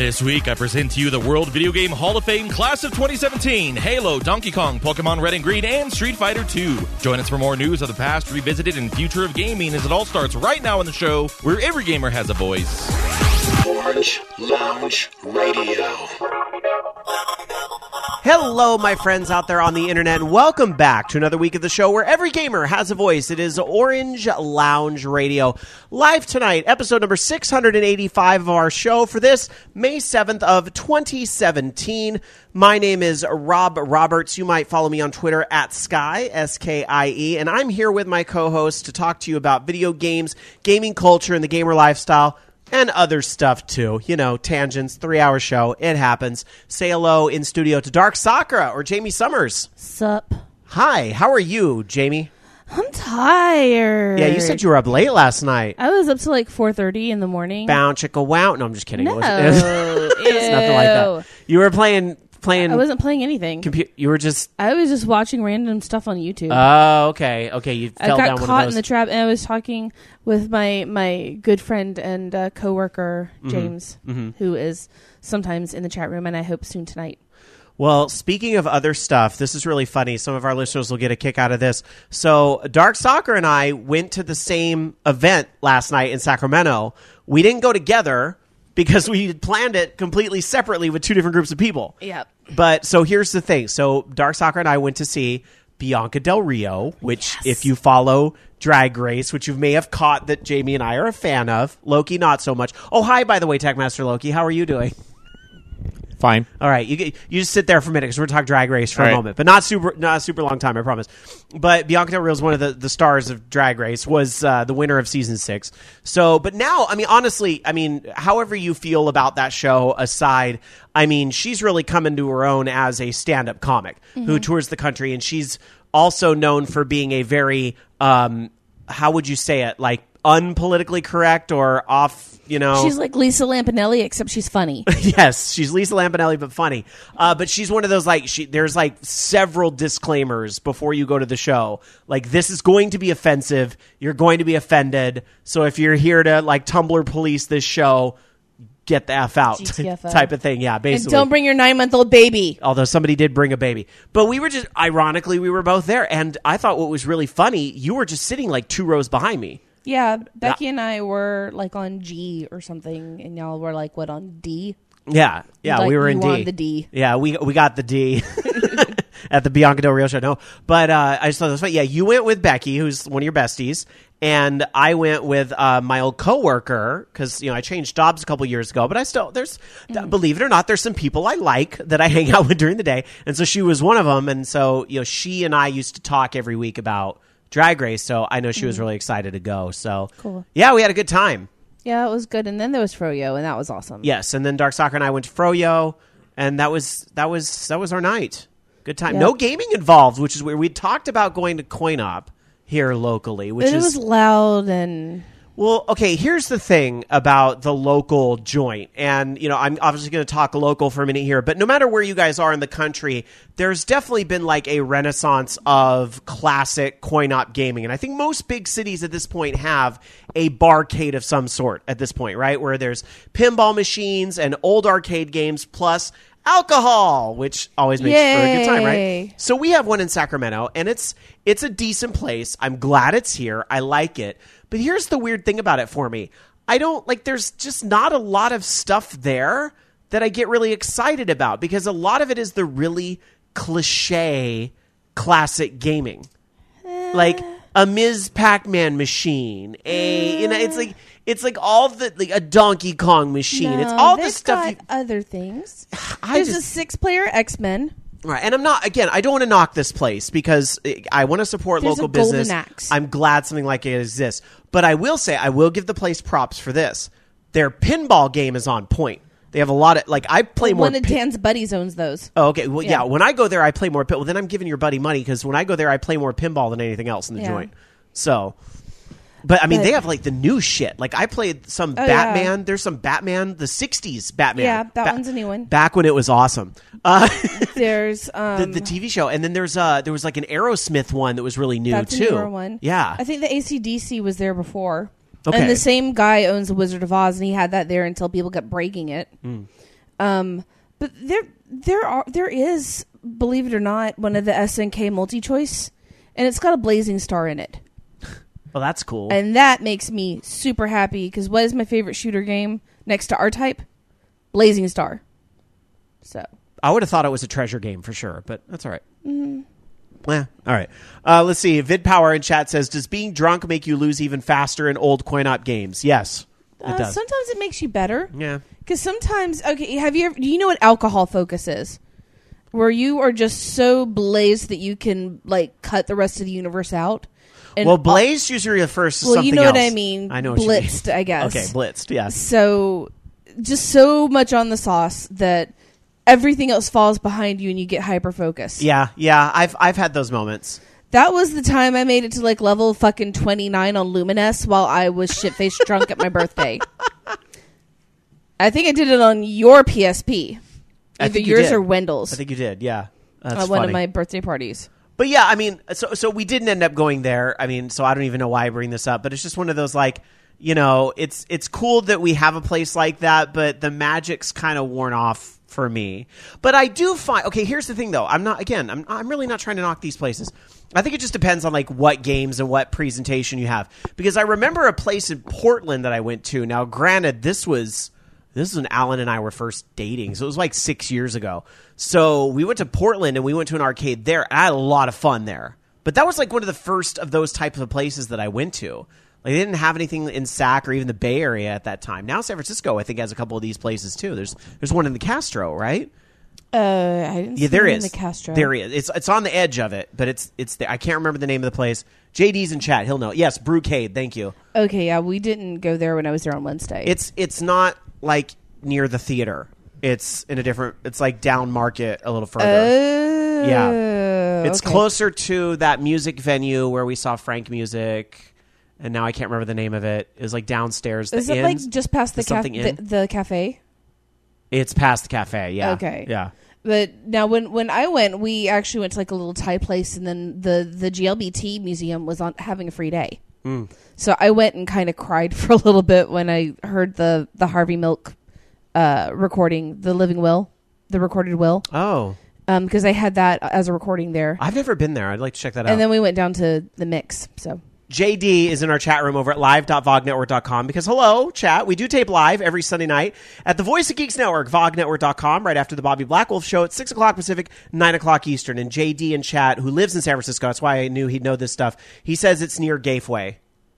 This week, I present to you the World Video Game Hall of Fame Class of 2017, Halo, Donkey Kong, Pokemon Red and Green, and Street Fighter II. Join us for more news of the past, revisited, and future of gaming as it all starts right now on the show, where every gamer has a voice. Orange Lounge Radio. Hello, my friends out there on the internet, and welcome back to another week of the show where every gamer has a voice. It is Orange Lounge Radio. Live tonight, episode number 685 of our show for this May 7th of 2017. My name is Rob Roberts. You might follow me on Twitter at Sky, S-K-I-E, and I'm here with my co-host to talk to you about video games, gaming culture, and the gamer lifestyle. And other stuff, too. You know, tangents, 3-hour show. It happens. Say hello in studio to Dark Sakura or Jamie Summers. Sup? Hi, how are you, Jamie? I'm tired. Yeah, you said you were up late last night. I was up till like 4:30 in the morning. Bow, chicka, wow. No, I'm just kidding. No. It's nothing like that. You were playing... I wasn't playing anything. You were just... I was just watching random stuff on YouTube. Oh, okay. Okay, you fell down one of those. I got caught in the trap, and I was talking with my good friend and coworker, James, who is sometimes in the chat room, and I hope soon tonight. Well, speaking of other stuff, this is really funny. Some of our listeners will get a kick out of this. So Dark Soccer and I went to the same event last night in Sacramento. We didn't go together because we had planned it completely separately with two different groups of people. Yep. But so here's the thing. So Dark Soccer and I went to see Bianca Del Rio, which if you follow Drag Race, which you may have caught that Jamie and I are a fan of. Loki, not so much. Oh, hi, by the way, Techmaster Loki. How are you doing? Fine. All right, you just sit there for a minute because we're talking Drag Race for a moment, but not a super long time, I promise. But Bianca Del Rio is one of the stars of Drag Race, was the winner of season 6. So, but now, I mean, honestly, I mean, however you feel about that show aside, I mean, she's really come into her own as a stand-up comic who tours the country, and she's also known for being a very, how would you say it, like unpolitically correct or off. You know, she's like Lisa Lampanelli, except she's funny. Yes, she's Lisa Lampanelli, but funny. But she's one of those, like, there's like several disclaimers before you go to the show. Like, this is going to be offensive. You're going to be offended. So if you're here to like Tumblr police this show, get the F out type of thing. Yeah, basically. And don't bring your 9-month-old baby. Although somebody did bring a baby. But we were just, ironically, we were both there. And I thought what was really funny, you were just sitting like 2 rows behind me. Yeah, Becky and I were like on G or something, and y'all were like, what, on D? Yeah, like, we were in D. On the D. Yeah, we got the D at the Bianca Del Rio show. No, but I just thought it was funny. Yeah, you went with Becky, who's one of your besties, and I went with my old coworker because I changed jobs a couple years ago. But I still believe it or not, there's some people I like that I hang out with during the day, and so she was one of them. And so she and I used to talk every week about Drag Race, so I know she was really excited to go. So cool. Yeah, we had a good time. Yeah, it was good. And then there was Froyo, and that was awesome. Yes, and then Dark Soccer and I went to Froyo, and that was our night. Good time. Yep. No gaming involved, which is weird. We talked about going to Coin Op here locally, which was loud and. Well, okay, here's the thing about the local joint. And, I'm obviously going to talk local for a minute here, but no matter where you guys are in the country, there's definitely been like a renaissance of classic coin-op gaming. And I think most big cities at this point have a barcade of some sort at this point, right? Where there's pinball machines and old arcade games plus alcohol, which always makes for a good time, right? So we have one in Sacramento, and it's a decent place. I'm glad it's here. I like it. But here's the weird thing about it for me. There's just not a lot of stuff there that I get really excited about because a lot of it is the really cliche classic gaming. Like a Ms. Pac-Man machine, it's like all the a Donkey Kong machine. No, it's all the stuff. Other things. There's a 6-player X-Men. Right, and I don't want to knock this place because I want to support local business. Axe. I'm glad something like it exists. But I will say, I will give the place props for this. Their pinball game is on point. They have a lot of, I play more. One of Dan's buddies owns those. Oh, okay. Well, yeah, when I go there, I play more. Well, then I'm giving your buddy money because when I go there, I play more pinball than anything else in the joint. So... But, they have, the new shit. I played some Batman. Yeah. There's some Batman, the 60s Batman. Yeah, that one's a new one. Back when it was awesome. There's... the TV show. And then there was, an Aerosmith one that was really new, That's too. That's a newer one. Yeah. I think the AC/DC was there before. Okay. And the same guy owns the Wizard of Oz, and he had that there until people kept breaking it. But there is, believe it or not, one of the SNK multi-choice, and it's got a Blazing Star in it. Well, that's cool. And that makes me super happy, because what is my favorite shooter game next to R-Type? Blazing Star. So I would have thought it was a treasure game for sure, but that's all right. Mm-hmm. Yeah, all right. Let's see. VidPower in chat says, does being drunk make you lose even faster in old coin-op games? Yes, it does. Sometimes it makes you better. Yeah. Because sometimes, okay, do you know what alcohol focus is? Where you are just so blazed that you can, like, cut the rest of the universe out. And well, blazed usually refers to something else. Well, you know what I mean. I know what blitzed, you mean. I guess. Okay, blitzed, yes. So, just so much on the sauce that everything else falls behind you and you get hyper-focused. Yeah, I've had those moments. That was the time I made it to, like, level fucking 29 on Luminous while I was shit-faced drunk at my birthday. I think I did it on your PSP. Either yours or Wendell's. I think you did, yeah. That's one funny. of my birthday parties. But yeah, I mean, so we didn't end up going there. I mean, so I don't even know why I bring this up, but it's just one of those, like, you know, it's cool that we have a place like that, but the magic's kind of worn off for me. But I do find, okay, here's the thing though. I'm really not trying to knock these places. I think it just depends on like what games and what presentation you have. Because I remember a place in Portland that I went to. Now, granted, this is when Alan and I were first dating, so it was like 6 years ago. So we went to Portland and we went to an arcade there. And I had a lot of fun there. But that was like one of the first of those types of places that I went to. Like, they didn't have anything in SAC or even the Bay Area at that time. Now San Francisco, I think, has a couple of these places too. There's one in the Castro, right? I didn't see there it is. in the Castro. There is. It's on the edge of it, but it's there. I can't remember the name of the place. JD's in chat. He'll know. Yes, Brewcade. Thank you. Okay, yeah, we didn't go there when I was there on Wednesday. It's not like near the theater. It's in a different. It's like down market a little further. Yeah, it's closer to that music venue where we saw Frank Music, and now I can't remember the name of it. It was like downstairs. Is it like just past the cafe? It's past the cafe. Yeah. Okay. Yeah. But now, when I went, we actually went to like a little Thai place, and then the GLBT museum was having a free day. Mm. So I went and kind of cried for a little bit when I heard the Harvey Milk recording, the Living Will, the recorded will. Oh. Because I had that as a recording there. I've never been there. I'd like to check that out. And then we went down to the Mix. So JD is in our chat room over at live.vognetwork.com because, hello, chat, we do tape live every Sunday night at the Voice of Geeks Network, vognetwork.com, right after the Bobby Blackwolf show at 6 o'clock Pacific, 9 o'clock Eastern. And JD in chat, who lives in San Francisco, that's why I knew he'd know this stuff, he says it's near Gayfway.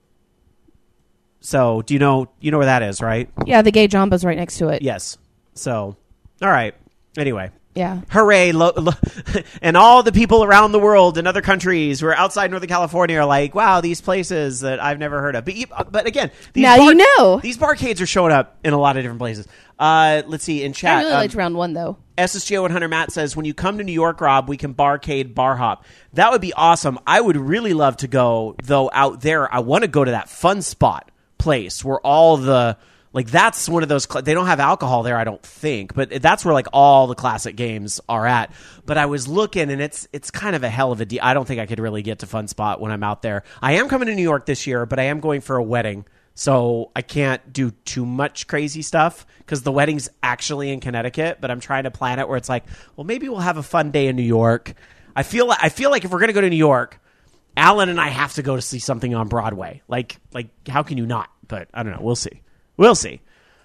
So, do you know where that is, right? Yeah, the Gay Jumbo's right next to it. Yes. So, all right. Anyway. Yeah. Hooray. And all the people around the world in other countries who are outside Northern California are like, wow, these places that I've never heard of. But again, these these barcades are showing up in a lot of different places. Let's see, in chat. I really liked round one, though. SSGO 100 Matt says, when you come to New York, Rob, we can barcade bar hop. That would be awesome. I would really love to go, though, out there. I want to go to that Fun Spot place where all the... Like, that's one of those... They don't have alcohol there, I don't think. But that's where, like, all the classic games are at. But I was looking, and it's kind of a hell of a deal. I don't think I could really get to Fun Spot when I'm out there. I am coming to New York this year, but I am going for a wedding. So I can't do too much crazy stuff because the wedding's actually in Connecticut. But I'm trying to plan it where it's like, well, maybe we'll have a fun day in New York. I feel like if we're going to go to New York, Alan and I have to go to see something on Broadway. Like how can you not? But I don't know. We'll see. We'll see.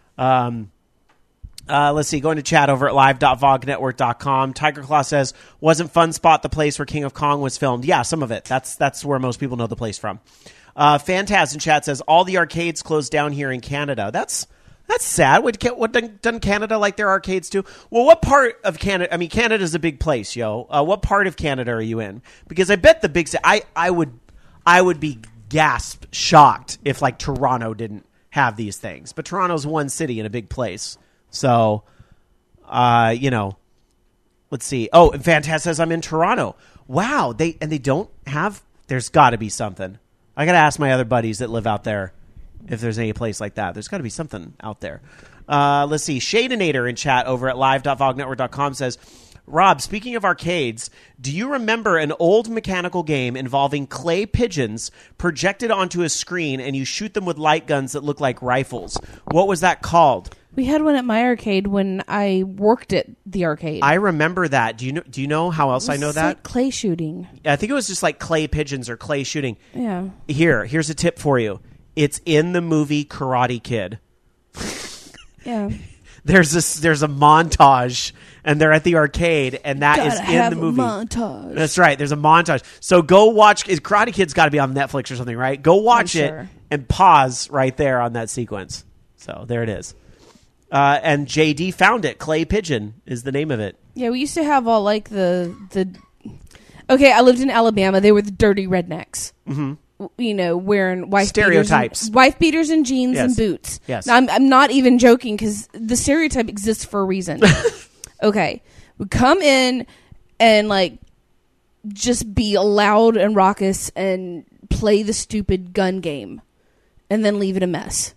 Let's see. Going to chat over at live.vognetwork.com. Tiger Claw says, wasn't Fun Spot the place where King of Kong was filmed? Yeah, some of it. That's where most people know the place from. Fantaz in chat says, all the arcades closed down here in Canada. That's sad. What doesn't Canada like their arcades too? Well, what part of Canada? I mean, Canada's a big place, yo. What part of Canada are you in? Because I bet the big... I would be shocked if, like, Toronto didn't have these things, but Toronto's one city in a big place, so let's see. Oh, and Fantaz says I'm in Toronto. Wow, they don't have. There's got to be something. I got to ask my other buddies that live out there if there's any place like that. There's got to be something out there. Let's see. Shadenator in chat over at live.vognetwork.com says, Rob, speaking of arcades, do you remember an old mechanical game involving clay pigeons projected onto a screen and you shoot them with light guns that look like rifles? What was that called? We had one at my arcade when I worked at the arcade. I remember that. Do you know how else I know It's that? like clay shooting. I think it was just like clay pigeons or clay shooting. Yeah. Here's a tip for you. It's in the movie Karate Kid. Yeah. There's a montage, and they're at the arcade, and that is Gotta in have the a movie. montage. That's right. There's a montage. So go watch. Karate Kid's got to be on Netflix or something, right? Go watch it sure. and pause right there on that sequence. So there it is. And JD found it. Clay Pigeon is the name of it. Yeah, we used to have all like the. Okay, I lived in Alabama. They were the dirty rednecks. Mm-hmm. You know, wearing Stereotypes. wife beaters and jeans Yes. and boots. Yes. Now, I'm not even joking because the stereotype exists for a reason. Okay, we come in and like just be loud and raucous and play the stupid gun game, and then leave it a mess.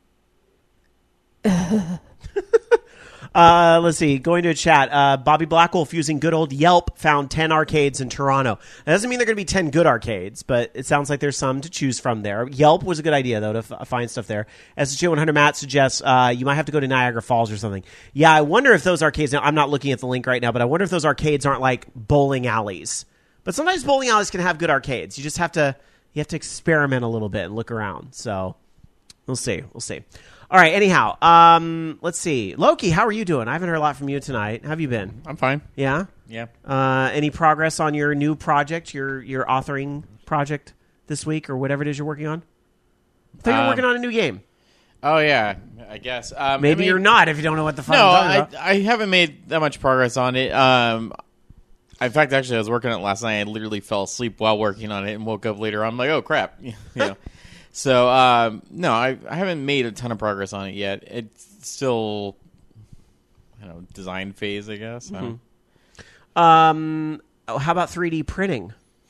Let's see. Going to a chat. Bobby Blackwolf using good old Yelp found 10 arcades in Toronto. That doesn't mean they're going to be 10 good arcades, but it sounds like there's some to choose from there. Yelp was a good idea, though, to find stuff there. SJ100 Matt suggests you might have to go to Niagara Falls or something. Yeah, I wonder if those arcades, now, I'm not looking at the link right now, but I wonder if those arcades aren't like bowling alleys. But sometimes bowling alleys can have good arcades. You just have to experiment a little bit and look around. So we'll see. All right, anyhow, let's see. Loki, how are you doing? I haven't heard a lot from you tonight. How have you been? I'm fine. Yeah? Yeah. Any progress on your new project, your authoring project this week or whatever it is you're working on? I thought you were working on a new game. Oh, yeah, I guess. Maybe you're not if you don't know what the fuck I'm talking about. I haven't made that much progress on it. In fact, actually, I was working on it last night. I literally fell asleep while working on it and woke up later on. I'm like, oh, crap. You know. So, no, I haven't made a ton of progress on it yet. It's still, design phase, I guess. Mm-hmm. How about 3D printing?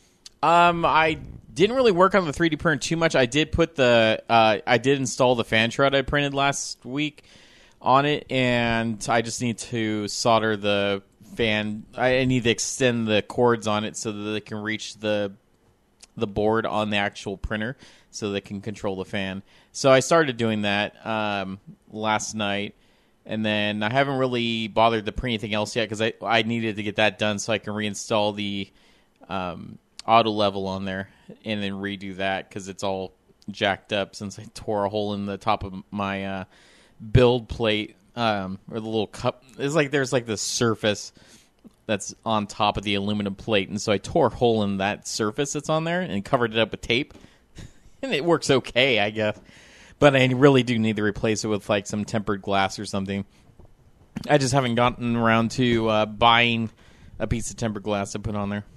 I didn't really work on the 3D printer too much. I did put I did install the fan shroud I printed last week on it, and I just need to solder the fan. I need to extend the cords on it so that they can reach the board on the actual printer, so they can control the fan. So I started doing that last night, and then I haven't really bothered to print anything else yet because I needed to get that done so I can reinstall the auto level on there and then redo that because it's all jacked up since I tore a hole in the top of my build plate or the little cup. It's like there's like this surface that's on top of the aluminum plate, and so I tore a hole in that surface that's on there and covered it up with tape. And it works okay, I guess. But I really do need to replace it with like some tempered glass or something. I just haven't gotten around to buying a piece of tempered glass to put on there.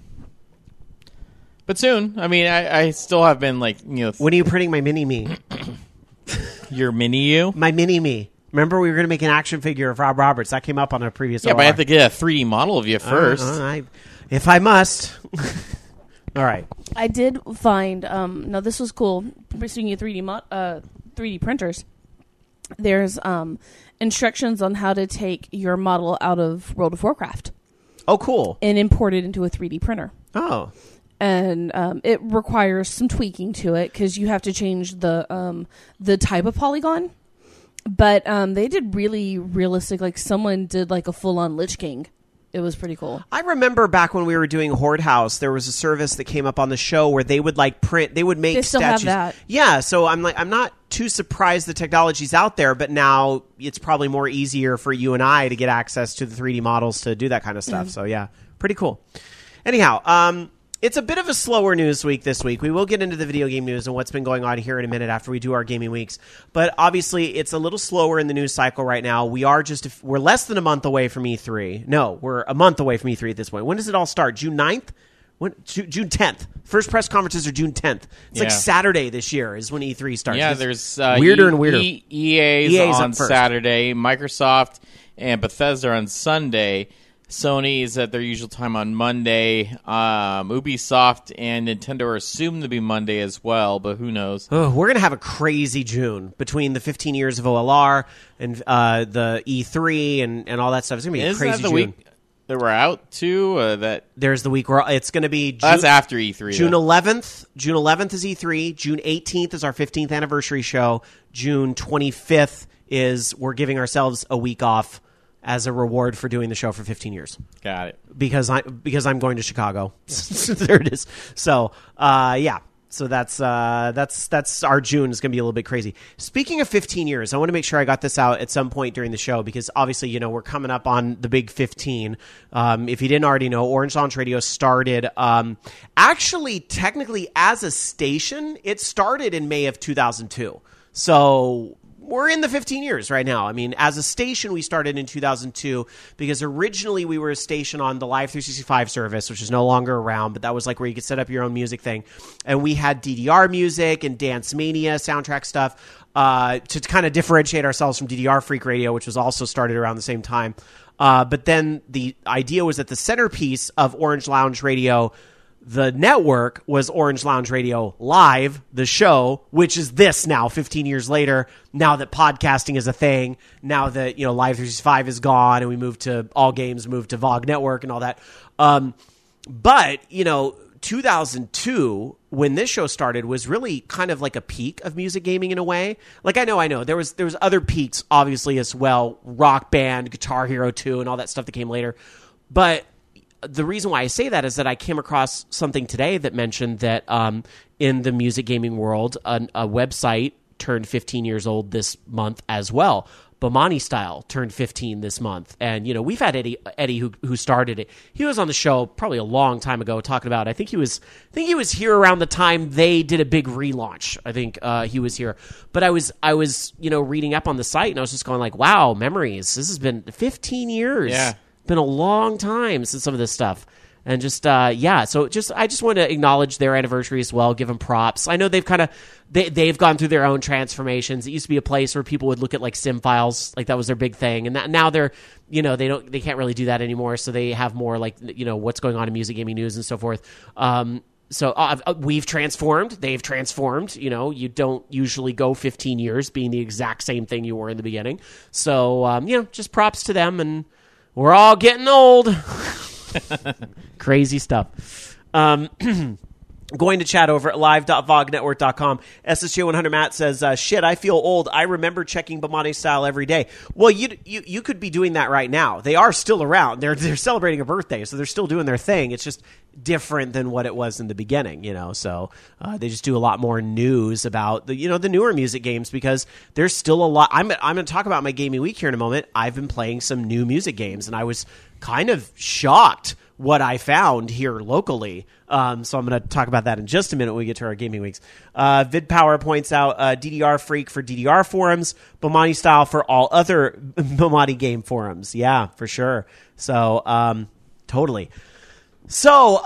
But soon. I mean, I still have been like, When are you printing my mini-me? Your mini-you? My mini-me. Remember we were going to make an action figure of Rob Roberts. That came up on a previous Yeah, OR. but I have to get a 3D model of you first. If I must. All right. I did find. Now this was cool. Speaking of 3D printers, there's instructions on how to take your model out of World of Warcraft. Oh, cool. And import it into a 3D printer. Oh. And it requires some tweaking to it because you have to change the type of polygon. But they did really realistic. Like someone did like a full-on Lich King. It was pretty cool. I remember back when we were doing Horde House, there was a service that came up on the show where they would like print. They would make They still statues. have that. Yeah, so I'm not too surprised the technology's out there, but now it's probably more easier for you and I to get access to the 3D models to do that kind of stuff. So yeah, pretty cool. Anyhow, it's a bit of a slower news week this week. We will get into the video game news and what's been going on here in a minute after we do our gaming weeks. But obviously, it's a little slower in the news cycle right now. We're less than a month away from E3. No, we're a month away from E3 at this point. When does it all start? June 9th? June 10th. First press conferences are June 10th. It's like Saturday this year is when E3 starts. Yeah, It's there's weirder and weirder. EA's on up first. Saturday, Microsoft and Bethesda on Sunday. Sony is at their usual time on Monday. Ubisoft and Nintendo are assumed to be Monday as well, but who knows? Oh, we're going to have a crazy June between the 15 years of OLR and the E3 and all that stuff. It's going to be a Isn't crazy that the June. week? that we're out too. There's the week where it's going to be that's after E3. June 11th. June 11th is E3. June 18th is our 15th anniversary show. June 25th is we're giving ourselves a week off as a reward for doing the show for 15 years. Got it. Because I'm going to Chicago. There it is. So, yeah. So that's our June is going to be a little bit crazy. Speaking of 15 years, I want to make sure I got this out at some point during the show because obviously, we're coming up on the big 15. If you didn't already know, Orange Lounge Radio started actually technically as a station. It started in May of 2002. So we're in the 15 years right now. I mean, as a station, we started in 2002 because originally we were a station on the Live 365 service, which is no longer around, but that was like where you could set up your own music thing. And we had DDR music and Dance Mania soundtrack stuff to kind of differentiate ourselves from DDR Freak Radio, which was also started around the same time. But then the idea was that the centerpiece of Orange Lounge Radio, the network, was Orange Lounge Radio Live, the show, which is this now, 15 years later, now that podcasting is a thing, now that, Live 365 is gone and we moved to All Games, moved to VOG Network and all that. But, 2002, when this show started, was really kind of like a peak of music gaming in a way. Like, I know. There was other peaks, obviously, as well. Rock Band, Guitar Hero 2, and all that stuff that came later. But the reason why I say that is that I came across something today that mentioned that in the music gaming world, a website turned 15 years old this month as well. Bomani Style turned 15 this month. And, we've had Eddie who started it. He was on the show probably a long time ago talking about, I think he was here around the time they did a big relaunch. I think he was here. But I was reading up on the site and I was just going like, wow, memories. This has been 15 years. Yeah. Been a long time since some of this stuff, and so I just want to acknowledge their anniversary as well, give them props. I know they've they've gone through their own transformations. It used to be a place where people would look at like sim files, like that was their big thing, and now they're they can't really do that anymore, so they have more like what's going on in music gaming news and so forth. So we've transformed, they've transformed. You don't usually go 15 years being the exact same thing you were in the beginning. So just props to them. And we're all getting old. Crazy stuff. Going to chat over at live.vognetwork.com. SSJ100 Matt says, shit, I feel old. I remember checking Bomani Style every day. Well, you could be doing that right now. They are still around. They're celebrating a birthday, so they're still doing their thing. It's just different than what it was in the beginning, So they just do a lot more news about the newer music games because there's still a lot. I'm going to talk about my gaming week here in a moment. I've been playing some new music games, and I was kind of shocked what I found here locally. So I'm going to talk about that in just a minute when we get to our gaming weeks. VidPower points out DDR Freak for DDR forums, Bomani Style for all other Bomani game forums. Yeah, for sure. So totally. So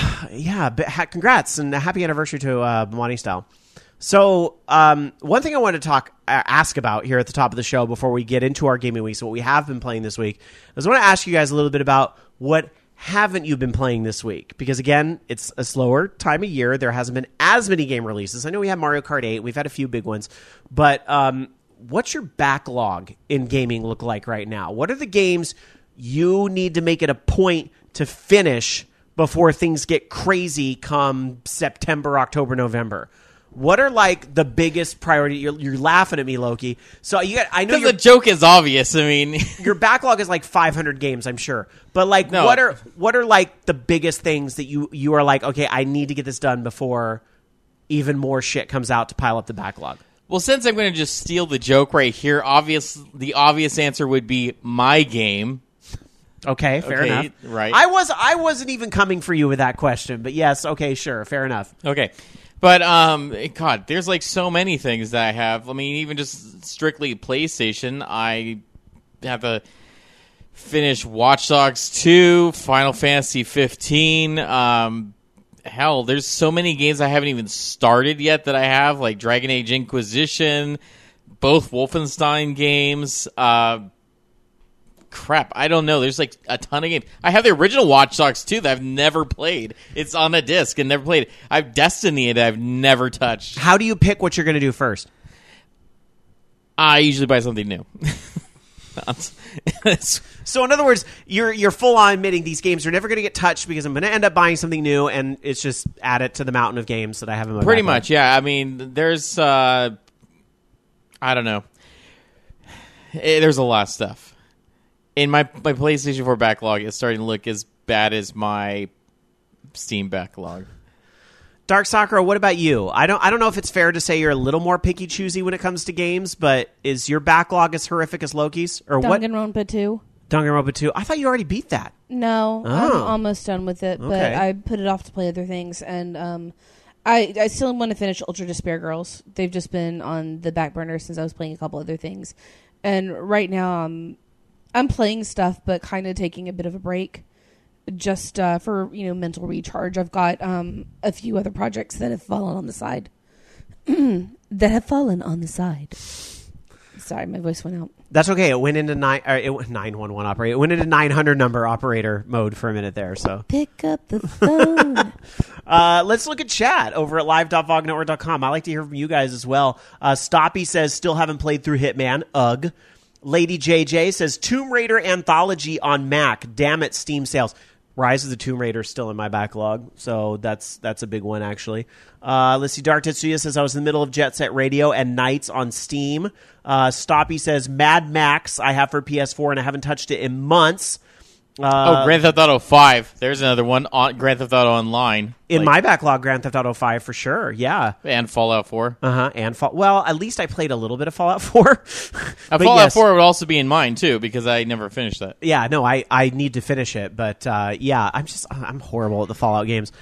congrats and happy anniversary to Bomani Style. So one thing I wanted to ask about here at the top of the show before we get into our gaming weeks, what we have been playing this week, is I want to ask you guys a little bit about what haven't you been playing this week? Because again, it's a slower time of year. There hasn't been as many game releases. I know we had Mario Kart 8. We've had a few big ones. But what's your backlog in gaming look like right now? What are the games you need to make it a point to finish before things get crazy come September, October, November? What are like the biggest priority? You're laughing at me, Loki. So I know the joke is obvious. I mean, your backlog is like 500 games, I'm sure. But like, no. What are like the biggest things that you are like, okay, I need to get this done before even more shit comes out to pile up the backlog? Well, since I'm going to just steal the joke right here, the obvious answer would be my game. Okay, fair enough. Right. I wasn't even coming for you with that question, but yes, okay, sure, fair enough. Okay. But, God, there's like so many things that I have. I mean, even just strictly PlayStation, I have to finish Watch Dogs 2, Final Fantasy 15. Hell, there's so many games I haven't even started yet that I have, like Dragon Age Inquisition, both Wolfenstein games. Crap, I don't know. There's like a ton of games. I have the original Watch Dogs 2 that I've never played. It's on a disc and never played. I have Destiny that I've never touched. How do you pick what you're going to do first? I usually buy something new. So in other words, you're full on admitting these games are never going to get touched because I'm going to end up buying something new, and it's just add it to the mountain of games that I have in my Pretty backlog. much, yeah. I mean, there's I don't know. There's a lot of stuff. In my PlayStation 4 backlog is starting to look as bad as my Steam backlog. Dark Sakura, what about you? I don't know if it's fair to say you're a little more picky choosy when it comes to games, but is your backlog as horrific as Loki's or what? Danganronpa 2. Danganronpa 2. I thought you already beat that. No, I'm almost done with it, but Okay. I put it off to play other things, and I still want to finish Ultra Despair Girls. They've just been on the back burner since I was playing a couple other things, and right now I'm playing stuff, but kind of taking a bit of a break, just for mental recharge. I've got a few other projects that have fallen on the side. Sorry, my voice went out. That's okay. It went into 911 operator. It went into 900 number operator mode for a minute there. So Pick up the phone. let's look at chat over at live.vognetwork.com. I like to hear from you guys as well. Stoppy says still haven't played through Hitman. Ugh. Lady JJ says Tomb Raider Anthology on Mac. Damn it, Steam sales. Rise of the Tomb Raider is still in my backlog, so that's a big one, actually. Let's see. Dark Tetsuya says I was in the middle of Jet Set Radio and Nights on Steam. Stoppy says Mad Max I have for PS4, and I haven't touched it in months. Grand Theft Auto 5. There's another one. Grand Theft Auto Online. In my backlog, Grand Theft Auto 5 for sure, yeah. And Fallout 4. And well, at least I played a little bit of Fallout 4. But Fallout yes. 4 would also be in mine, too, because I never finished that. Yeah, no, I need to finish it, but yeah, I'm horrible at the Fallout games.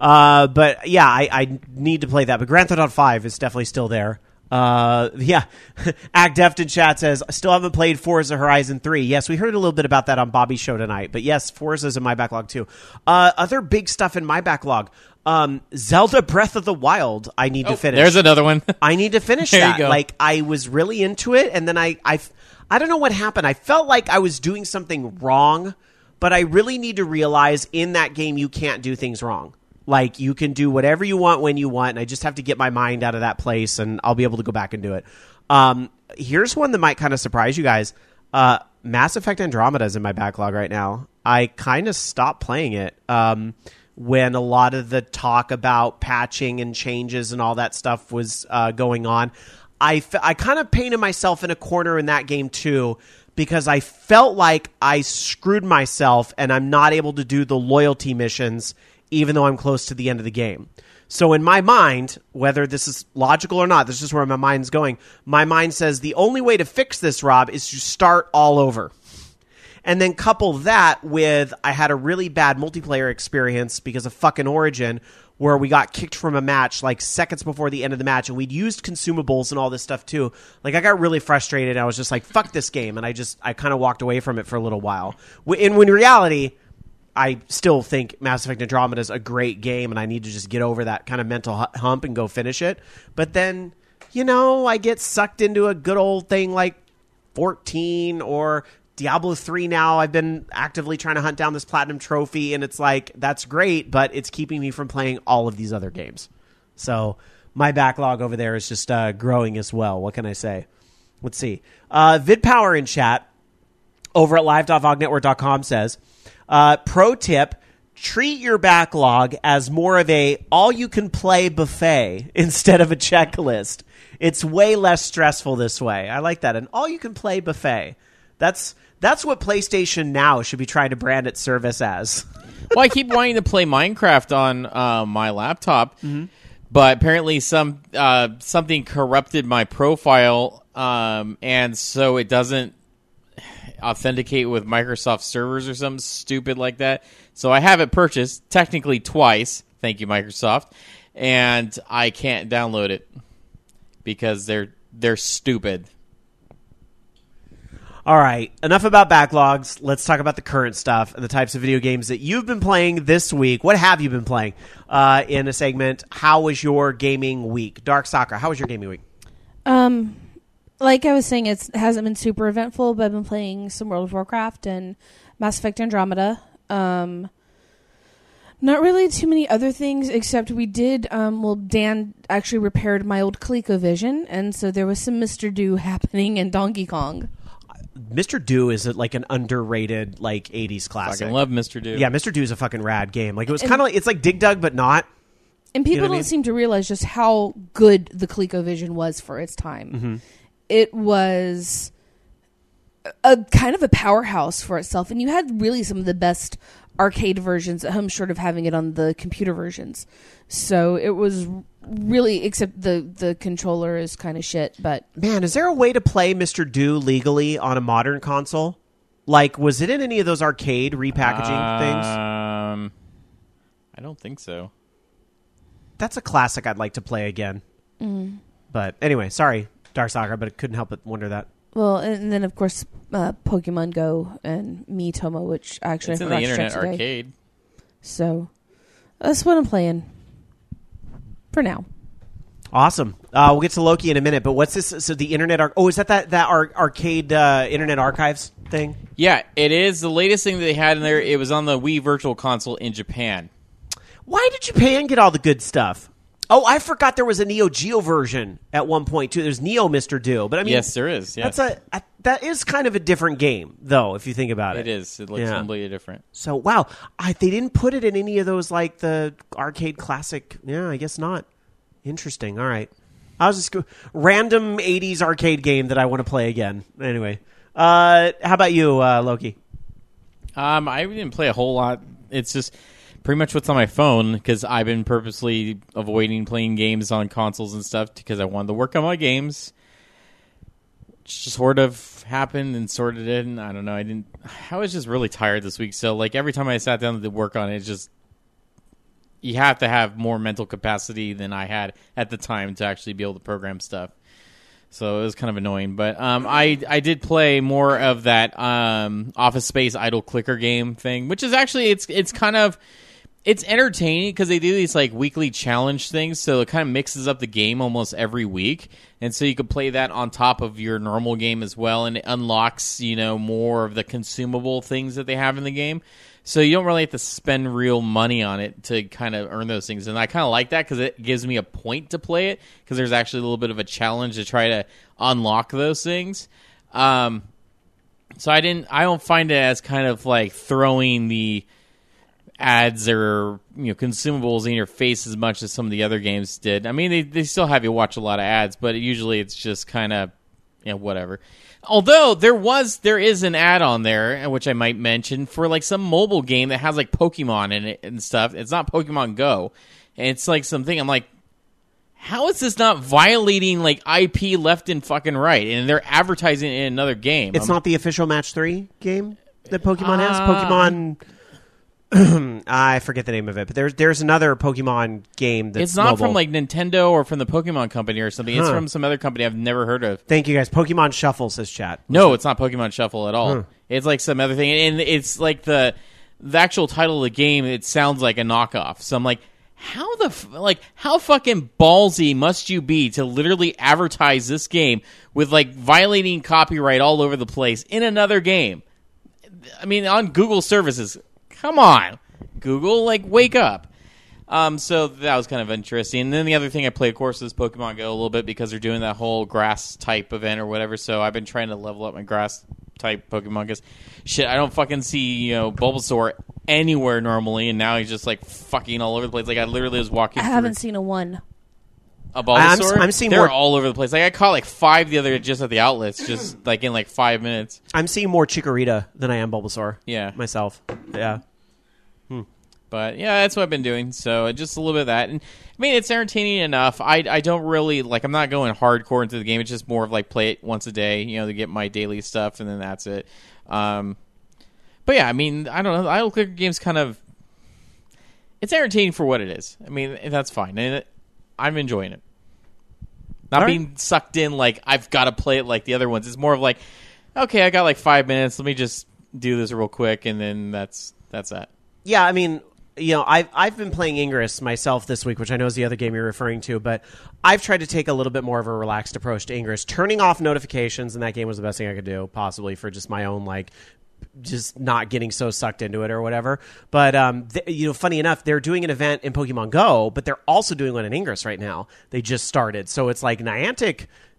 But yeah, I need to play that. But Grand Theft Auto 5 is definitely still there. Yeah, Act Deft in chat says I still haven't played Forza Horizon 3. Yes, we heard a little bit about that on Bobby's show tonight. But yes, Forza's in my backlog too. Other big stuff in my backlog. Zelda Breath of the Wild. I need to finish. There's another one. I need to finish There you that. go. Like I was really into it, and then I don't know what happened. I felt like I was doing something wrong, but I really need to realize in that game you can't do things wrong. Like, you can do whatever you want when you want, and I just have to get my mind out of that place, and I'll be able to go back and do it. Here's one that might kind of surprise you guys. Mass Effect Andromeda is in my backlog right now. I kind of stopped playing it when a lot of the talk about patching and changes and all that stuff was going on. I kind of painted myself in a corner in that game, too, because I felt like I screwed myself, and I'm not able to do the loyalty missions even though I'm close to the end of the game. So in my mind, whether this is logical or not, this is where my mind's going. My mind says the only way to fix this, Rob, is to start all over. And then couple that with I had a really bad multiplayer experience because of fucking Origin where we got kicked from a match like seconds before the end of the match, and we'd used consumables and all this stuff too. Like, I got really frustrated. I was just like, fuck this game. And I kind of walked away from it for a little while. In reality, I still think Mass Effect Andromeda is a great game, and I need to just get over that kind of mental hump and go finish it. But then, I get sucked into a good old thing like 14 or Diablo 3 now. I've been actively trying to hunt down this platinum trophy, and it's like, that's great, but it's keeping me from playing all of these other games. So my backlog over there is just growing as well. What can I say? Let's see. VidPower in chat over at live.vognetwork.com says, pro tip, treat your backlog as more of a all-you-can-play buffet instead of a checklist. It's way less stressful this way. I like that. An all-you-can-play buffet. That's what PlayStation Now should be trying to brand its service as. Well, I keep wanting to play Minecraft on my laptop, but apparently something corrupted my profile, and so it doesn't authenticate with Microsoft servers or something stupid like that. So I have it purchased technically twice. Thank you, Microsoft. And I can't download it because they're stupid. All right, enough about backlogs. Let's talk about the current stuff and the types of video games that you've been playing this week. What have you been playing in a segment? How was your gaming week? Dark Sakura, how was your gaming week? Like I was saying, it hasn't been super eventful, but I've been playing some World of Warcraft and Mass Effect Andromeda. Not really too many other things, except we did, Dan actually repaired my old ColecoVision, and so there was some Mr. Do happening in Donkey Kong. Mr. Do is like an underrated like 80s classic. Fucking love Mr. Do. Yeah, Mr. Do is a fucking rad game. Like it was kind of like it's like Dig Dug but not. And people You know what I don't mean? seem to realize just how good the ColecoVision was for its time. Mm-hmm. It was a kind of a powerhouse for itself, and you had really some of the best arcade versions at home, short of having it on the computer versions. So it was really, except the controller is kind of shit. But Man, is there a way to play Mr. Do legally on a modern console? Like, was it in any of those arcade repackaging things? I don't think so. That's a classic I'd like to play again. But anyway, sorry, Darsaka, but I couldn't help but wonder that. well, and then of course Pokemon Go and Miitomo, which actually It's I in the forgot to check Internet today. Arcade. So that's what I'm playing for now. Awesome. We'll get to Loki in a minute, but what's this? So the Internet is that arcade Internet Archives thing? Yeah, it is the latest thing that they had in there. It was on the Wii Virtual Console in Japan. Why did Japan get all the good stuff? Oh, I forgot there was a Neo Geo version at one point too. There's Neo Mr. Do, but I mean, Yes, there is. Yeah. that is kind of a different game, though, if you think about it. It is. It looks Yeah. completely different. So wow, they didn't put it in any of those like the arcade classic. Yeah, I guess not. Interesting. All right, I was just random '80s arcade game that I want to play again. Anyway, how about you, Loki? I didn't play a whole lot. It's just pretty much what's on my phone because I've been purposely avoiding playing games on consoles and stuff because I wanted to work on my games. Just sort of happened and sort of didn't. I don't know. I was just really tired this week. So like every time I sat down to work on it, it's just you have to have more mental capacity than I had at the time to actually be able to program stuff. So it was kind of annoying. But I did play more of that Office Space idle clicker game thing, which is actually it's kind of it's entertaining because they do these like weekly challenge things, so it kind of mixes up the game almost every week, and so you can play that on top of your normal game as well, and it unlocks more of the consumable things that they have in the game. So you don't really have to spend real money on it to kind of earn those things. And I kind of like that because it gives me a point to play it because there's actually a little bit of a challenge to try to unlock those things. So I don't find it as kind of like throwing the ads or consumables in your face as much as some of the other games did. I mean, they still have you watch a lot of ads, but usually it's just kind of whatever. Although there is an ad on there, which I might mention, for like some mobile game that has like Pokemon in it and stuff. It's not Pokemon Go. And it's like something I'm like, how is this not violating like IP left and fucking right? And they're advertising it in another game. It's not the official Match 3 game that Pokemon has? Pokemon... I forget the name of it, but there's another Pokemon game that's It's not mobile. from like Nintendo or from the Pokemon company or something. It's from some other company I've never heard of. Thank you, guys. Pokemon Shuffle, says chat. No, it's not Pokemon Shuffle at all. It's like some other thing, and it's like the actual title of the game. It sounds like a knockoff. So I'm like, how fucking ballsy must you be to literally advertise this game with like violating copyright all over the place in another game? I mean, on Google services. Come on, Google, like wake up. So that was kind of interesting. And then the other thing I played, of course, is Pokemon Go a little bit because they're doing that whole grass type event or whatever. So I've been trying to level up my grass type Pokemon because shit, I don't fucking see Bulbasaur anywhere normally, and now he's just like fucking all over the place. Like I literally was walking. I haven't seen a one. A Bulbasaur. I'm seeing they're more- all over the place. Like I caught like 5 the other just at the outlets, just like in like 5 minutes. I'm seeing more Chikorita than I am Bulbasaur. Yeah. Myself. Yeah. But yeah, that's what I've been doing. So just a little bit of that. And I mean, it's entertaining enough. I don't really like. I'm not going hardcore into the game. It's just more of like play it once a day, to get my daily stuff, and then that's it. But yeah, I mean, I don't know. Idle clicker games kind of. It's entertaining for what it is. I mean, that's fine, and I'm enjoying it. Not being sucked in like I've got to play it like the other ones. It's more of like, okay, I got like 5 minutes. Let me just do this real quick, and then that's that. Yeah, I mean, I've been playing Ingress myself this week, which I know is the other game you're referring to, but I've tried to take a little bit more of a relaxed approach to Ingress. Turning off notifications in that game was the best thing I could do, possibly, for just my own, like, just not getting so sucked into it or whatever. But, funny enough, they're doing an event in Pokemon Go, but they're also doing one in Ingress right now. They just started. So it's like Niantic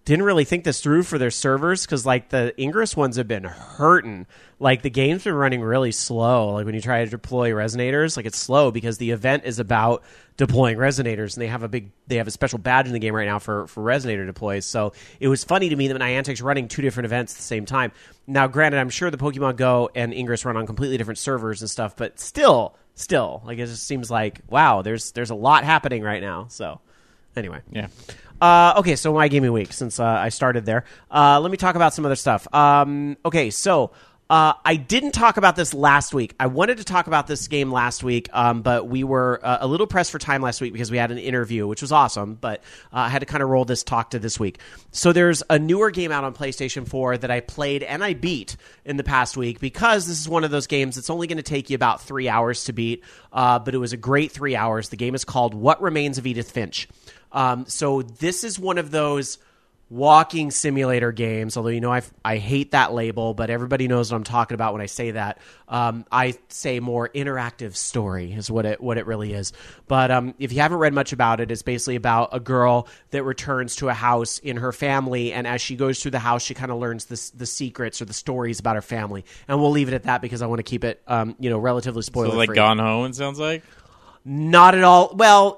didn't really think this through for their servers because, like, the Ingress ones have been hurting. Like, the game's been running really slow. Like, when you try to deploy resonators, like, it's slow because the event is about deploying resonators, and they have a special badge in the game right now for resonator deploys. So it was funny to me that Niantic's running two different events at the same time. Now, granted, I'm sure the Pokemon Go and Ingress run on completely different servers and stuff, but still, like, it just seems like, wow, there's a lot happening right now. So, anyway. Yeah. Okay, so my gaming week, since I started there. Let me talk about some other stuff. Okay, so I didn't talk about this last week. I wanted to talk about this game last week, but we were a little pressed for time last week because we had an interview, which was awesome, but I had to kind of roll this talk to this week. So there's a newer game out on PlayStation 4 that I played and I beat in the past week because this is one of those games that's only going to take you about 3 hours to beat, but it was a great 3 hours. The game is called What Remains of Edith Finch. So this is one of those walking simulator games, although, you know, I hate that label, but everybody knows what I'm talking about when I say that. I say more interactive story is what it really is. But if you haven't read much about it, it's basically about a girl that returns to a house in her family, and as she goes through the house, she kind of learns the secrets or the stories about her family. And we'll leave it at that because I want to keep it, relatively spoiler-free. So, like, Gone Home, it sounds like? Not at all. Well...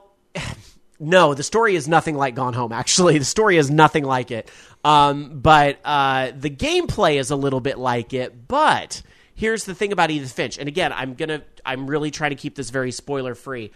No, the story is nothing like Gone Home, actually. The story is nothing like it. But the gameplay is a little bit like it. But here's the thing about Edith Finch. And again, I'm really trying to keep this very spoiler-free.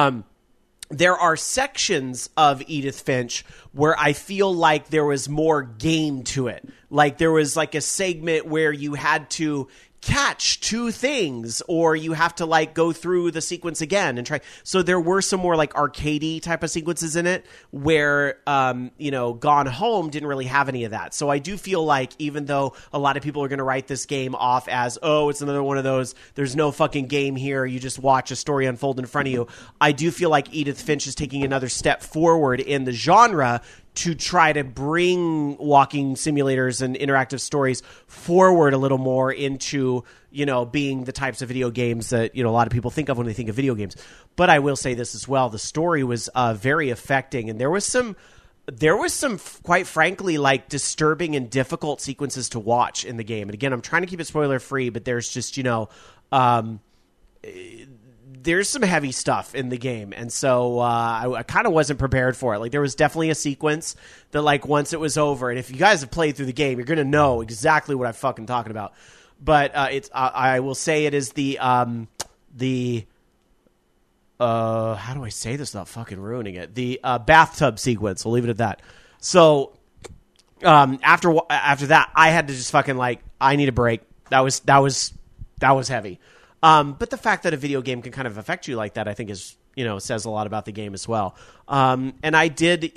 There are sections of Edith Finch where I feel like there was more game to it. Like there was like a segment where you had to catch two things, or you have to like go through the sequence again and try. So there were some more like arcadey type of sequences in it where, Gone Home didn't really have any of that. So I do feel like even though a lot of people are going to write this game off as, oh, it's another one of those, there's no fucking game here, you just watch a story unfold in front of you. I do feel like Edith Finch is taking another step forward in the genre to try to bring walking simulators and interactive stories forward a little more into, being the types of video games that, a lot of people think of when they think of video games. But I will say this as well. The story was very affecting, and there was some, quite frankly, like disturbing and difficult sequences to watch in the game. And again, I'm trying to keep it spoiler free, but there's just, there's some heavy stuff in the game, and so I kind of wasn't prepared for it. Like, there was definitely a sequence that, like, once it was over, and if you guys have played through the game, you're going to know exactly what I'm fucking talking about. But I will say it is the how do I say this without fucking ruining it? The bathtub sequence. We'll leave it at that. So after that, I had to just fucking I need a break. That was heavy. But the fact that a video game can kind of affect you like that, I think is, says a lot about the game as well. And I did,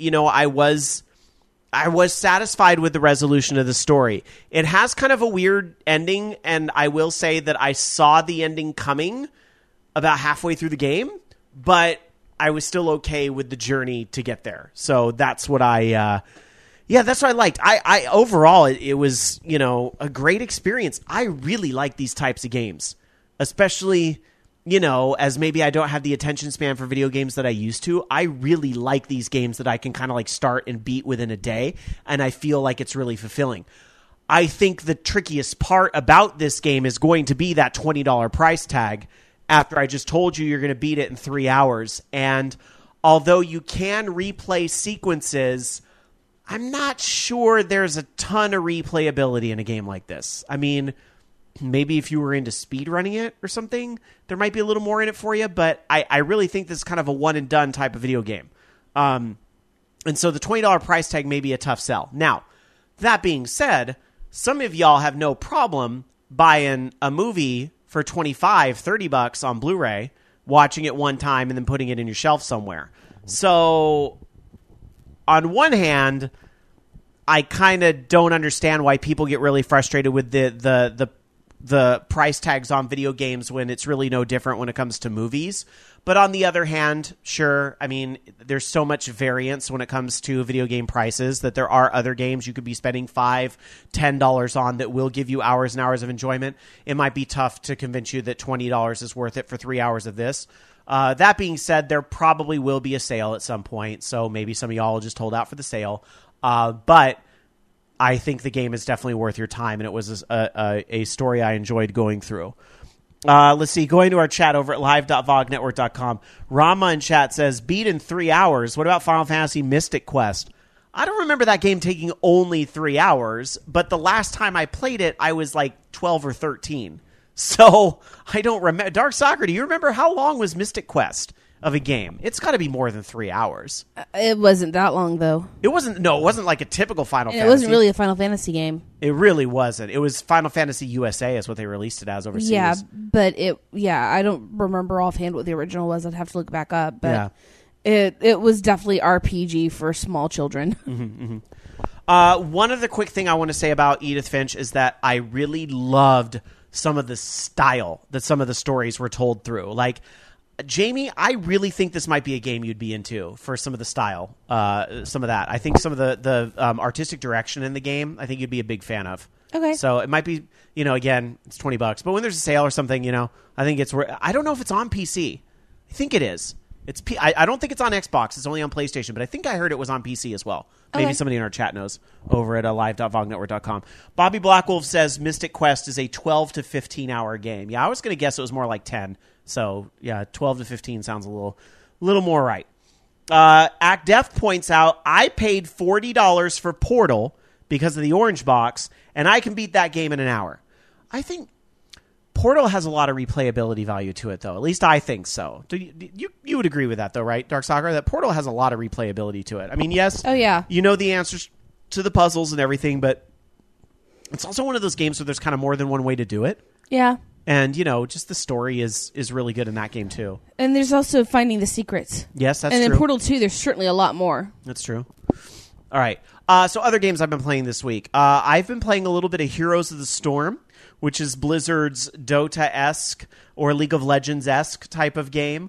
I was satisfied with the resolution of the story. It has kind of a weird ending, and I will say that I saw the ending coming about halfway through the game, but I was still okay with the journey to get there. So that's what that's what I liked. I overall, it was, a great experience. I really like these types of games. Especially, as maybe I don't have the attention span for video games that I used to. I really like these games that I can kind of start and beat within a day, and I feel like it's really fulfilling. I think the trickiest part about this game is going to be that $20 price tag after I just told you you're going to beat it in 3 hours. And although you can replay sequences, I'm not sure there's a ton of replayability in a game like this. I mean, maybe if you were into speedrunning it or something, there might be a little more in it for you, but I really think this is kind of a one-and-done type of video game. And so the $20 price tag may be a tough sell. Now, that being said, some of y'all have no problem buying a movie for $25, $30 on Blu-ray, watching it one time, and then putting it in your shelf somewhere. So, on one hand, I kind of don't understand why people get really frustrated with the price tags on video games when it's really no different when it comes to movies. But on the other hand, sure, I mean, there's so much variance when it comes to video game prices that there are other games you could be spending $5, $10 on that will give you hours and hours of enjoyment. It might be tough to convince you that $20 is worth it for 3 hours of this. That being said, there probably will be a sale at some point, so maybe some of y'all will just hold out for the sale. But I think the game is definitely worth your time, and it was a story I enjoyed going through. Let's see. Going to our chat over at live.vognetwork.com. Rama in chat says, beat in 3 hours. What about Final Fantasy Mystic Quest? I don't remember that game taking only 3 hours, but the last time I played it, I was like 12 or 13. So I don't remember. Dark Soccer, do you remember how long was Mystic Quest of a game? It's got to be more than 3 hours. It wasn't that long, though. It wasn't. No, it wasn't like a typical Final Fantasy. It wasn't really a Final Fantasy game. It really wasn't. It was Final Fantasy USA is what they released it as overseas. Yeah, but I don't remember offhand what the original was. I'd have to look back up. But it was definitely RPG for small children. One other quick thing I want to say about Edith Finch is that I really loved some of the style that some of the stories were told through. Like, Jamie, I really think this might be a game you'd be into for some of the style, some of that. I think some of the artistic direction in the game, I think you'd be a big fan of. Okay. So it might be, again, it's $20, but when there's a sale or something, I think it's worth. I don't know if it's on PC. I think it is. I don't think it's on Xbox. It's only on PlayStation, but I think I heard it was on PC as well. Maybe somebody in our chat knows over at live.vognetwork.com. Bobby Blackwolf says Mystic Quest is a 12 to 15 hour game. Yeah, I was going to guess it was more like 10. So, yeah, 12 to 15 sounds a little more right. ActDef points out, I paid $40 for Portal because of the orange box, and I can beat that game in an hour. I think Portal has a lot of replayability value to it, though. At least I think so. You would agree with that, though, right, Dark Soccer? That Portal has a lot of replayability to it. I mean, yes, oh yeah, you know the answers to the puzzles and everything, but it's also one of those games where there's kind of more than one way to do it. Yeah. And, just the story is really good in that game, too. And there's also finding the secrets. Yes, that's true. true. And in Portal 2, there's certainly a lot more. That's true. All right. So other games I've been playing this week. I've been playing a little bit of Heroes of the Storm, which is Blizzard's Dota-esque or League of Legends-esque type of game.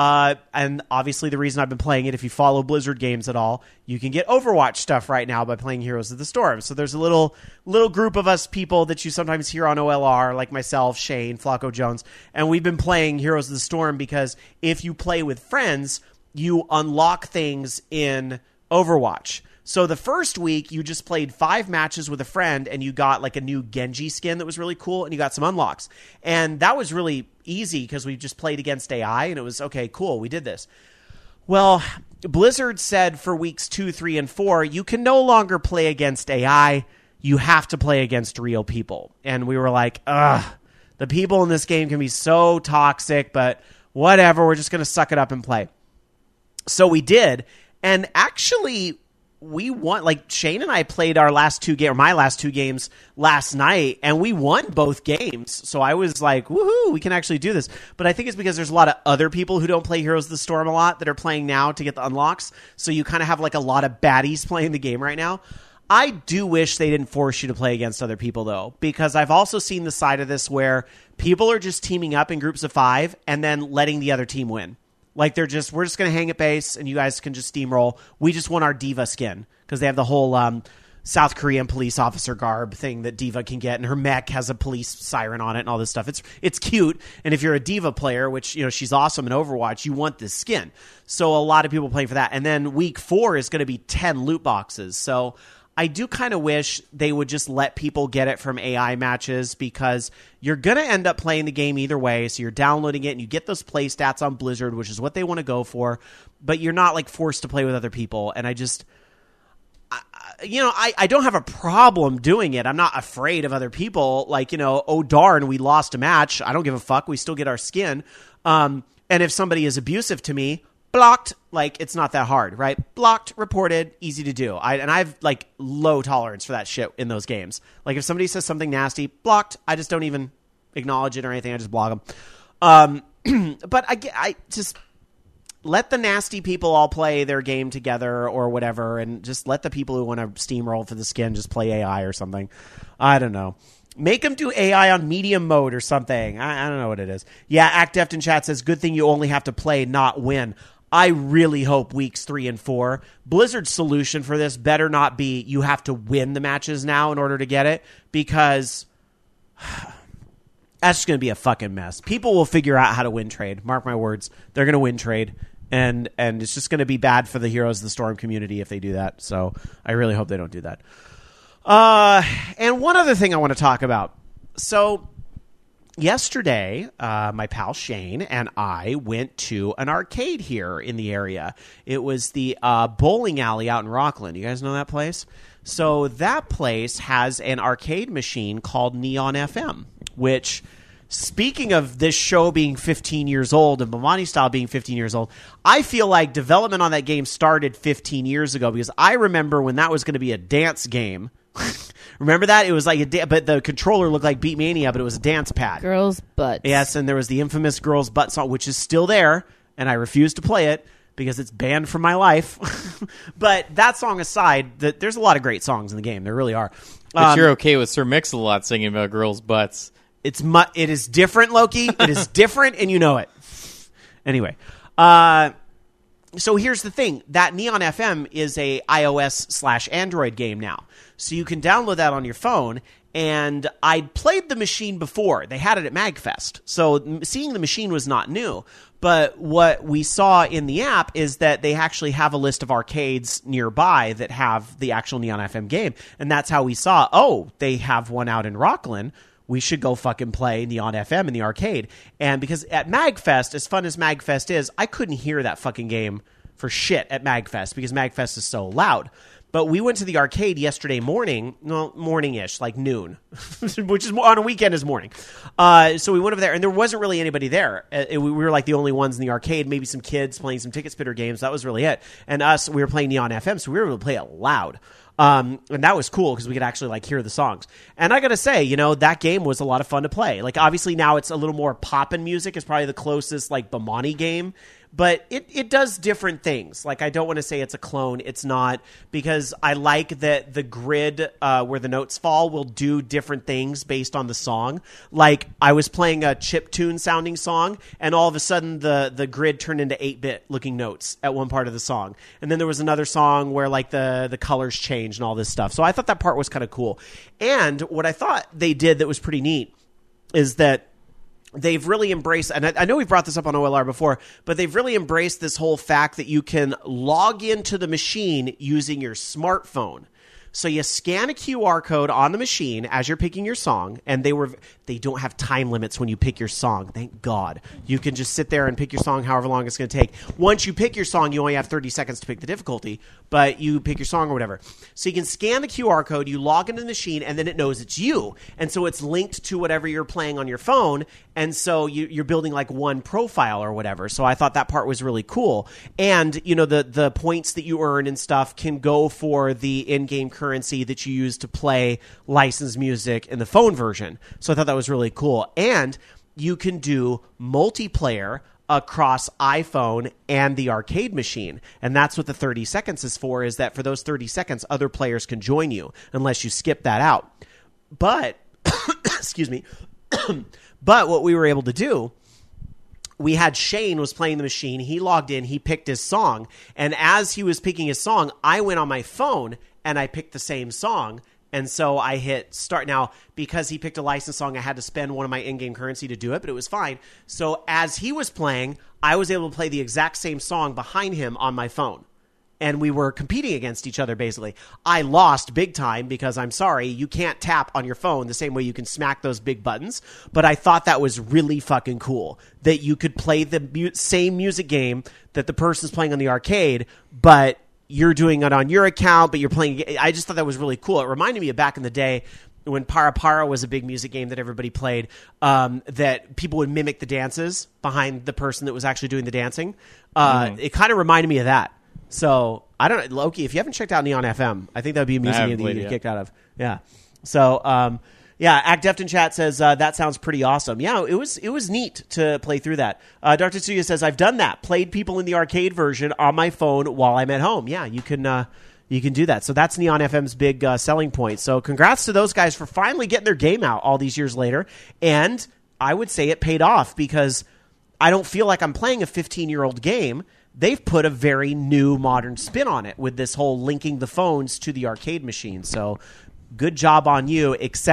And obviously the reason I've been playing it, if you follow Blizzard games at all, you can get Overwatch stuff right now by playing Heroes of the Storm. So there's a little group of us people that you sometimes hear on OLR, like myself, Shane, Flacco Jones, and we've been playing Heroes of the Storm because if you play with friends, you unlock things in Overwatch. So the first week, you just played 5 matches with a friend, and you got like a new Genji skin that was really cool, and you got some unlocks. And that was really easy because we just played against AI, and it was, okay, cool, we did this. Well, Blizzard said for weeks 2, 3, and 4, you can no longer play against AI. You have to play against real people. And we were like, ugh, the people in this game can be so toxic, but whatever, we're just going to suck it up and play. So we did, and actually we won. Like, Shane and I played our last 2 games, or my last 2 games last night, and we won both games. So I was like, woohoo, we can actually do this. But I think it's because there's a lot of other people who don't play Heroes of the Storm a lot that are playing now to get the unlocks. So you kind of have like a lot of baddies playing the game right now. I do wish they didn't force you to play against other people, though, because I've also seen the side of this where people are just teaming up in groups of 5 and then letting the other team win. Like, we're just going to hang at base, and you guys can just steamroll. We just want our Diva skin, because they have the whole South Korean police officer garb thing that Diva can get, and her mech has a police siren on it and all this stuff. It's cute, and if you're a Diva player, which, she's awesome in Overwatch, you want this skin. So a lot of people playing for that. And then week 4 is going to be 10 loot boxes. So I do kind of wish they would just let people get it from AI matches, because you're going to end up playing the game either way. So you're downloading it and you get those play stats on Blizzard, which is what they want to go for, but you're not like forced to play with other people. And I don't have a problem doing it. I'm not afraid of other people. Like, oh darn, we lost a match. I don't give a fuck. We still get our skin. And if somebody is abusive to me, blocked. Like, it's not that hard, right? Blocked, reported, easy to do. I've like low tolerance for that shit in those games. Like, if somebody says something nasty, blocked. I just don't even acknowledge it or anything. I just block them. But I just let the nasty people all play their game together or whatever, and just let the people who want to steamroll for the skin just play AI or something. I don't know. Make them do AI on medium mode or something. I don't know what it is. Yeah, ActDeft in chat says, good thing you only have to play, not win. I really hope weeks 3 and 4, Blizzard's solution for this better not be you have to win the matches now in order to get it, because that's just going to be a fucking mess. People will figure out how to win trade. Mark my words. They're going to win trade, and it's just going to be bad for the Heroes of the Storm community if they do that. So I really hope they don't do that. And one other thing I want to talk about. So yesterday, my pal Shane and I went to an arcade here in the area. It was the bowling alley out in Rockland. You guys know that place? So that place has an arcade machine called Neon FM, which, speaking of this show being 15 years old and Bomani Style being 15 years old, I feel like development on that game started 15 years ago, because I remember when that was going to be a dance game. Remember that? It was like but the controller looked like Beatmania, but it was a dance pad. Girls' butts. Yes, and there was the infamous Girls' Butt song, which is still there, and I refuse to play it because it's banned from my life. But that song aside, there's a lot of great songs in the game. There really are. But you're okay with Sir Mix-a-Lot singing about girls' butts. It is different, Loki. It is different, and you know it. Anyway, so here's the thing. That Neon FM is a iOS/Android game now. So you can download that on your phone, and I'd played the machine before. They had it at MagFest. So seeing the machine was not new. But what we saw in the app is that they actually have a list of arcades nearby that have the actual Neon FM game. And that's how we saw, they have one out in Rockland. We should go fucking play Neon FM in the arcade. And because at MagFest, as fun as MagFest is, I couldn't hear that fucking game for shit at MagFest because MagFest is so loud. But we went to the arcade yesterday morning, morning-ish, like noon, which is on a weekend is morning. So we went over there, and there wasn't really anybody there. We were like the only ones in the arcade, maybe some kids playing some Ticket Spitter games. That was really it. And we were playing Neon FM, so we were able to play it loud. And that was cool because we could actually like hear the songs. And I got to say, that game was a lot of fun to play. Like, obviously now it's a little more poppin' music is probably the closest like Bomani game. But it does different things. Like, I don't want to say it's a clone. It's not, because I like that the grid where the notes fall will do different things based on the song. Like, I was playing a chiptune sounding song, and all of a sudden the grid turned into 8-bit looking notes at one part of the song. And then there was another song where like the colors changed and all this stuff. So I thought that part was kind of cool. And what I thought they did that was pretty neat is that they've really embraced, and I know we brought this up on OLR before, but they've really embraced this whole fact that you can log into the machine using your smartphone. So you scan a QR code on the machine as you're picking your song, and they don't have time limits when you pick your song. Thank God. You can just sit there and pick your song however long it's going to take. Once you pick your song, you only have 30 seconds to pick the difficulty, but you pick your song or whatever. So you can scan the QR code, you log into the machine, and then it knows it's you. And so it's linked to whatever you're playing on your phone, and so you're building like one profile or whatever. So I thought that part was really cool. And, the points that you earn and stuff can go for the in-game currency that you use to play licensed music in the phone version. So I thought that was really cool. And you can do multiplayer across iPhone and the arcade machine. And that's what the 30 seconds is for, is that for those 30 seconds, other players can join you unless you skip that out. But, excuse me, but what we were able to do, we had Shane was playing the machine. He logged in. He picked his song. And as he was picking his song, I went on my phone and I picked the same song. And so I hit start. Now, because he picked a licensed song, I had to spend one of my in-game currency to do it, but it was fine. So as he was playing, I was able to play the exact same song behind him on my phone. And we were competing against each other, basically. I lost big time because, I'm sorry, you can't tap on your phone the same way you can smack those big buttons. But I thought that was really fucking cool, that you could play the same music game that the person's playing on the arcade, but you're doing it on your account, but you're playing. I just thought that was really cool. It reminded me of back in the day when Para Para was a big music game that everybody played, that people would mimic the dances behind the person that was actually doing the dancing. It kind of reminded me of that. So, I don't know, Loki, if you haven't checked out Neon FM, I think that would be a music game that you get kicked out of. Yeah. So, Act Deft in chat says, that sounds pretty awesome. Yeah, it was neat to play through that. Dr. Tsuya says, I've done that. Played people in the arcade version on my phone while I'm at home. Yeah, you can do that. So that's Neon FM's big selling point. So congrats to those guys for finally getting their game out all these years later. And I would say it paid off because I don't feel like I'm playing a 15-year-old game. They've put a very new modern spin on it with this whole linking the phones to the arcade machine. So good job on you, except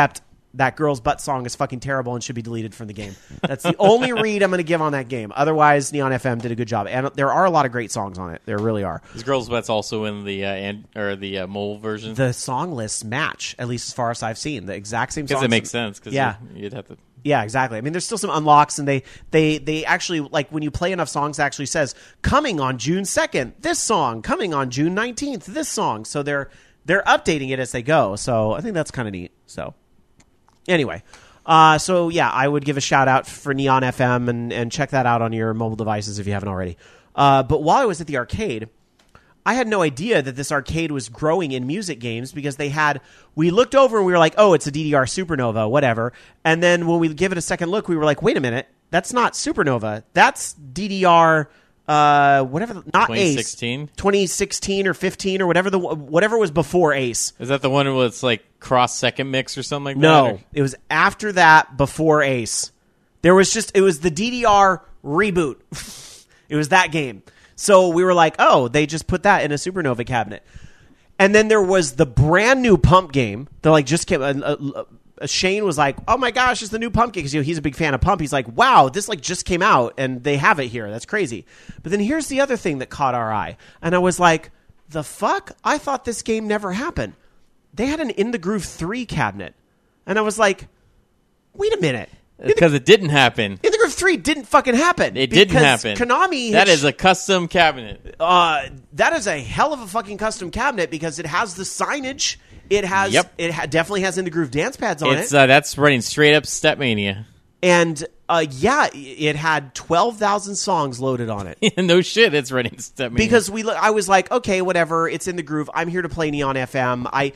that girl's butt song is fucking terrible and should be deleted from the game. That's the only read I'm going to give on that game. Otherwise, Neon FM did a good job, and there are a lot of great songs on it. There really are. This girl's butt's also in the mobile version. The song lists match, at least as far as I've seen, the exact same songs. Because it makes sense. Cause yeah, you'd have to. Yeah, exactly. I mean, there's still some unlocks, and they actually, like, when you play enough songs, it actually says, coming on June 2nd, this song. Coming on June 19th, this song. So they're updating it as they go. So I think that's kind of neat. So anyway, so yeah, I would give a shout-out for Neon FM, and check that out on your mobile devices if you haven't already. But while I was at the arcade, I had no idea that this arcade was growing in music games because we looked over and we were like, oh, it's a DDR Supernova, whatever. And then when we give it a second look, we were like, wait a minute, that's not Supernova. That's DDR, whatever, not 2016? Ace. 2016 or 15 or whatever was before Ace. Is that the one where it's like cross-second mix or something like that? No, it was after that, before Ace. It was the DDR reboot. It was that game. So we were like, oh, they just put that in a Supernova cabinet. And then there was the brand new Pump game. They like just came. Shane was like, oh my gosh, it's the new Pump game, because he's a big fan of Pump. He's like, wow, this like just came out and they have it here. That's crazy. But then here's the other thing that caught our eye. And I was like, the fuck? I thought this game never happened. They had an In the Groove 3 cabinet. And I was like, wait a minute. Because it didn't happen. In the Groove 3 didn't fucking happen. It didn't happen. Konami... That is a custom cabinet. That is a hell of a fucking custom cabinet because it has the signage. It has... Yep. Definitely has In the Groove dance pads on it. That's running straight up Stepmania. And, yeah, it had 12,000 songs loaded on it. No shit, it's running Stepmania. Because I was like, okay, whatever, it's In the Groove. I'm here to play Neon FM.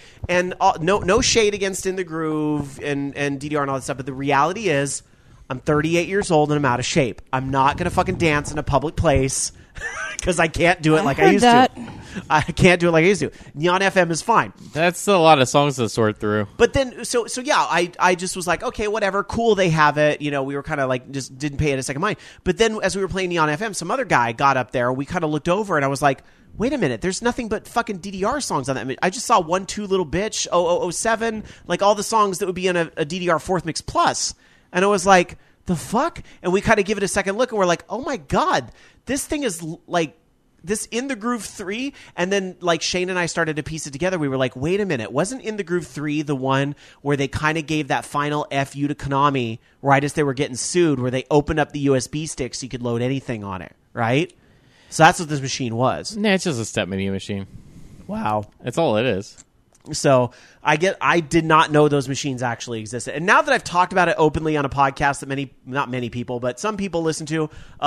No shade against In the Groove and DDR and all that stuff, but the reality is I'm 38 years old and I'm out of shape. I'm not going to fucking dance in a public place because I can't do it like I used to. I can't do it like I used to. Neon FM is fine. That's a lot of songs to sort through. But then, so yeah, I just was like, okay, whatever, cool, they have it. You know, we were kind of like, just didn't pay it a second mind. But then as we were playing Neon FM, some other guy got up there. We kind of looked over and I was like, wait a minute, there's nothing but fucking DDR songs on that. I mean, I just saw 1, 2 Little Bitch, 0007, like all the songs that would be in a DDR 4th Mix Plus. And I was like, the fuck? And we kind of give it a second look and we're like, oh my God, this thing is like, this In the Groove 3, and then like Shane and I started to piece it together. We were like, wait a minute, wasn't In the Groove 3 the one where they kind of gave that final FU to Konami right as they were getting sued, where they opened up the USB stick so you could load anything on it, right? So that's what this machine was. Nah, it's just a Stepmania machine. Wow. That's all it is. So I did not know those machines actually existed. And now that I've talked about it openly on a podcast that not many people, but some people listen to,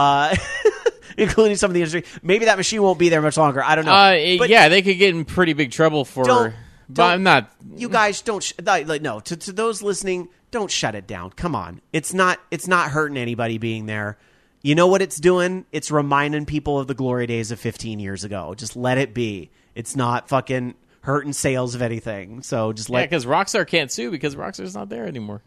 including some of the industry, maybe that machine won't be there much longer. I don't know. Yeah, they could get in pretty big trouble for... But I'm not... You guys don't... no, to those listening, don't shut it down. Come on. It's not hurting anybody being there. You know what it's doing? It's reminding people of the glory days of 15 years ago. Just let it be. It's not fucking... hurting sales of anything. So just let... Yeah, because Rockstar can't sue because Rockstar's not there anymore.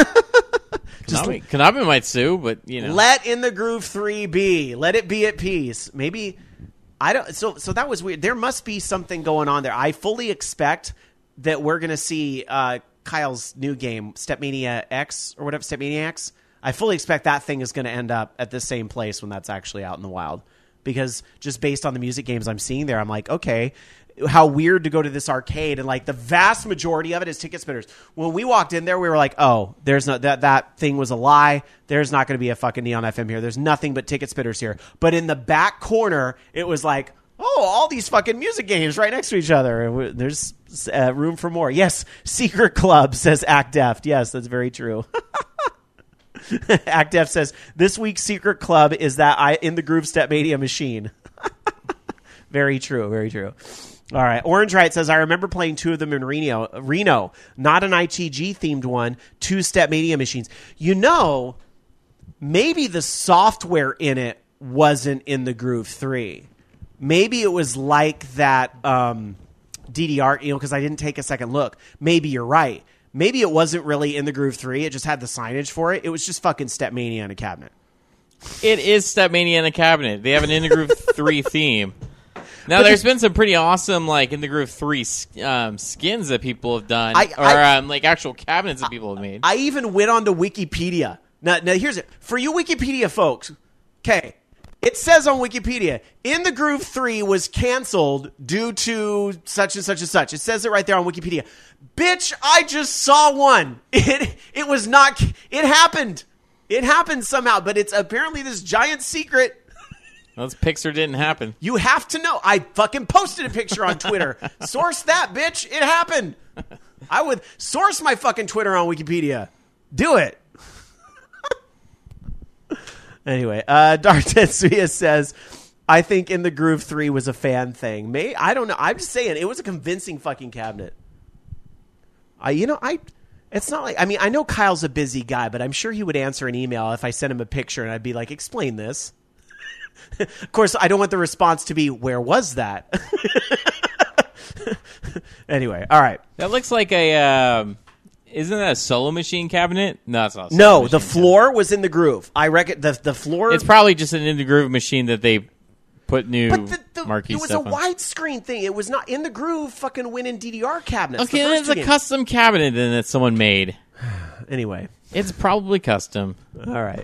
Konami might sue, but, you know. Let In the Groove 3 be. Let it be at peace. Maybe... I don't... So that was weird. There must be something going on there. I fully expect that we're going to see Kyle's new game, Stepmania X, or whatever, Stepmania X. I fully expect that thing is going to end up at the same place when that's actually out in the wild. Because just based on the music games I'm seeing there, I'm like, okay... how weird to go to this arcade and like the vast majority of it is ticket spinners. When we walked in there, we were like, oh, there's no that thing was a lie. There's not going to be a fucking Neon FM here. There's nothing but ticket spinners here. But in the back corner, it was like, oh, all these fucking music games right next to each other. And there's room for more. Yes, Secret Club, says Act Deft. Yes, that's very true. Act Deft says, this week's Secret Club is that In the Groove Stepmania machine. Very true, very true. All right. Orange Right says, I remember playing 2 of them in Reno, not an ITG-themed one, 2 Stepmania machines. You know, maybe the software in it wasn't In the Groove 3. Maybe it was like that DDR, because I didn't take a second look. Maybe you're right. Maybe it wasn't really In the Groove 3. It just had the signage for it. It was just fucking Stepmania in a cabinet. It is Stepmania in a cabinet. They have an In the Groove 3 theme. Now, there's been some pretty awesome, like, In the Groove 3 skins that people have done, like actual cabinets that people have made. I even went onto Wikipedia. Now here's it. For you Wikipedia folks, okay, it says on Wikipedia, In the Groove 3 was canceled due to such and such and such. It says it right there on Wikipedia. Bitch, I just saw one. It was not, it happened. It happened somehow, but it's apparently this giant secret. Those Pixar didn't happen. You have to know. I fucking posted a picture on Twitter. Source that, bitch. It happened. I would source my fucking Twitter on Wikipedia. Do it. Anyway, Dartetsuya says, I think In the Groove 3 was a fan thing. I don't know. I'm just saying, it was a convincing fucking cabinet. It's not like, I mean, I know Kyle's a busy guy, but I'm sure he would answer an email if I sent him a picture and I'd be like, explain this. Of course, I don't want the response to be, where was that? Anyway, all right. That looks like isn't that a Solo Machine cabinet? No, it's not. No, the floor was In the Groove. I reckon the floor. It's probably just an In the Groove machine that they put new marquee it was stuff a on. widescreen thing. It was not In the Groove. Fucking win in DDR cabinets. Okay, then it's a custom cabinet then that someone made. Anyway, it's probably custom. All right.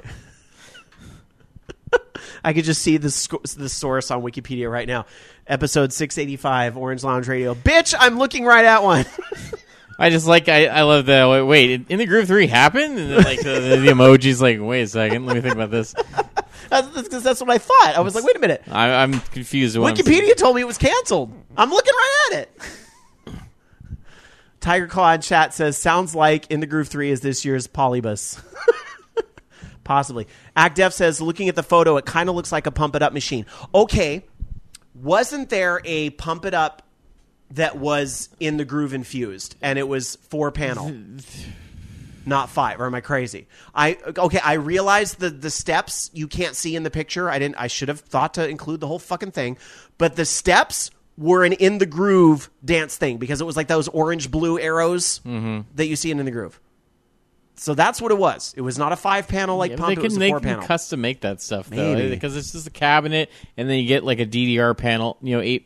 I could just see the source on Wikipedia right now. Episode 685, Orange Lounge Radio. Bitch, I'm looking right at one. I just like, I love the, wait, In the Groove 3 happened? And then, like, the emoji's like, wait a second, let me think about this. That's what I thought. I was like, wait a minute. I'm confused. Wikipedia told me it was canceled. I'm looking right at it. Tiger Claw in chat says, sounds like In the Groove 3 is this year's Polybus. Possibly. ActDef says, looking at the photo, it kind of looks like a Pump It Up machine. Okay. Wasn't there a Pump It Up that was In the Groove infused, and it was 4-panel, not 5? Or am I crazy? I realized the steps you can't see in the picture. I should have thought to include the whole fucking thing, but the steps were an In the Groove dance thing because it was like those orange blue arrows that you see in the Groove. So that's what it was. It was not a 5-panel like Pump. It was a 4-panel. They can custom make that stuff though, because it's just a cabinet, and then you get like a DDR panel,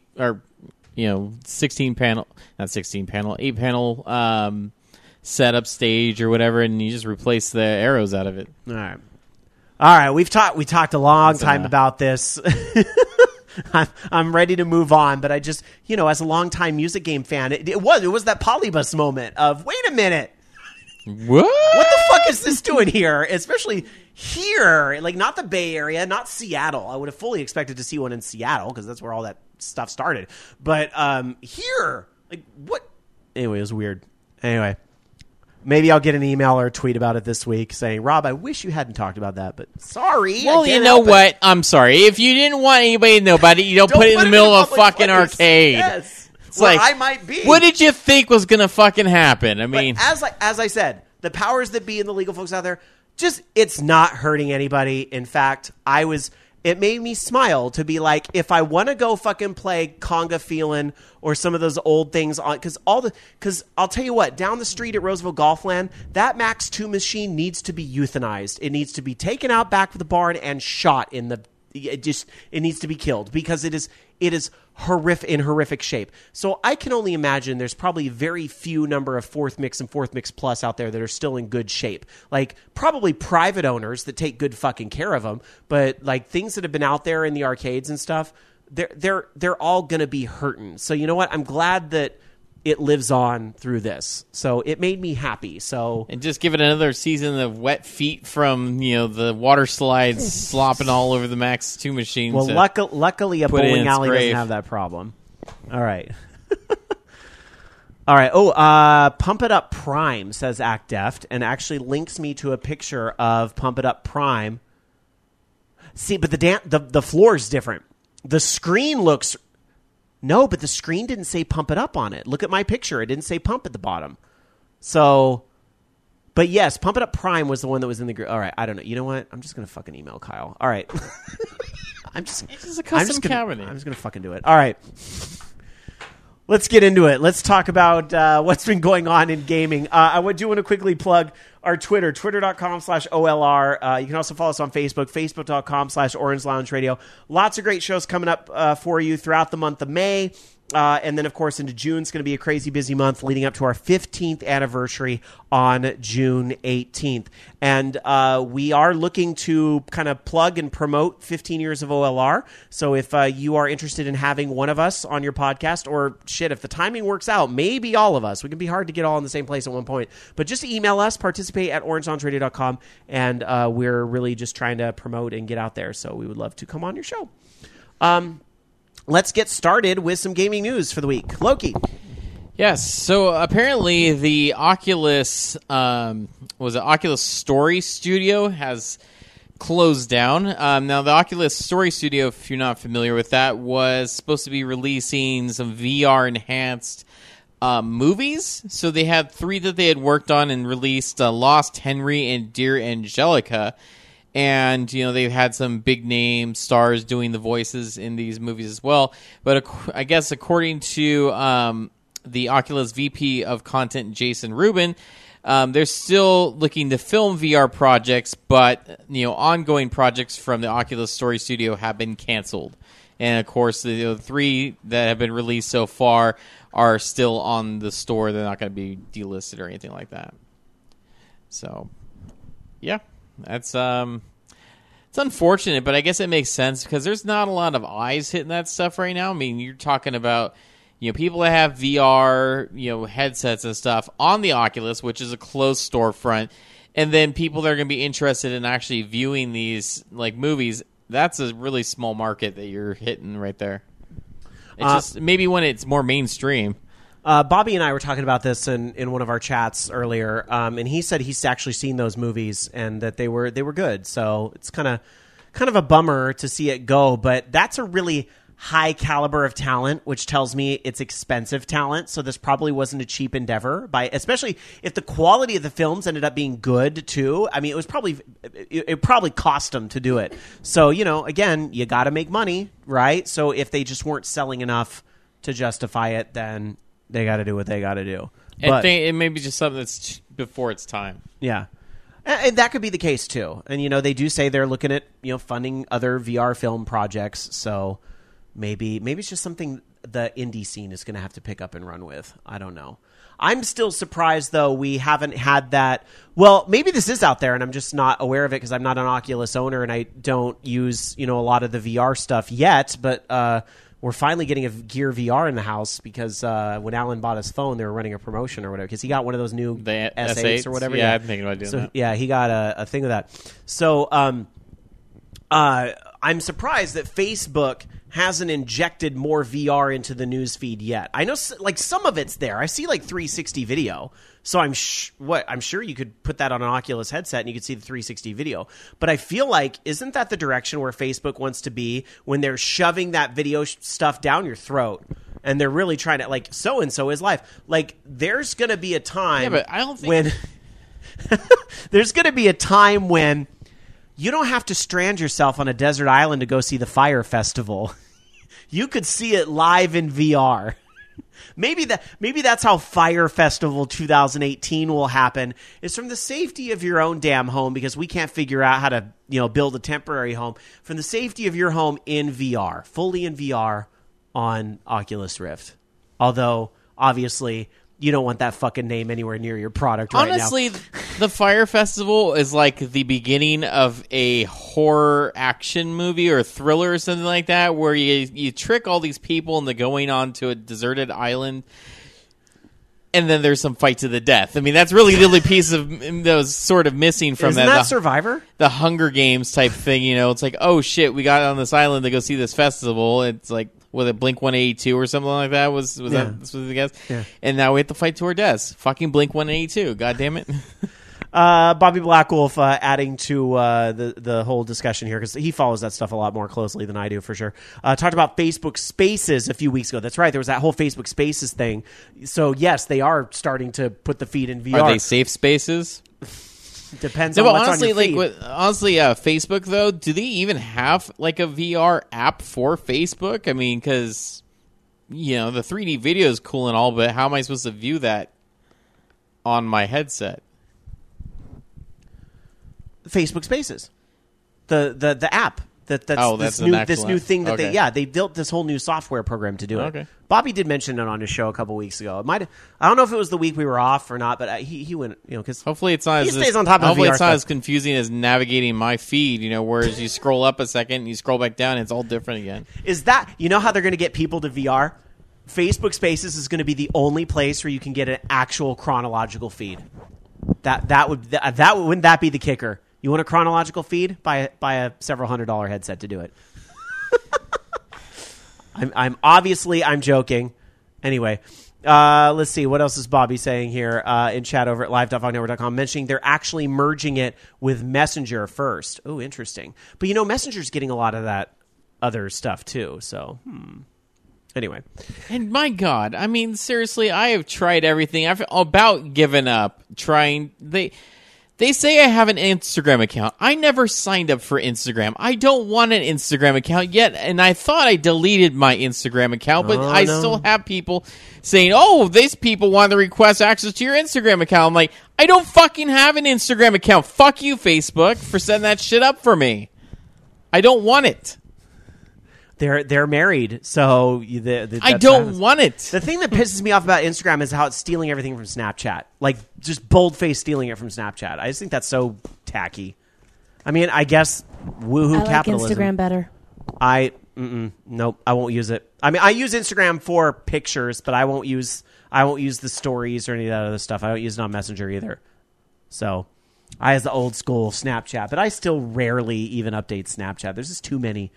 16 panel, not 16 panel, 8-panel setup stage or whatever, and you just replace the arrows out of it. All right. We talked a long time about this. I'm ready to move on, but I just, as a longtime music game fan, it was that Polybus moment of, wait a minute. What the fuck is this doing here? Especially here, like not the Bay Area, not Seattle. I would have fully expected to see one in Seattle because that's where all that stuff started. But here, like what? Anyway, it was weird. Anyway, maybe I'll get an email or a tweet about it this week saying, Rob, I wish you hadn't talked about that, but sorry. Well, you know what? I'm sorry. If you didn't want anybody to know about it, you don't put it in the middle of a fucking arcade. Yes. It's like, I might be. What did you think was going to fucking happen? I mean, but as I said, the powers that be and the legal folks out there, it's not hurting anybody. In fact, it made me smile to be like, if I want to go fucking play Conga Feelin' or some of those old things on, because I'll tell you what, down the street at Roseville Golfland, that Max 2 machine needs to be euthanized. It needs to be taken out back of the barn and shot it needs to be killed because it is horrific shape. So I can only imagine there's probably very few number of Fourth Mix and Fourth Mix Plus out there that are still in good shape. Like probably private owners that take good fucking care of them, but like things that have been out there in the arcades and stuff, they're all going to be hurting. So you know what? I'm glad that it lives on through this. So it made me happy. And just give it another season of wet feet from, the water slides slopping all over the Max 2 machine. Well, luckily a bowling alley doesn't have that problem. All right. All right. Oh, Pump It Up Prime, says ActDeft, and actually links me to a picture of Pump It Up Prime. See, but the floor is different. The screen looks... No, but the screen didn't say Pump It Up on it. Look at my picture. It didn't say Pump at the bottom. So, but yes, Pump It Up Prime was the one that was in the group. All right, I don't know. You know what? I'm just going to fucking email Kyle. All right. It's just a custom cabinet. I'm just going to fucking do it. All right. Let's get into it. Let's talk about what's been going on in gaming. I do want to quickly plug our Twitter, twitter.com/OLR. You can also follow us on Facebook, facebook.com/Orange Lounge Radio. Lots of great shows coming up for you throughout the month of May. And then, of course, into June, it's going to be a crazy busy month leading up to our 15th anniversary on June 18th. And we are looking to kind of plug and promote 15 years of OLR. So if you are interested in having one of us on your podcast, or shit, if the timing works out, maybe all of us. We can be hard to get all in the same place at one point. But just email us, participate at orangeloungeradio.com, and we're really just trying to promote and get out there. So we would love to come on your show. Let's get started with some gaming news for the week. Loki. Yes, so apparently the Oculus Oculus Story Studio has closed down. Now, the Oculus Story Studio, if you're not familiar with that, was supposed to be releasing some VR-enhanced movies. So they had 3 that they had worked on and released, Lost Henry and Dear Angelica. And, you know, they've had some big-name stars doing the voices in these movies as well. But I guess according to the Oculus VP of Content, Jason Rubin, they're still looking to film VR projects, but, you know, ongoing projects from the Oculus Story Studio have been canceled. And, of course, the 3 that have been released so far are still on the store. They're not going to be delisted or anything like that. So, yeah. That's it's unfortunate, but I guess it makes sense because there's not a lot of eyes hitting that stuff right now. I mean, you're talking about, you know, people that have VR, you know, headsets and stuff on the Oculus, which is a closed storefront, and then people that are going to be interested in actually viewing these like movies. That's a really small market that you're hitting right there. It's just maybe when it's more mainstream. Bobby and I were talking about this in one of our chats earlier, and he said he's actually seen those movies and that they were good. So it's kind of a bummer to see it go, but that's a really high caliber of talent, which tells me it's expensive talent. So this probably wasn't a cheap endeavor, especially if the quality of the films ended up being good too. I mean, it probably cost them to do it. So, you know, again, you got to make money, right? So if they just weren't selling enough to justify it, then they got to do what they got to do. I think it may be just something that's before its time. Yeah. And that could be the case, too. And, you know, they do say they're looking at, you know, funding other VR film projects. So maybe it's just something the indie scene is going to have to pick up and run with. I don't know. I'm still surprised, though, we haven't had that. Well, maybe this is out there, and I'm just not aware of it because I'm not an Oculus owner and I don't use, you know, a lot of the VR stuff yet. But we're finally getting a Gear VR in the house because when Alan bought his phone, they were running a promotion or whatever because he got one of those new S8s or whatever. Yeah, I'm thinking about doing that. Yeah, he got a thing of that. So I'm surprised that Facebook hasn't injected more VR into the news feed yet. I know, like, some of it's there. I see like 360 video, so I'm sure you could put that on an Oculus headset and you could see the 360 video. But I feel like, isn't that the direction where Facebook wants to be when they're shoving that video stuff down your throat and they're really trying to, like, so and so is live. Like, there's going to be a time. Yeah, but I don't think when there's going to be a time when you don't have to strand yourself on a desert island to go see the Fire Festival. You could see it live in VR. Maybe that's how Fire Festival 2018 will happen, is from the safety of your own damn home, because we can't figure out how to, you know, build a temporary home, from the safety of your home in VR, fully in VR on Oculus Rift. Although, obviously, you don't want that fucking name anywhere near your product right now. Honestly, the Fire Festival is like the beginning of a horror action movie or thriller or something like that, where you trick all these people into going on to a deserted island, and then there's some fight to the death. I mean, that's really the only piece of that was sort of missing from Isn't that Survivor? The Hunger Games type thing, you know? It's like, oh shit, we got on this island to go see this festival. It's like, was it Blink 182 or something like that? Was that this was the guess? Yeah. And now we have to fight to our deaths. Fucking Blink 182. God damn it. Bobby Blackwolf adding to the whole discussion here, because he follows that stuff a lot more closely than I do, for sure. Talked about Facebook Spaces a few weeks ago. That's right. There was that whole Facebook Spaces thing. So, yes, they are starting to put the feed in VR. Are they safe spaces? Depends on what's honestly, on your feed. Facebook, though, do they even have like a VR app for Facebook? I mean, because the 3D video is cool and all, but how am I supposed to view that on my headset? Facebook Spaces, the app. That's this new thing that okay. they built this whole new software program to do it. Okay. Bobby did mention it on his show a couple weeks ago. I don't know if it was the week we were off or not, but he went, because hopefully it's not. He stays on top of hopefully VR it's not stuff. as confusing as navigating my feed. Whereas you scroll up a second, and you scroll back down, and it's all different again. Is that how they're going to get people to VR? Facebook Spaces is going to be the only place where you can get an actual chronological feed. Wouldn't that be the kicker? You want a chronological feed? Buy a several $100 headset to do it. I'm joking. Anyway, let's see. What else is Bobby saying here in chat over at live.vognetwork.com, mentioning they're actually merging it with Messenger first. Oh, interesting. But Messenger's getting a lot of that other stuff too. So, Anyway. And my God, I mean, seriously, I have tried everything. I've about given up trying. They say I have an Instagram account. I never signed up for Instagram. I don't want an Instagram account yet, and I thought I deleted my Instagram account, but I still have people saying, these people want to request access to your Instagram account. I'm like, I don't fucking have an Instagram account. Fuck you, Facebook, for setting that shit up for me. I don't want it. They're married, so I don't want it. The thing that pisses me off about Instagram is how it's stealing everything from Snapchat, like just boldface stealing it from Snapchat. I just think that's so tacky. I mean, I guess woohoo capitalism. I like Instagram better. Nope, I won't use it. I mean, I use Instagram for pictures, but I won't use the stories or any of that other stuff. I don't use it on Messenger either. So I use the old school Snapchat, but I still rarely even update Snapchat. There's just too many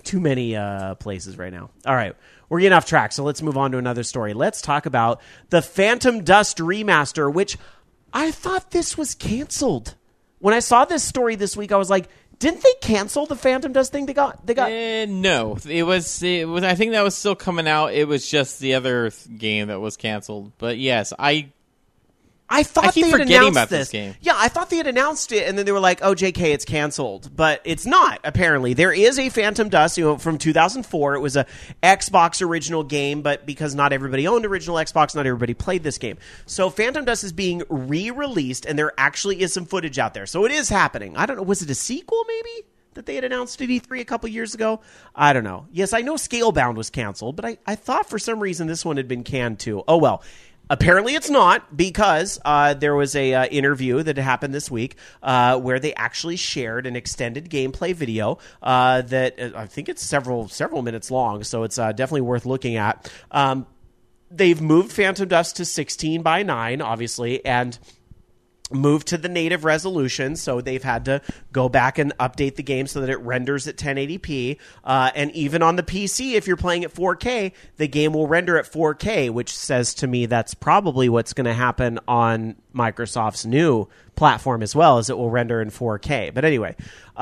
places right now. All right, we're getting off track, so let's move on to another story. Let's talk about the Phantom Dust remaster, which I thought this was canceled. When I saw this story this week, I was like, didn't they cancel the Phantom Dust thing? They got no. It was. I think that was still coming out. It was just the other game that was canceled. But yes, I thought they had forgetting announced about this game. Yeah, I thought they had announced it, and then they were like, "Oh, JK, it's canceled." But it's not. Apparently, there is a Phantom Dust. From 2004. It was a Xbox original game, but because not everybody owned original Xbox, not everybody played this game. So Phantom Dust is being re-released, and there actually is some footage out there. So it is happening. I don't know. Was it a sequel? Maybe that they had announced at E3 a couple years ago. I don't know. Yes, I know Scalebound was canceled, but I thought for some reason this one had been canned too. Oh well. Apparently it's not, because there was a interview that happened this week where they actually shared an extended gameplay video that I think it's several minutes long, so it's definitely worth looking at. They've moved Phantom Dust to 16:9, obviously, and moved to the native resolution, so they've had to go back and update the game so that it renders at 1080p. And even on the PC, if you're playing at 4K, the game will render at 4K, which says to me that's probably what's going to happen on Microsoft's new platform as well, as it will render in 4K. But anyway,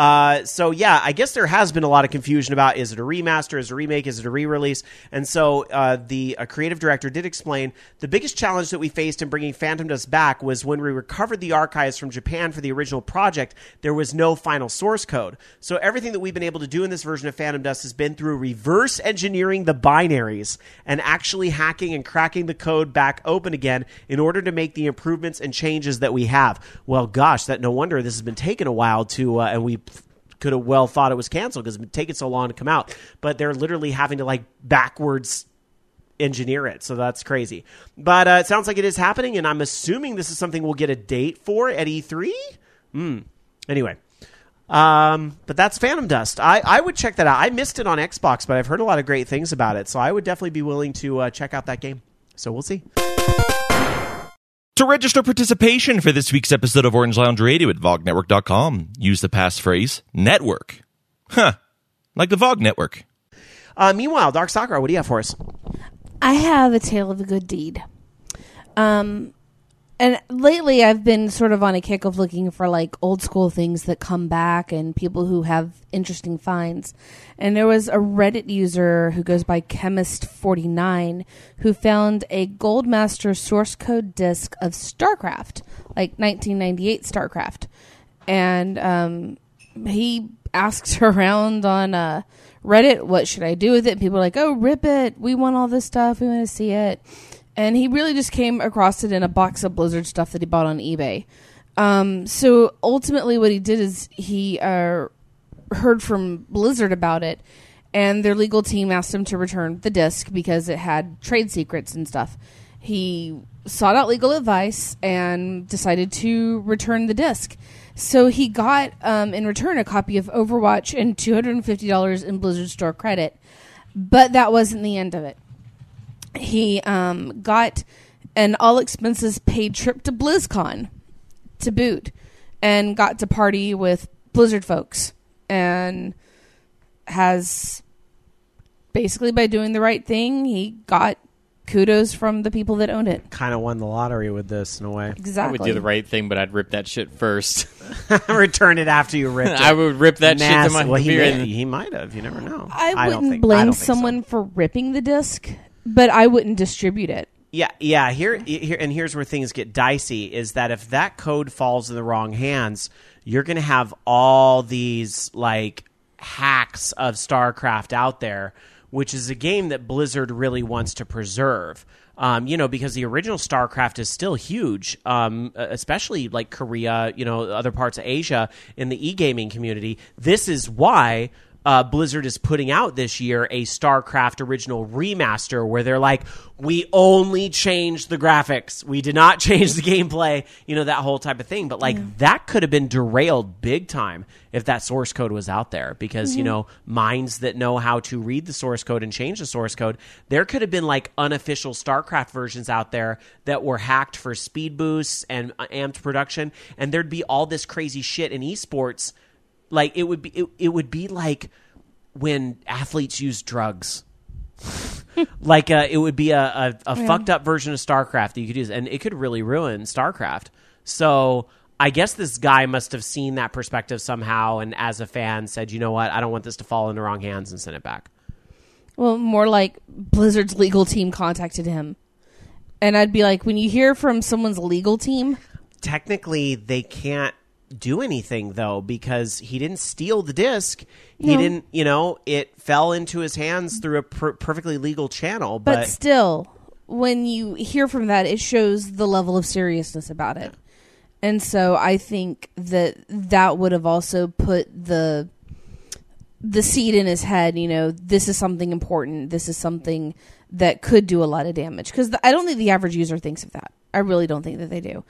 so yeah, I guess there has been a lot of confusion about, is it a remaster, is it a remake, is it a re-release? And so the creative director did explain the biggest challenge that we faced in bringing Phantom Dust back was when we recovered the archives from Japan for the original project, there was no final source code. So everything that we've been able to do in this version of Phantom Dust has been through reverse engineering the binaries and actually hacking and cracking the code back open again in order to make the improvements and changes that we have. Well, gosh, that no wonder this has been taking a while to, and we could have well thought it was canceled because it's been taking so long to come out. But they're literally having to backwards engineer it, so that's crazy. But it sounds like it is happening, and I'm assuming this is something we'll get a date for at E3. Anyway, but that's Phantom Dust. I would check that out. I missed it on Xbox, but I've heard a lot of great things about it, so I would definitely be willing to check out that game. So we'll see. To register participation for this week's episode of Orange Lounge Radio at VogNetwork.com, use the passphrase network. Like the VOG Network. Meanwhile, Dark Sakura, what do you have for us? I have a tale of a good deed. And lately I've been sort of on a kick of looking for old school things that come back and people who have interesting finds. And there was a Reddit user who goes by Chemist49 who found a Goldmaster source code disc of StarCraft, 1998 StarCraft. And he asked around on Reddit, what should I do with it? And people are like, oh, rip it. We want all this stuff. We want to see it. And he really just came across it in a box of Blizzard stuff that he bought on eBay. So ultimately what he did is he heard from Blizzard about it, and their legal team asked him to return the disc because it had trade secrets and stuff. He sought out legal advice and decided to return the disc. So he got, in return, a copy of Overwatch and $250 in Blizzard Store credit. But that wasn't the end of it. He got an all-expenses-paid trip to BlizzCon to boot and got to party with Blizzard folks. And has, basically by doing the right thing, he got kudos from the people that owned it. Kind of won the lottery with this in a way. Exactly. I would do the right thing, but I'd rip that shit first. Return it after you ripped it. I would rip that shit to my computer. He might have. You never know. I wouldn't blame someone for ripping the disc, but I wouldn't distribute it. Yeah. Here, and here's where things get dicey: is that if that code falls in the wrong hands, you're going to have all these like hacks of StarCraft out there, which is a game that Blizzard really wants to preserve. Because the original StarCraft is still huge, especially like Korea, other parts of Asia in the e-gaming community. This is why Blizzard is putting out this year a StarCraft original remaster where they're like, we only changed the graphics. We did not change the gameplay, that whole type of thing. But that could have been derailed big time if that source code was out there because, minds that know how to read the source code and change the source code, there could have been like unofficial StarCraft versions out there that were hacked for speed boosts and amped production. And there'd be all this crazy shit in esports. Like it would be like when athletes use drugs. Like it would be a fucked up version of StarCraft that you could use, and it could really ruin StarCraft. So I guess this guy must have seen that perspective somehow, and as a fan said, you know what, I don't want this to fall in the wrong hands, and sent it back. Well, more like Blizzard's legal team contacted him. And I'd be like, when you hear from someone's legal team... Technically, they can't do anything though because he didn't steal the disc. He didn't, it fell into his hands through a perfectly legal channel. But still, when you hear from that, it shows the level of seriousness about it. And so I think that would have also put the seed in his head. This is something important. This is something that could do a lot of damage because I don't think the average user thinks of that. I really don't think that they do.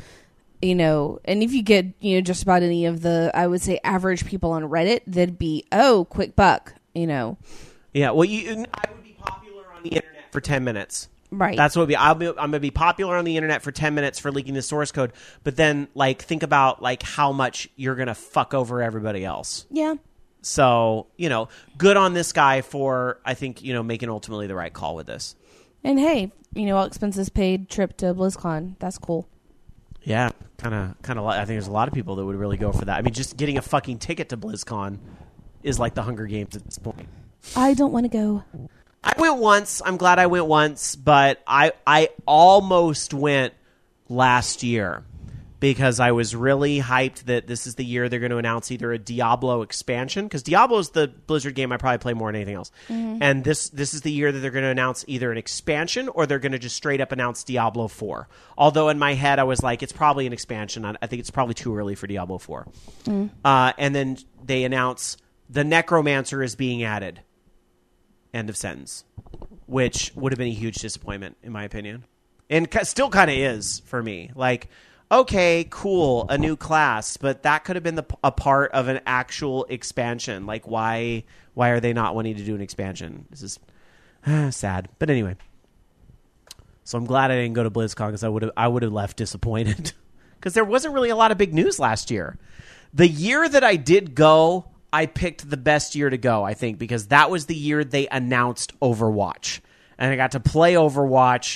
And if you get, just about any of the, I would say, average people on Reddit, they'd be, oh, quick buck, Yeah, well, I would be popular on the internet for 10 minutes. Right. That's what I'm going to be popular on the internet for 10 minutes for leaking the source code. But then, think about, how much you're going to fuck over everybody else. Yeah. So, good on this guy for, I think, making ultimately the right call with this. And hey, all expenses paid trip to BlizzCon. That's cool. Yeah, kind of. I think there's a lot of people that would really go for that. I mean, just getting a fucking ticket to BlizzCon is like the Hunger Games at this point. I don't want to go. I went once. I'm glad I went once, but I almost went last year because I was really hyped that this is the year they're going to announce either a Diablo expansion, because Diablo is the Blizzard game I probably play more than anything else. Mm-hmm. And this is the year that they're going to announce either an expansion or they're going to just straight up announce Diablo 4. Although in my head I was like, it's probably an expansion. I think it's probably too early for Diablo 4. Mm. And then they announce the Necromancer is being added. End of sentence. Which would have been a huge disappointment, in my opinion. And still kind of is for me. Okay, cool, a new class, but that could have been a part of an actual expansion. Why are they not wanting to do an expansion? This is sad. But anyway, so I'm glad I didn't go to BlizzCon because I would have left disappointed because there wasn't really a lot of big news last year. The year that I did go, I picked the best year to go, I think, because that was the year they announced Overwatch, and I got to play Overwatch.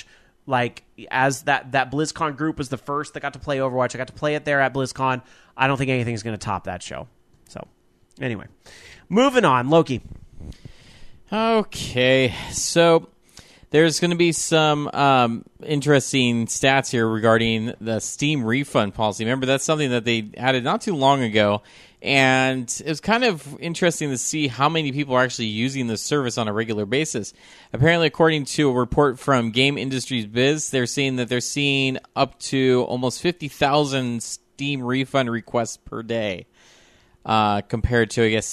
As that BlizzCon group was the first that got to play Overwatch. I got to play it there at BlizzCon. I don't think anything's going to top that show. So, anyway. Moving on. Loki. Okay. So, There's going to be some interesting stats here regarding the Steam refund policy. Remember, that's something that they added not too long ago, and it was kind of interesting to see how many people are actually using this service on a regular basis. Apparently, according to a report from Game Industries Biz, they're saying that they're seeing up to almost 50,000 Steam refund requests per day, compared to, I guess,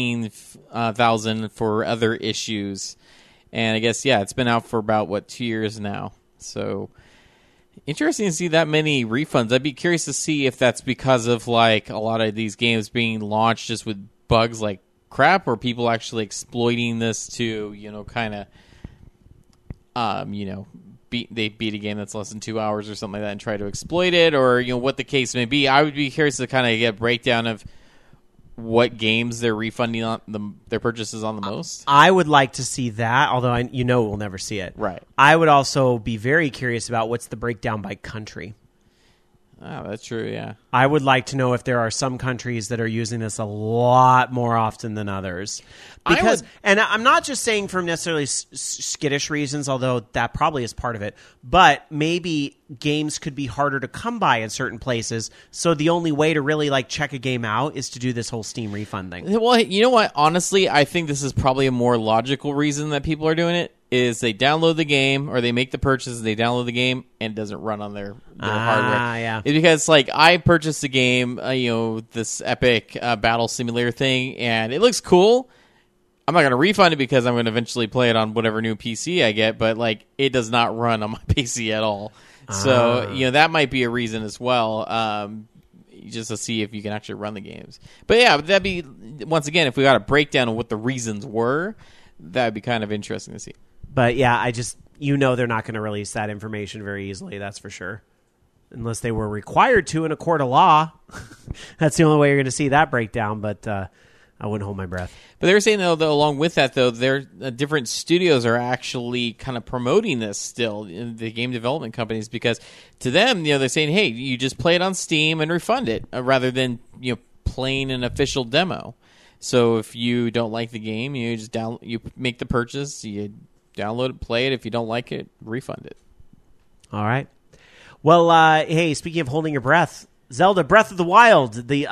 16,000 for other issues. And I guess, yeah, it's been out for about, 2 years now. So, interesting to see that many refunds. I'd be curious to see if that's because of, like, a lot of these games being launched just with bugs like crap, or people actually exploiting this to, kind of, they beat a game that's less than 2 hours or something like that and try to exploit it, or, what the case may be. I would be curious to kind of get a breakdown of what games they're refunding on their purchases on the most. I would like to see that, although we'll never see it. Right. I would also be very curious about what's the breakdown by country. Oh, that's true, yeah. I would like to know if there are some countries that are using this a lot more often than others. And I'm not just saying from necessarily skittish reasons, although that probably is part of it, but maybe games could be harder to come by in certain places, so the only way to really check a game out is to do this whole Steam refund thing. Well, you know what? Honestly, I think this is probably a more logical reason that people are doing it. Is they download the game, or they make the purchase, they download the game, and it doesn't run on their hardware. Yeah. It's because, I purchased the game, this epic battle simulator thing, and it looks cool. I'm not going to refund it because I'm going to eventually play it on whatever new PC I get, but, it does not run on my PC at all. So, that might be a reason as well, just to see if you can actually run the games. But, yeah, that'd be, once again, if we got a breakdown of what the reasons were, that'd be kind of interesting to see. But yeah, they're not going to release that information very easily, that's for sure. Unless they were required to in a court of law. That's the only way you're going to see that breakdown, but I wouldn't hold my breath. But they were saying, though along with that, though, different studios are actually kind of promoting this still, in the game development companies, because to them, they're saying, hey, you just play it on Steam and refund it, rather than, playing an official demo. So if you don't like the game, you just you make the purchase, you download it, play it. If you don't like it, refund it. All right. Well, hey, speaking of holding your breath, Zelda Breath of the Wild, the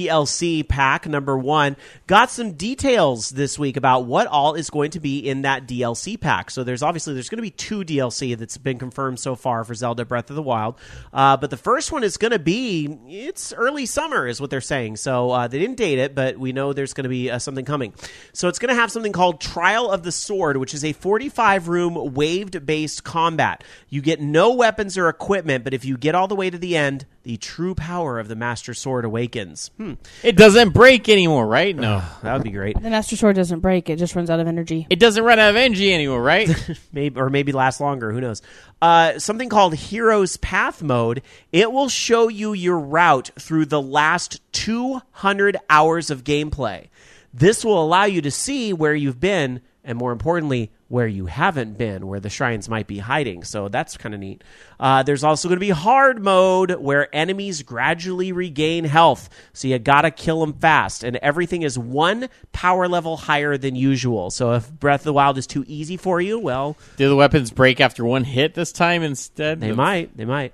DLC pack number 1, got some details this week about what all is going to be in that DLC pack. So there's going to be 2 DLC that's been confirmed so far for Zelda Breath of the Wild. But the first one is going to be, it's early summer is what they're saying. So they didn't date it, but we know there's going to be something coming. So it's going to have something called Trial of the Sword, which is a 45-room waved-based combat. You get no weapons or equipment, but if you get all the way to the end, the true power of the Master Sword awakens. It doesn't break anymore, right? No. That would be great. The Master Sword doesn't break. It just runs out of energy. It doesn't run out of energy anymore, right? maybe last longer. Who knows? Something called Hero's Path Mode. It will show you your route through the last 200 hours of gameplay. This will allow you to see where you've been, and more importantly, where you haven't been, where the shrines might be hiding. So that's kind of neat. There's also going to be hard mode, where enemies gradually regain health. So you got to kill them fast. And everything is 1 power level higher than usual. So if Breath of the Wild is too easy for you, well... Do the weapons break after 1 hit this time instead? They might.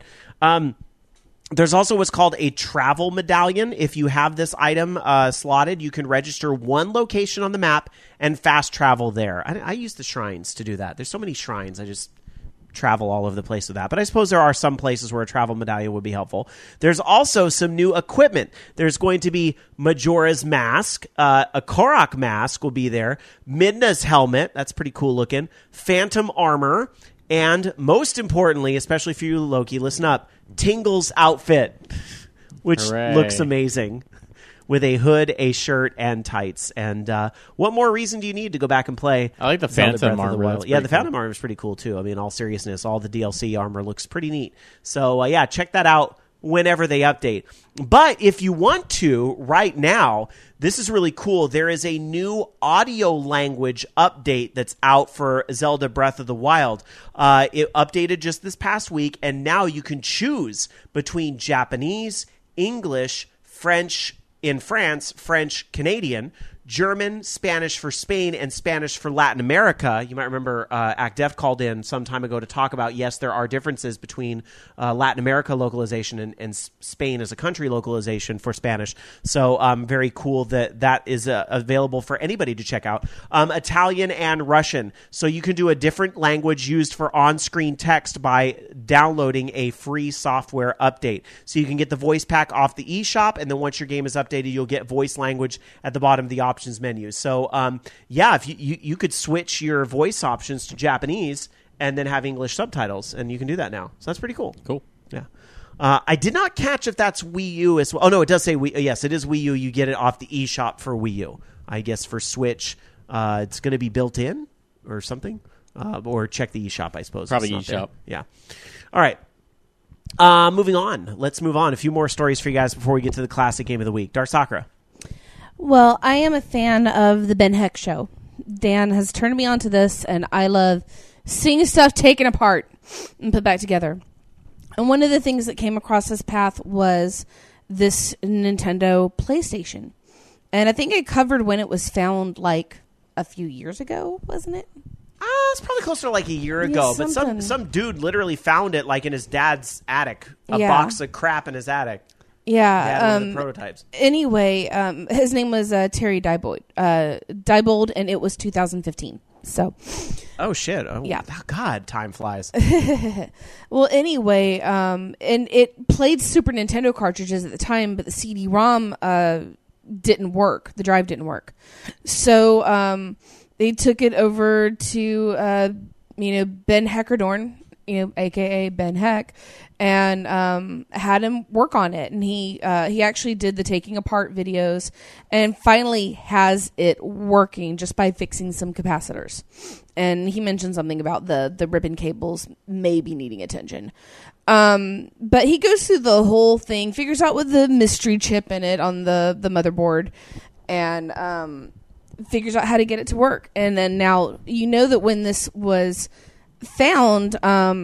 There's also what's called a travel medallion. If you have this item slotted, you can register 1 location on the map and fast travel there. I use the shrines to do that. There's so many shrines. I just travel all over the place with that. But I suppose there are some places where a travel medallion would be helpful. There's also some new equipment. There's going to be Majora's Mask. A Korok mask will be there. Midna's helmet. That's pretty cool looking. Phantom armor. And most importantly, especially for you, Loki, listen up, Tingle's outfit, which Hooray. Looks amazing, with a hood, a shirt, and tights. And what more reason do you need to go back and play? I like the Zelda Phantom Breath of the armor. Wild? Yeah, the Phantom armor is pretty cool, too. I mean, in all seriousness, all the DLC armor looks pretty neat. So, yeah, check that out whenever they update. But if you want to, right now, this is really cool. There is a new audio language update that's out for Zelda Breath of the Wild. It updated just this past week, and now you can choose between Japanese, English, French in France, French Canadian, German, Spanish for Spain, and Spanish for Latin America. You might remember ActDef called in some time ago to talk about, yes, there are differences between Latin America localization and Spain as a country localization for Spanish. So very cool that is available for anybody to check out. Italian and Russian. So you can do a different language used for on-screen text by downloading a free software update. So you can get the voice pack off the eShop, and then once your game is updated, you'll get voice language at the bottom of the options menu. So if you could switch your voice options to Japanese and then have English subtitles, and you can do that now. So that's pretty cool. Cool. Yeah. I did not catch if that's Wii U as well. Oh, no, it does say Wii. Yes, it is Wii U. You get it off the eShop for Wii U. I guess for Switch, it's going to be built in or something. Or check the eShop, I suppose. Probably eShop. Yeah. All right. Moving on. Let's move on. A few more stories for you guys before we get to the classic game of the week. Dark Sakura. Well, I am a fan of the Ben Heck Show. Dan has turned me on to this, and I love seeing stuff taken apart and put back together. And one of the things that came across his path was this Nintendo PlayStation. And I think I covered when it was found like a few years ago, wasn't it? It's probably closer to like a year ago, but some dude literally found it like in his dad's attic, a box of crap in his attic. Yeah, one of the prototypes. Anyway, his name was Terry Diebold, and it was 2015. So, oh shit! Oh, yeah. God, time flies. Well, anyway, and it played Super Nintendo cartridges at the time, but the CD-ROM didn't work. The drive didn't work. So they took it over to Ben Heckerdorn, aka Ben Heck, and had him work on it. And he actually did the taking apart videos and finally has it working just by fixing some capacitors. And he mentioned something about the ribbon cables maybe needing attention. But he goes through the whole thing, figures out what the mystery chip in it on the motherboard, and figures out how to get it to work. And then now, that when this was found,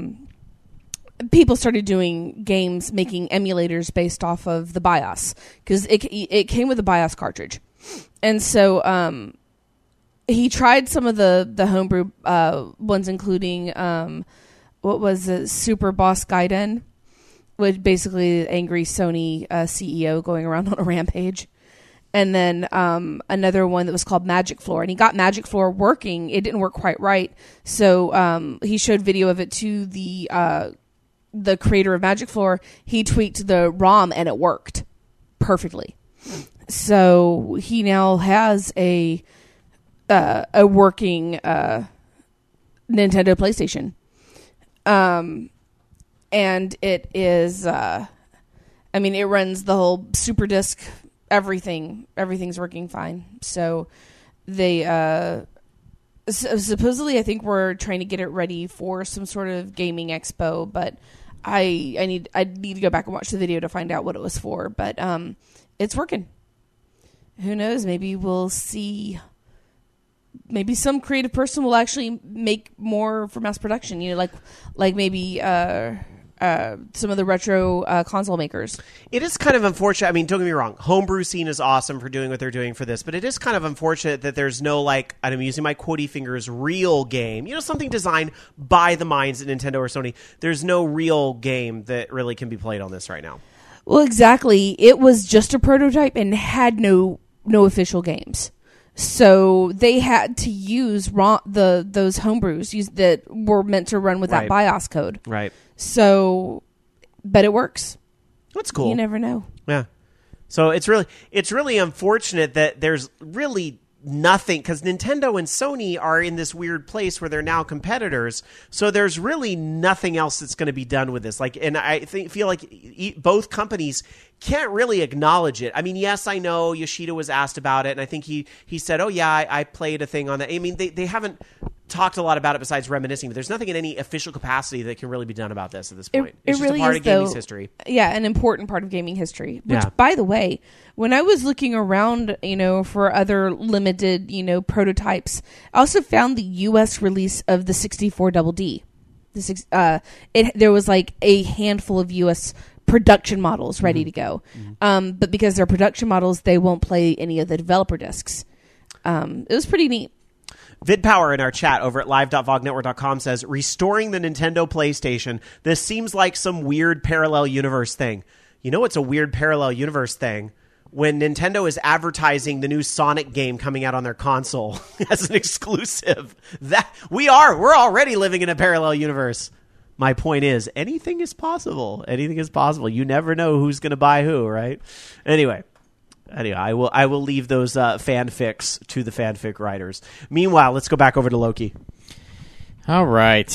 people started doing games, making emulators based off of the BIOS, because it came with a BIOS cartridge. And so he tried some of the homebrew ones, including what was it, Super Boss Gaiden, with basically angry Sony CEO going around on a rampage. And then another one that was called Magic Floor. And he got Magic Floor working. It didn't work quite right. So he showed video of it to the creator of Magic Floor. He tweaked the ROM and it worked perfectly. So he now has a working Nintendo PlayStation. And it is, it runs the whole Super Disc. Everything's working fine. So they supposedly, I think we're trying to get it ready for some sort of gaming expo, but I need to go back and watch the video to find out what it was for. But it's working. Who knows? Maybe we'll see. Maybe some creative person will actually make more for mass production. Like maybe some of the retro console makers. It is kind of unfortunate. I mean, don't get me wrong. Homebrew scene is awesome for doing what they're doing for this, but it is kind of unfortunate that there's no, and I'm using my quotey fingers, real game. Something designed by the minds at Nintendo or Sony. There's no real game that really can be played on this right now. Well, exactly. It was just a prototype and had no official games. So they had to use those homebrews that were meant to run with that BIOS code. Right. So, but it works. That's cool. You never know. Yeah. So it's really unfortunate that there's really nothing, because Nintendo and Sony are in this weird place where they're now competitors. So there's really nothing else that's going to be done with this. And I feel like both companies can't really acknowledge it. I mean, yes, I know Yoshida was asked about it, and I think he said, "Oh yeah, I played a thing on that." I mean, they haven't talked a lot about it besides reminiscing, but there's nothing in any official capacity that can really be done about this at this point. It's just really a part is, of gaming's history. Yeah, an important part of gaming history. Which, by the way, when I was looking around, for other limited, prototypes, I also found the U.S. release of the 64 Double D. There was like a handful of U.S. production models ready to go. But because they're production models, they won't play any of the developer discs. it was pretty neat. VidPower in our chat over at live.vognetwork.com says, restoring the Nintendo PlayStation. This seems like some weird parallel universe thing. You know what's a weird parallel universe thing? When Nintendo is advertising the new Sonic game coming out on their console as an exclusive. We're already living in a parallel universe. My point is, anything is possible. Anything is possible. You never know who's going to buy who, right? Anyway, I will leave those fanfics to the fanfic writers. Meanwhile, let's go back over to Loki. All right.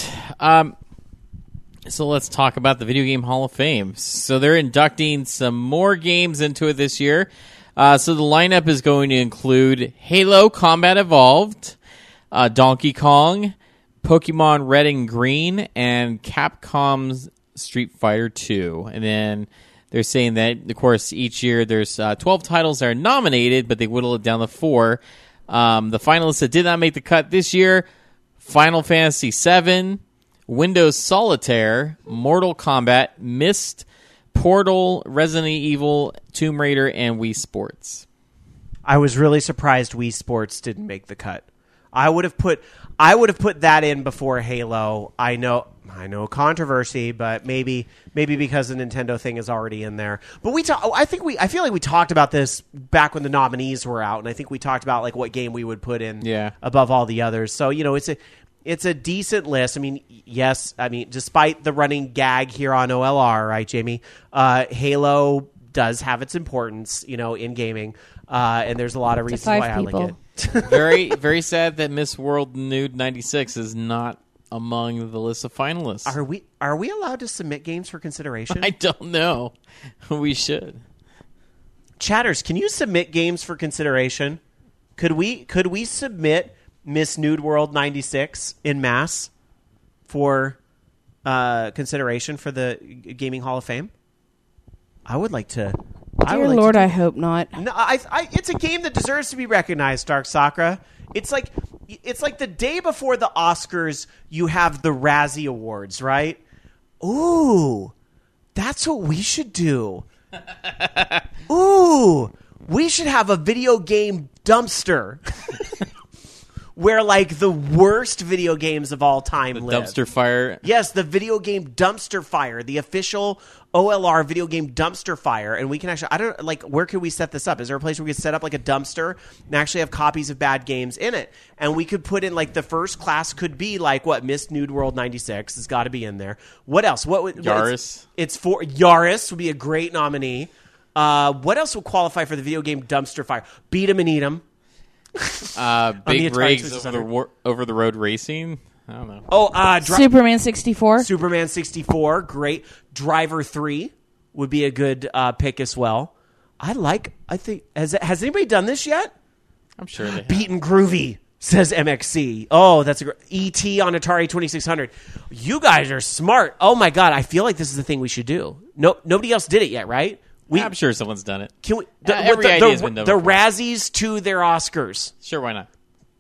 So let's talk about the Video Game Hall of Fame. So they're inducting some more games into it this year. So the lineup is going to include Halo Combat Evolved, Donkey Kong, Pokemon Red and Green, and Capcom's Street Fighter 2. And then they're saying that, of course, each year there's 12 titles that are nominated, but they whittle it down to 4. The finalists that did not make the cut this year, Final Fantasy VII, Windows Solitaire, Mortal Kombat, Myst, Portal, Resident Evil, Tomb Raider, and Wii Sports. I was really surprised Wii Sports didn't make the cut. I would have put that in before Halo. I know controversy, but maybe because the Nintendo thing is already in there. But I feel like we talked about this back when the nominees were out, and I think we talked about like what game we would put in above all the others. So it's a decent list. I mean, yes. I mean, despite the running gag here on OLR, right, Jamie? Halo does have its importance, in gaming, and there's a lot of reasons why I like it. Very, very sad that Miss World Nude 96 is not among the list of finalists. Are we allowed to submit games for consideration? I don't know. We should. Chatters, can you submit games for consideration? Could we submit Miss Nude World 96 in mass for consideration for the Gaming Hall of Fame? I would like to. Dear Lord, I hope not. No, it's a game that deserves to be recognized, Dark Sakura. It's like the day before the Oscars, you have the Razzie Awards, right? Ooh, that's what we should do. Ooh, we should have a video game dumpster. Where, like, the worst video games of all time live. Dumpster fire. Yes, the video game dumpster fire. The official OLR video game dumpster fire. And we can actually, where could we set this up? Is there a place where we could set up, like, a dumpster and actually have copies of bad games in it? And we could put in, like, the first class could be, like, Miss Nude World 96 has got to be in there. What else? Yaris. Yaris would be a great nominee. What else would qualify for the video game dumpster fire? Beat 'em and eat 'em. Big rigs over the road racing. I don't know. Oh, Superman 64. Superman 64, great. Driver 3 would be a good pick as well. I think has anybody done this yet? I'm sure they have. Beaten Groovy, says MXC. Oh, that's a great. ET on Atari 2600. You guys are smart. Oh my god, I feel like this is the thing we should do. No, nobody else did it yet, right? I'm sure someone's done it. Can we? Every idea's been done the before. Razzies to their Oscars. Sure, why not?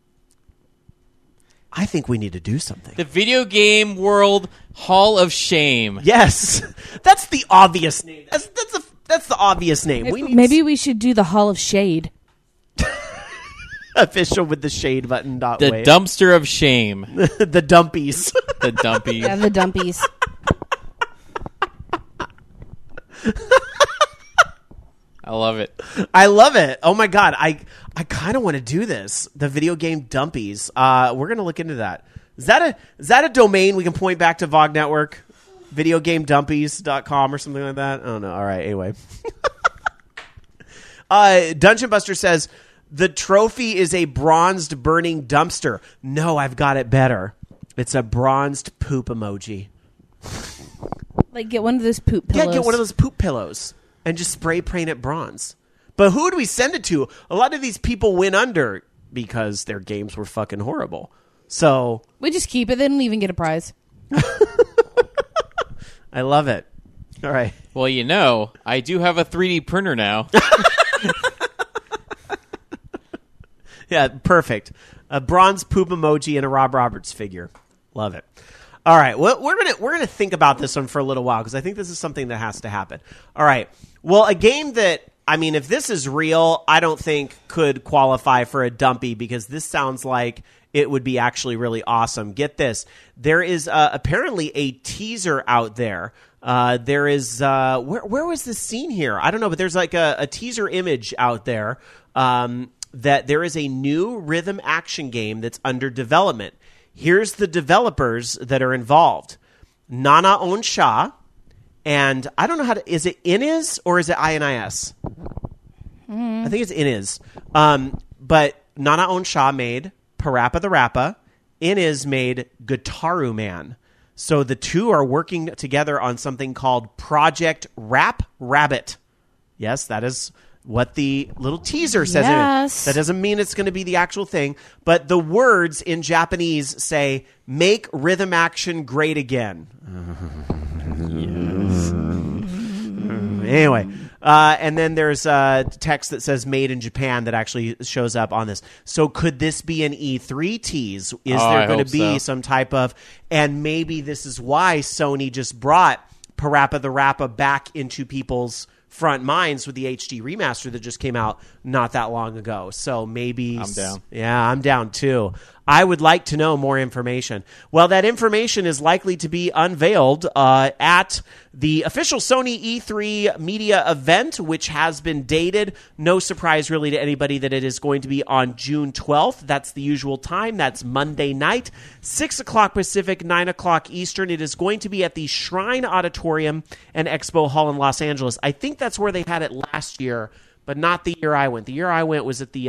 I think we need to do something. The Video Game World Hall of Shame. Yes, that's the obvious name. That's the obvious name. Maybe we should do the Hall of Shade. Official with the shade button. The dumpster of shame. The dumpies. The dumpies. Yeah, the dumpies. I love it. Oh my god, I kind of want to do this. The video game dumpies. We're gonna look into that. Is that a domain we can point back to VOG Network? Videogamedumpies.com or something like that? I don't know. All right, anyway. Dungeon Buster says the trophy is a bronzed burning dumpster. No, I've got it better. It's a bronzed poop emoji. Like, get one of those poop pillows. Yeah, get one of those poop pillows and just spray paint it bronze. But who do we send it to? A lot of these people went under because their games were fucking horrible. So we just keep it. They don't even get a prize. I love it. All right. Well, I do have a 3D printer now. Yeah, perfect. A bronze poop emoji and a Rob Roberts figure. Love it. All right. Well, we're gonna think about this one for a little while because I think this is something that has to happen. All right. Well, a game that I mean, if this is real, I don't think could qualify for a dumpy because this sounds like it would be actually really awesome. Get this. There is apparently a teaser out there. There is where was this scene here? I don't know, but there's like a teaser image out there that there is a new rhythm action game that's under development. Here's the developers that are involved. Nana On Shah, and I don't know how to, is it Iniz or is it INIS? I think it's Iniz. But Nana On Shah made Parappa the Rappa. Iniz made Guitaru Man. So the two are working together on something called Project Rap Rabbit. Yes, that is what the little teaser says. Yes. That doesn't mean it's going to be the actual thing, but the words in Japanese say, make rhythm action great again. Anyway, and then there's text that says made in Japan that actually shows up on this. So could this be an E3 tease? Is there going to be some type of, and maybe this is why Sony just brought Parappa the Rappa back into people's front minds with the HD remaster that just came out not that long ago. So maybe I'm down. Yeah, I'm down too. I would like to know more information. Well, that information is likely to be unveiled at the official Sony E3 media event, which has been dated. No surprise really to anybody that it is going to be on June 12th. That's the usual time. That's Monday night, 6 o'clock Pacific, 9 o'clock Eastern. It is going to be at the Shrine Auditorium and Expo Hall in Los Angeles. I think that's where they had it last year, but not the year I went. The year I went was at the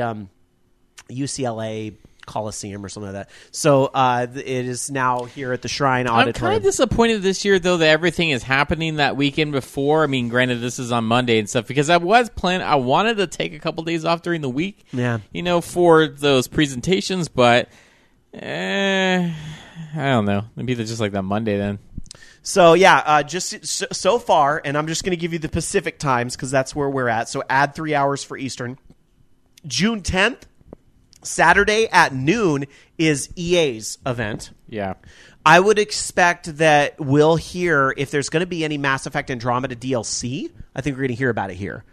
UCLA Coliseum or something like that. So it is now here at the Shrine Auditorium. I'm kind of disappointed this year, though, that everything is happening that weekend before. I mean, granted, this is on Monday and stuff, because I wanted to take a couple days off during the week, for those presentations, but I don't know. Maybe they're just like that Monday then. So, just so far, and I'm just going to give you the Pacific times because that's where we're at. So add 3 hours for Eastern. June 10th, Saturday at noon is EA's event. Yeah. I would expect that we'll hear if there's going to be any Mass Effect Andromeda DLC. I think we're going to hear about it here.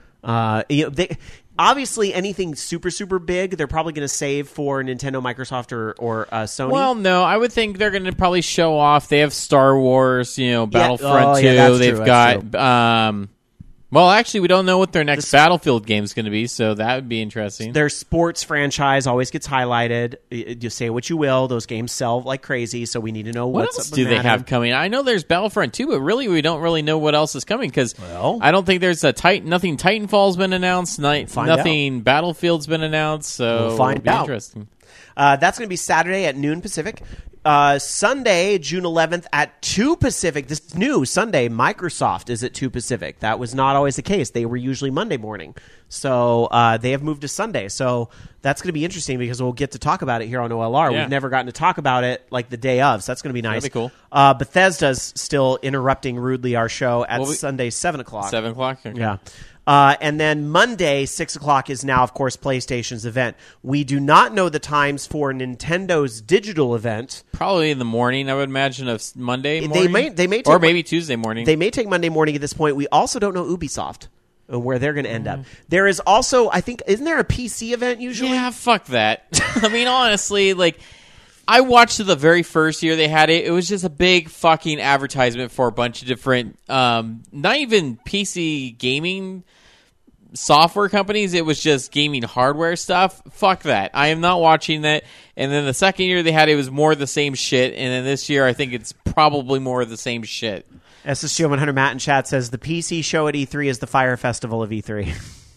Obviously, anything super, super big, they're probably going to save for Nintendo, Microsoft, or Sony. Well, no, I would think they're going to probably show off. They have Star Wars, Battlefront 2. They've got... Well, actually, we don't know what their next Battlefield game is going to be, so that would be interesting. Their sports franchise always gets highlighted. You say what you will; those games sell like crazy, so we need to know what else do they have coming. I know there's Battlefront 2, but really, we don't really know what else is coming because I don't think there's nothing. Titanfall's been announced. Nothing Battlefield's been announced. So we'll find out. Interesting. That's going to be Saturday at noon Pacific. Sunday, June 11th at 2 Pacific. This is new. Sunday, Microsoft is at 2 Pacific. That was not always the case. They were usually Monday morning. So they have moved to Sunday. So that's going to be interesting because we'll get to talk about it here on OLR. Yeah. We've never gotten to talk about it like the day of. So that's going to be nice. That'd be cool. Bethesda's still interrupting rudely our show at Sunday, 7 o'clock. 7 o'clock? Okay. Yeah. And then Monday, 6 o'clock, is now, of course, PlayStation's event. We do not know the times for Nintendo's digital event. Probably in the morning, I would imagine, of Monday morning. They may take or maybe Tuesday morning. They may take Monday morning at this point. We also don't know Ubisoft, where they're going to end up. There is also, I think, isn't there a PC event usually? Yeah, fuck that. I mean, honestly, I watched the very first year they had it. It was just a big fucking advertisement for a bunch of different, not even PC gaming software companies. It was just gaming hardware stuff. Fuck that. I am not watching that. And then the second year they had it was more of the same shit. And then this year I think it's probably more of the same shit. SSGO 100 Matt in chat says the PC show at E3 is the Fire Festival of E3.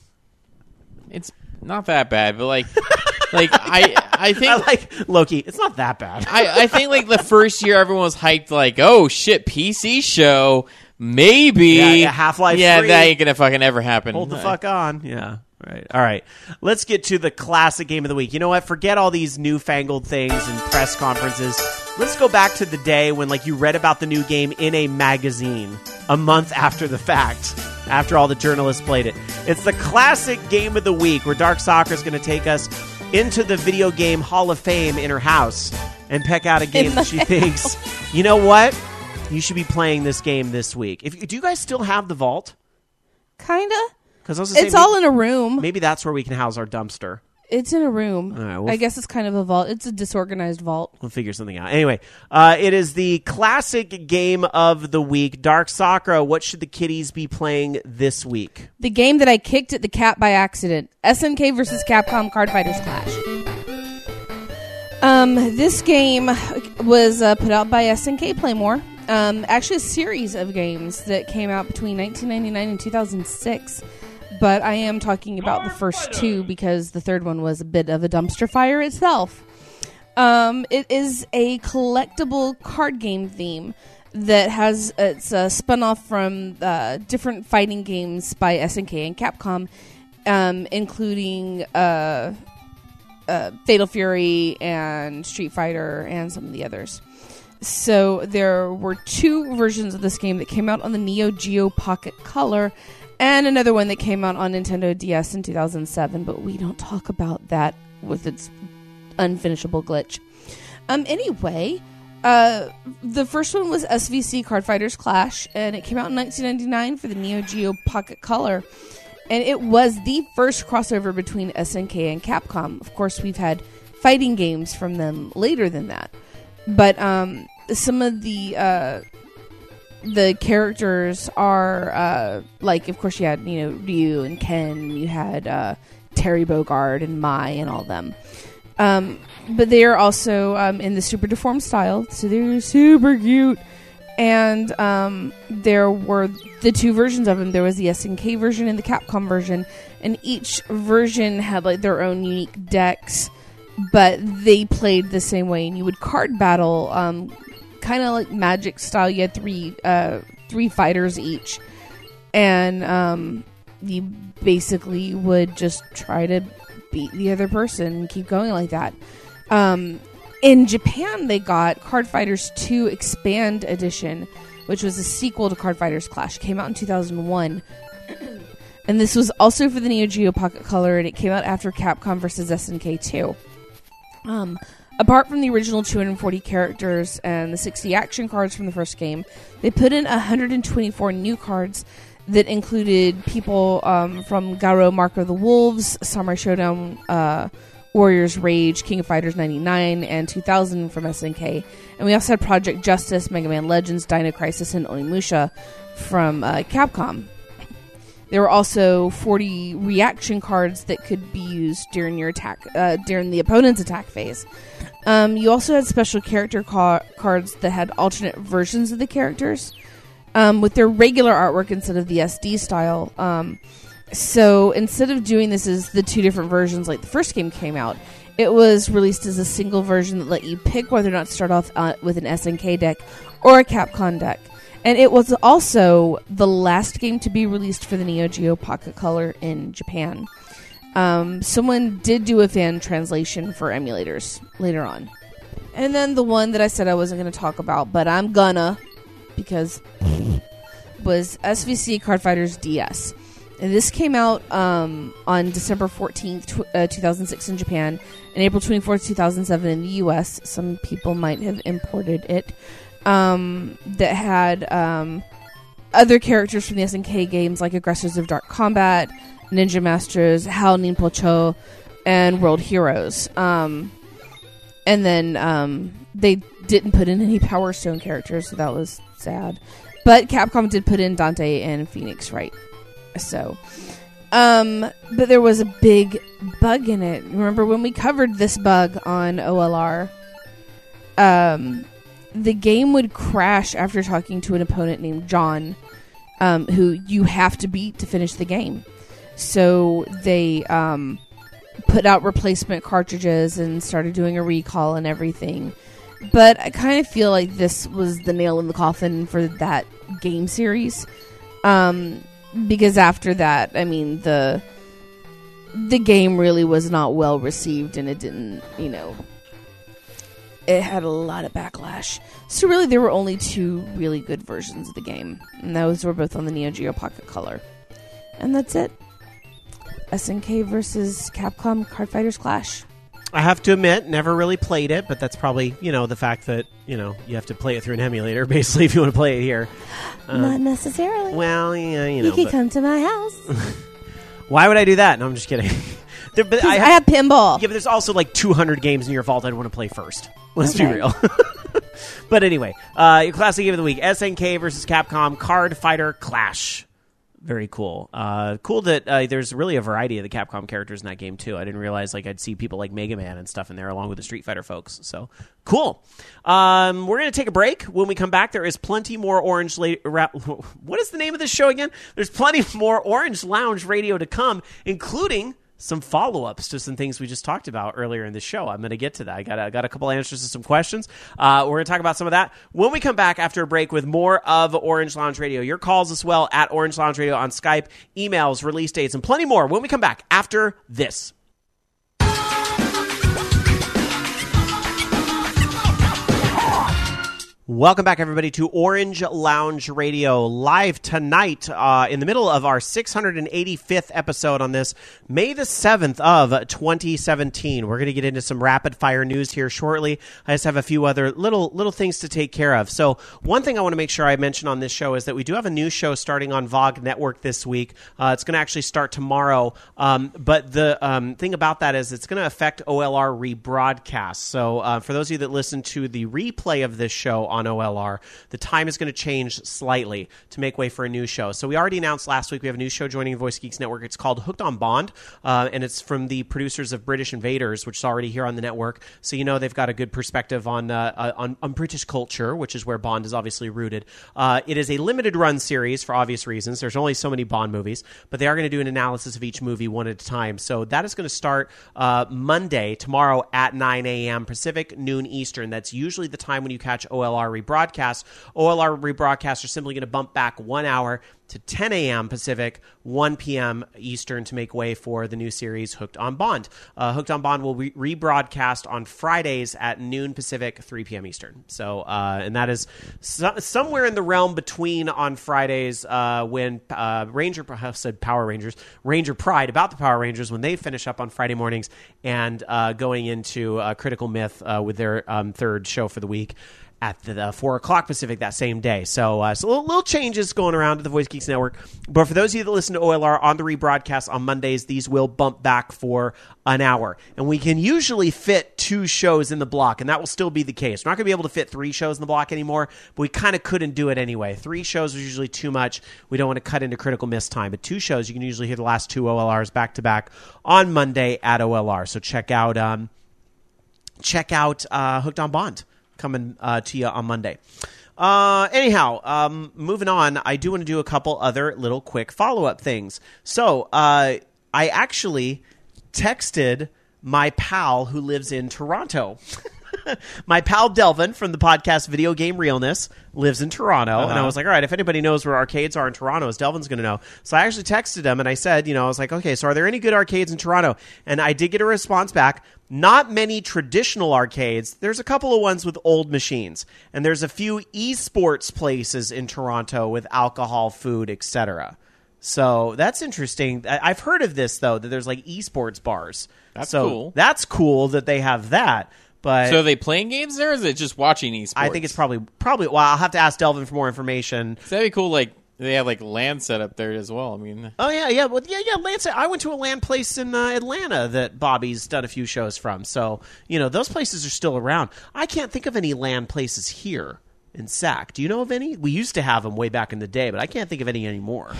It's not that bad, but I think I like Loki. It's not that bad. I think the first year everyone was hyped oh shit, PC show. Maybe Half-Life 3. Yeah, that ain't gonna fucking ever happen. Hold the fuck on. Yeah. Right. All right. Let's get to the classic game of the week. You know what? Forget all these newfangled things and press conferences. Let's go back to the day when you read about the new game in a magazine a month after the fact, after all the journalists played it. It's the classic game of the week where Dark Soccer is going to take us into the Video Game Hall of Fame in her house and pick out a game that she thinks, you know what? You should be playing this game this week. Do you guys still have the vault? Kinda. Because It's all in a room. Maybe that's where we can house our dumpster. It's in a room. All right, I guess it's kind of a vault. It's a disorganized vault. We'll figure something out. Anyway, it is the classic game of the week. Dark Sakura, what should the kiddies be playing this week? The game that I kicked at the cat by accident. SNK versus Capcom Card Fighters Clash. This game was put out by SNK Playmore. Actually, a series of games that came out between 1999 and 2006. But I am talking about the first two because the third one was a bit of a dumpster fire itself. It is a collectible card game theme that it's spun off from different fighting games by SNK and Capcom, including Fatal Fury and Street Fighter and some of the others. So there were two versions of this game that came out on the Neo Geo Pocket Color, and another one that came out on Nintendo DS in 2007, but we don't talk about that with its unfinishable glitch. Anyway, the first one was SVC Card Fighters Clash, and it came out in 1999 for the Neo Geo Pocket Color, and it was the first crossover between SNK and Capcom. Of course, we've had fighting games from them later than that, but some of the characters are like, of course, you had Ryu and Ken, you had Terry Bogard and Mai and all them, but they are also in the super deformed style, so they're super cute. And there were the two versions of them. There was the SNK version and the Capcom version, and each version had like their own unique decks, but they played the same way. And you would card battle, kind of like Magic style. You had three fighters each, and you basically would just try to beat the other person and keep going like that. In Japan, they got Card Fighters 2 Expand Edition, which was a sequel to Card Fighters Clash. It came out in 2001. And this was also for the Neo Geo Pocket Color, and it came out after Capcom vs. SNK 2. Apart from the original 240 characters and the 60 action cards from the first game, they put in 124 new cards that included people from Garo Mark of the Wolves, Samurai Showdown, Warriors Rage, King of Fighters 99, and 2000 from SNK. And we also had Project Justice, Mega Man Legends, Dino Crisis, and Onimusha from Capcom. There were also 40 reaction cards that could be used during your attack, during the opponent's attack phase. You also had special character cards that had alternate versions of the characters, with their regular artwork instead of the SD style. So instead of doing this as the two different versions like the first game came out, it was released as a single version that let you pick whether or not to start off with an SNK deck or a Capcom deck. And it was also the last game to be released for the Neo Geo Pocket Color in Japan. Someone did do a fan translation for emulators later on. And then the one that I said I wasn't going to talk about, but I'm gonna, because was SVC Card Fighters DS. And this came out on December 14th, 2006 in Japan, and April 24th, 2007 in the US. Some people might have imported it. That had other characters from the SNK games like Aggressors of Dark Combat, Ninja Masters, Hal Ninpocho, and World Heroes. And then they didn't put in any Power Stone characters, so that was sad. But Capcom did put in Dante and Phoenix Wright. So, but there was a big bug in it. Remember when we covered this bug on OLR? The game would crash after talking to an opponent named John, who you have to beat to finish the game. So they put out replacement cartridges and started doing a recall and everything. But I kind of feel like this was the nail in the coffin for that game series. Because after that, I mean, the game really was not well received, and it didn't, it had a lot of backlash. So really, there were only two really good versions of the game, and those were both on the Neo Geo Pocket Color. And that's it. SNK versus Capcom Card Fighters Clash. I have to admit, never really played it, but that's probably, the fact that, you have to play it through an emulator, basically, if you want to play it here. Not necessarily. Well, yeah, You can come to my house. Why would I do that? No, I'm just kidding. But I have pinball. Yeah, but there's also like 200 games in your vault I'd want to play first. Let's be real. But anyway, your classic game of the week, SNK versus Capcom Card Fighter Clash. Very cool. Cool that there's really a variety of the Capcom characters in that game, too. I didn't realize I'd see people like Mega Man and stuff in there along with the Street Fighter folks. So, cool. We're going to take a break. When we come back, there is plenty more Orange... What is the name of this show again? There's plenty more Orange Lounge Radio to come, including... some follow-ups to some things we just talked about earlier in the show. I'm going to get to that. I got a couple answers to some questions. We're going to talk about some of that when we come back after a break with more of Orange Lounge Radio. Your calls as well at Orange Lounge Radio on Skype, emails, release dates, and plenty more when we come back after this. Welcome back, everybody, to Orange Lounge Radio, live tonight in the middle of our 685th episode on this May the 7th of 2017. We're going to get into some rapid-fire news here shortly. I just have a few other little things to take care of. So one thing I want to make sure I mention on this show is that we do have a new show starting on VOG Network this week. It's going to actually start tomorrow, but the thing about that is it's going to affect OLR rebroadcasts. So for those of you that listen to the replay of this show on OLR, the time is going to change slightly to make way for a new show. So we already announced last week we have a new show joining the Voice Geeks Network. It's called Hooked on Bond, and it's from the producers of British Invaders, which is already here on the network. So you know they've got a good perspective on British culture, which is where Bond is obviously rooted. It is a limited run series for obvious reasons. There's only so many Bond movies, but they are going to do an analysis of each movie one at a time. So that is going to start Monday, tomorrow at 9 a.m. Pacific, noon Eastern. That's usually the time when you catch OLR rebroadcasts. OLR rebroadcasts are simply going to bump back 1 hour to 10 a.m. Pacific, 1 p.m. Eastern to make way for the new series Hooked on Bond. Hooked on Bond will rebroadcast on Fridays at noon Pacific, 3 p.m. Eastern. So, and that is somewhere in the realm between on Fridays when Ranger Pride, about the Power Rangers, when they finish up on Friday mornings, and going into Critical Myth with their third show for the week at the 4 o'clock Pacific that same day. So little changes going around to the Voice Geeks Network. But for those of you that listen to OLR on the rebroadcast on Mondays, these will bump back for an hour. And we can usually fit 2 shows in the block, and that will still be the case. We're not going to be able to fit 3 shows in the block anymore, but we kind of couldn't do it anyway. 3 shows was usually too much. We don't want to cut into Critical Miss time. But 2 shows, you can usually hear the last 2 OLRs back-to-back on Monday at OLR. So check out Hooked on Bond coming to you on Monday. Anyhow, moving on, I do want to do a couple other little quick follow-up things. So I actually texted my pal who lives in Toronto. My pal Delvin from the podcast Video Game Realness lives in Toronto. And I was like, all right, if anybody knows where arcades are in Toronto, Delvin's going to know. So I actually texted him and I said, I was like, okay, so are there any good arcades in Toronto? And I did get a response back. Not many traditional arcades. There's a couple of ones with old machines. And there's a few esports places in Toronto with alcohol, food, etc. So that's interesting. I've heard of this, though, that there's like esports bars. That's cool. That's cool that they have that. But so are they playing games there, or is it just watching esports? I think it's probably. Well, I'll have to ask Delvin for more information. So that'd be cool. Like they have like LAN set up there as well. I mean, oh yeah. Well, yeah. LAN set. I went to a LAN place in Atlanta that Bobby's done a few shows from. So those places are still around. I can't think of any LAN places here in Sac. Do you know of any? We used to have them way back in the day, but I can't think of any anymore.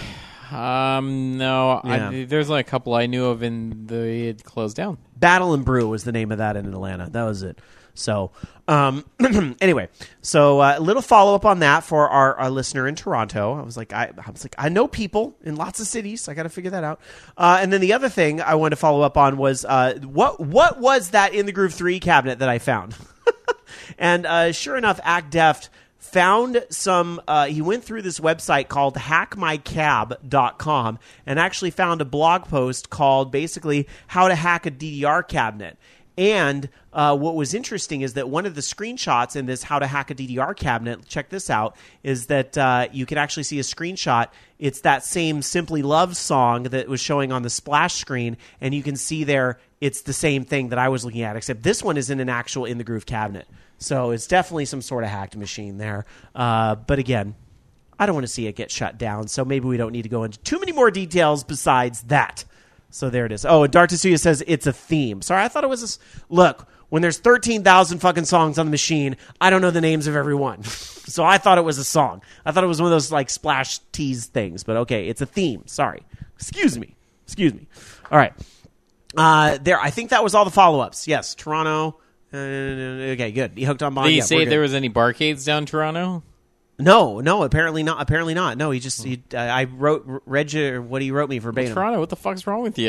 No. Yeah. There's like a couple I knew of it closed down. Battle and Brew was the name of that in Atlanta. That was it. So, anyway, a little follow up on that for our listener in Toronto. I was like, I know people in lots of cities. I got to figure that out. And then the other thing I wanted to follow up on was what was that In the Groove 3 cabinet that I found? And sure enough, Act Deft found some, he went through this website called hackmycab.com and actually found a blog post called basically how to hack a DDR cabinet. And what was interesting is that one of the screenshots in this how to hack a DDR cabinet, check this out, is that you can actually see a screenshot. It's that same Simply Love song that was showing on the splash screen, and you can see there it's the same thing that I was looking at, except this one is in an actual In the Groove cabinet. So it's definitely some sort of hacked machine there. But again, I don't want to see it get shut down, so maybe we don't need to go into too many more details besides that. So there it is. Oh, and Dark Tetsuya says it's a theme. Sorry, I thought it was look, when there's 13,000 fucking songs on the machine, I don't know the names of every one. So I thought it was a song. I thought it was one of those like splash tease things. But okay, it's a theme. Sorry. Excuse me. All right. There. I think that was all the follow-ups. Yes, Toronto. Okay, good. He hooked on Bond. Did he say there was any barcades down Toronto? No, apparently not. No, I read what he wrote me verbatim. Toronto, what the fuck's wrong with you?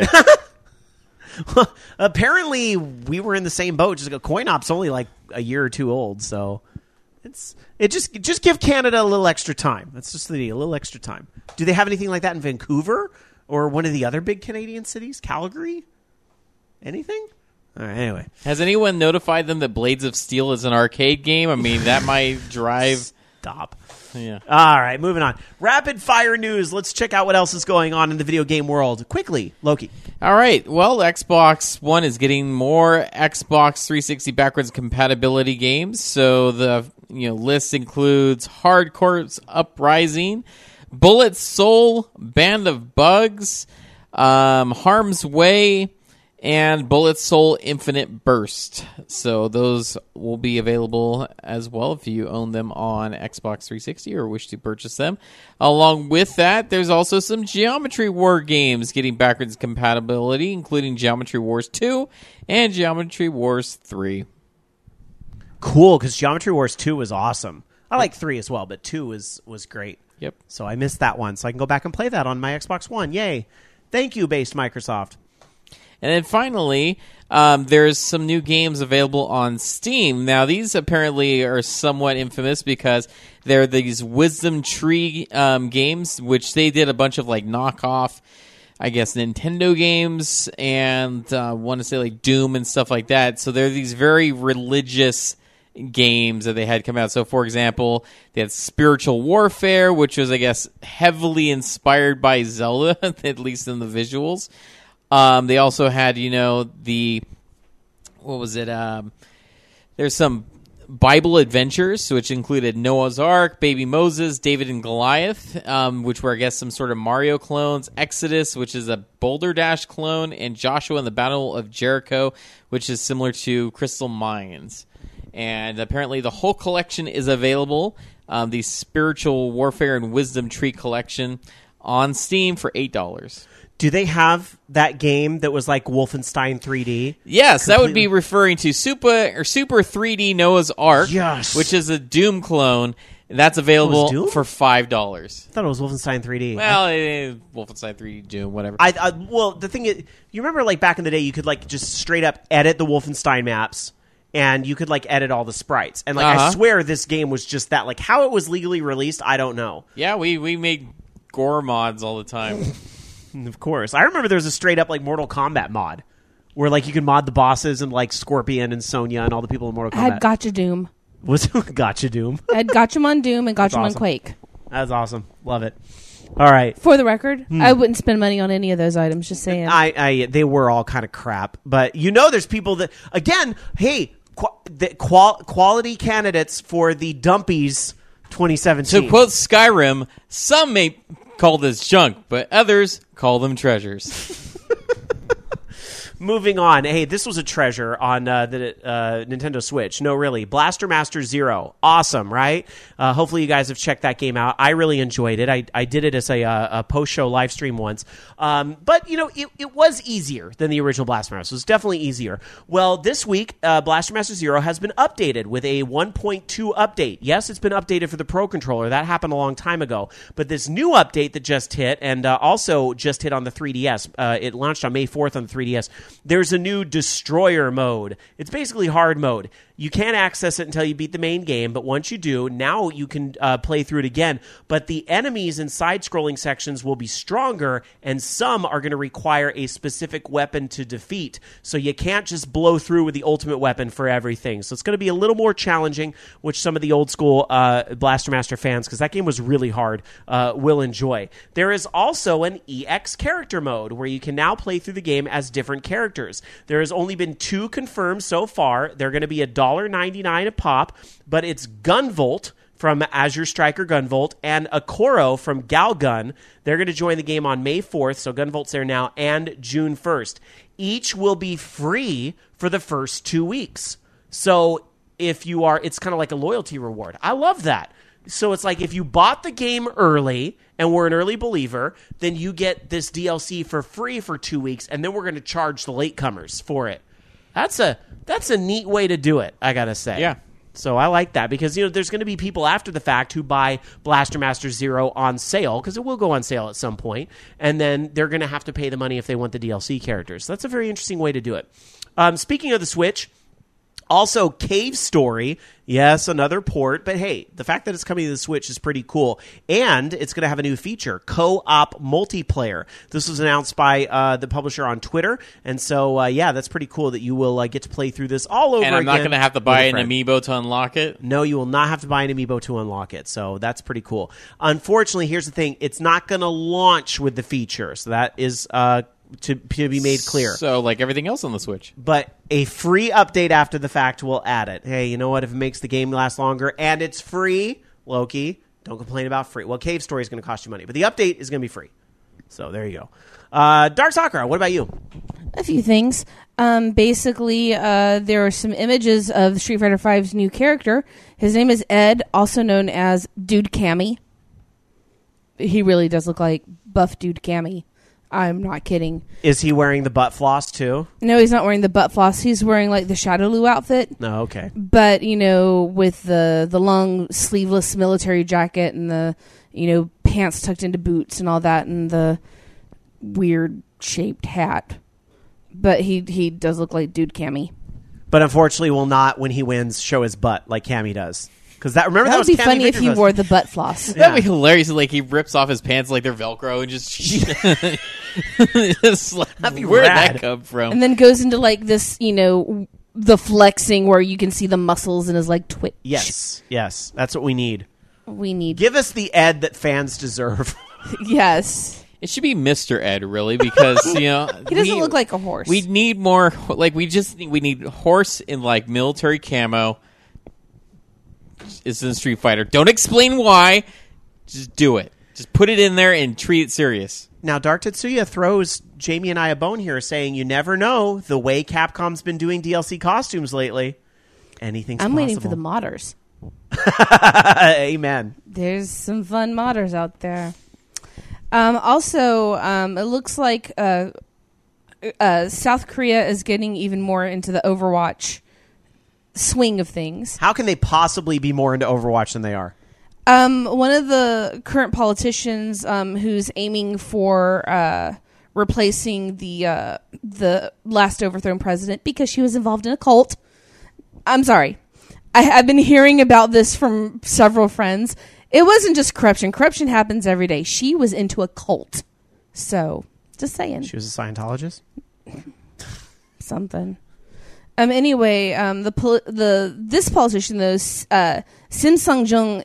Apparently, we were in the same boat. Just Coin Op's only like a year or two old, so just give Canada a little extra time. That's just the deal, a little extra time. Do they have anything like that in Vancouver or one of the other big Canadian cities? Calgary? Anything? All right, anyway. Has anyone notified them that Blades of Steel is an arcade game? I mean, that might drive... Stop. Yeah. All right, moving on. Rapid fire news. Let's check out what else is going on in the video game world. Quickly, Loki. All right. Well, Xbox One is getting more Xbox 360 backwards compatibility games. So the list includes Hard Corps Uprising, Bullet Soul, Band of Bugs, Harm's Way, and Bullet Soul Infinite Burst. So those will be available as well if you own them on Xbox 360 or wish to purchase them. Along with that, there's also some Geometry War games getting backwards compatibility, including Geometry Wars 2 and Geometry Wars 3. Cool, because Geometry Wars 2 was awesome. I like 3 as well, but 2 was great. Yep. So I missed that one, so I can go back and play that on my Xbox One. Yay. Thank you, based Microsoft. And then finally, there's some new games available on Steam. Now, these apparently are somewhat infamous because they're these Wisdom Tree games, which they did a bunch of like knockoff, I guess, Nintendo games and want to say like Doom and stuff like that. So they're these very religious games that they had come out. So, for example, they had Spiritual Warfare, which was, I guess, heavily inspired by Zelda, at least in the visuals. They also had, what was it? There's some Bible adventures, which included Noah's Ark, Baby Moses, David and Goliath, which were, I guess, some sort of Mario clones, Exodus, which is a Boulder Dash clone, and Joshua and the Battle of Jericho, which is similar to Crystal Mines. And apparently the whole collection is available, the Spiritual Warfare and Wisdom Tree collection, on Steam for $8. Do they have that game that was like Wolfenstein 3D? Yes, that would be referring to Super 3D Noah's Ark, yes, which is a Doom clone. That's available for $5. I thought it was Wolfenstein 3D. Well, Wolfenstein 3D, Doom, whatever. Well, the thing is, you remember like back in the day, you could like just straight up edit the Wolfenstein maps, and you could like edit all the sprites. And like I swear this game was just that. Like how it was legally released, I don't know. Yeah, we made gore mods all the time. Of course. I remember there was a straight up like Mortal Kombat mod where like you could mod the bosses and like Scorpion and Sonya and all the people in Mortal Kombat. I had Gotcha Doom. Was Gotcha Doom? I had Gotchamon Doom and Gotchamon Quake. That's awesome. Love it. All right. For the record, I wouldn't spend money on any of those items, just saying. They were all kind of crap. But there's people that, again, hey, quality candidates for the Dumpies 2017. To quote Skyrim, some may call this junk, but others call them treasures. Moving on. Hey, this was a treasure on the Nintendo Switch. No, really. Blaster Master Zero. Awesome, right? Hopefully you guys have checked that game out. I really enjoyed it. I did it as a post-show live stream once. But, it was easier than the original Blaster Master. It was definitely easier. Well, this week, Blaster Master Zero has been updated with a 1.2 update. Yes, it's been updated for the Pro Controller. That happened a long time ago. But this new update that just hit, and also just hit on the 3DS, it launched on May 4th on the 3DS. There's a new Destroyer mode. It's basically hard mode. You can't access it until you beat the main game, but once you do, now you can play through it again. But the enemies in side-scrolling sections will be stronger, and some are going to require a specific weapon to defeat. So you can't just blow through with the ultimate weapon for everything. So it's going to be a little more challenging, which some of the old-school Blaster Master fans, because that game was really hard, will enjoy. There is also an EX character mode, where you can now play through the game as different characters. There has only been 2 confirmed so far. They're going to be $1.99 a pop, but it's Gunvolt from Azure Striker Gunvolt, and Akoro from Galgun. They're going to join the game on May 4th, so Gunvolt's there now, and June 1st. Each will be free for the first 2 weeks. So if you are, it's kind of like a loyalty reward. I love that. So it's like if you bought the game early and were an early believer, then you get this DLC for free for 2 weeks, and then we're going to charge the latecomers for it. That's a neat way to do it, I got to say. Yeah. So I like that because, there's going to be people after the fact who buy Blaster Master Zero on sale, because it will go on sale at some point, and then they're going to have to pay the money if they want the DLC characters. So that's a very interesting way to do it. Speaking of the Switch, also Cave Story, yes, another port, but hey, the fact that it's coming to the Switch is pretty cool, and it's going to have a new feature, co-op multiplayer. This was announced by the publisher on Twitter, and so that's pretty cool that you will get to play through this all over again. And I'm not going to have to buy with a an friend. amiibo to unlock it? No, you will not have to buy an amiibo to unlock it, so that's pretty cool. Unfortunately, here's the thing, it's not going to launch with the feature, so that is to be made clear. So, like everything else on the Switch. But a free update after the fact will add it. Hey, you know what? If it makes the game last longer and it's free, Loki, don't complain about free. Well, Cave Story is going to cost you money, but the update is going to be free. So there you go. Dark Sakura, what about you? A few things. Basically, there are some images of Street Fighter V's new character. His name is Ed, also known as Dude Cammy. He really does look like buff Dude Cammy. I'm not kidding. Is he wearing the butt floss too? No, he's not wearing the butt floss. He's wearing like the Shadowloo outfit. No, okay. But, with the long sleeveless military jacket and the, pants tucked into boots and all that and the weird shaped hat. But he does look like Dude Cammy. But unfortunately will not, when he wins, show his butt like Cammy does. Because that That would be funny if he wore the butt floss. Yeah. That'd be hilarious. Like he rips off his pants like they're Velcro and just. It's like, That'd be where did rad. that come from? And then goes into like this, the flexing where you can see the muscles in his like twitch. Yes, that's what we need. We need. Give us the Ed that fans deserve. Yes. It should be Mr. Ed, really, because He doesn't look like a horse. We need more. Like we need horse in like military camo. It's in Street Fighter. Don't explain why. Just do it. Just put it in there and treat it serious. Now, Dark Tetsuya throws Jamie and I a bone here, saying you never know the way Capcom's been doing DLC costumes lately. Anything's I'm possible. waiting for the modders. Amen. There's some fun modders out there. Also, it looks like South Korea is getting even more into the Overwatch swing of things. How can they possibly be more into Overwatch than they are? One of the current politicians who's aiming for replacing the last overthrown president because she was involved in a cult. I'm sorry. I've been hearing about this from several friends. It wasn't just corruption. Corruption happens every day. She was into a cult. So, just saying. She was a Scientologist? Something. Anyway, this politician though, Sim Sung-jung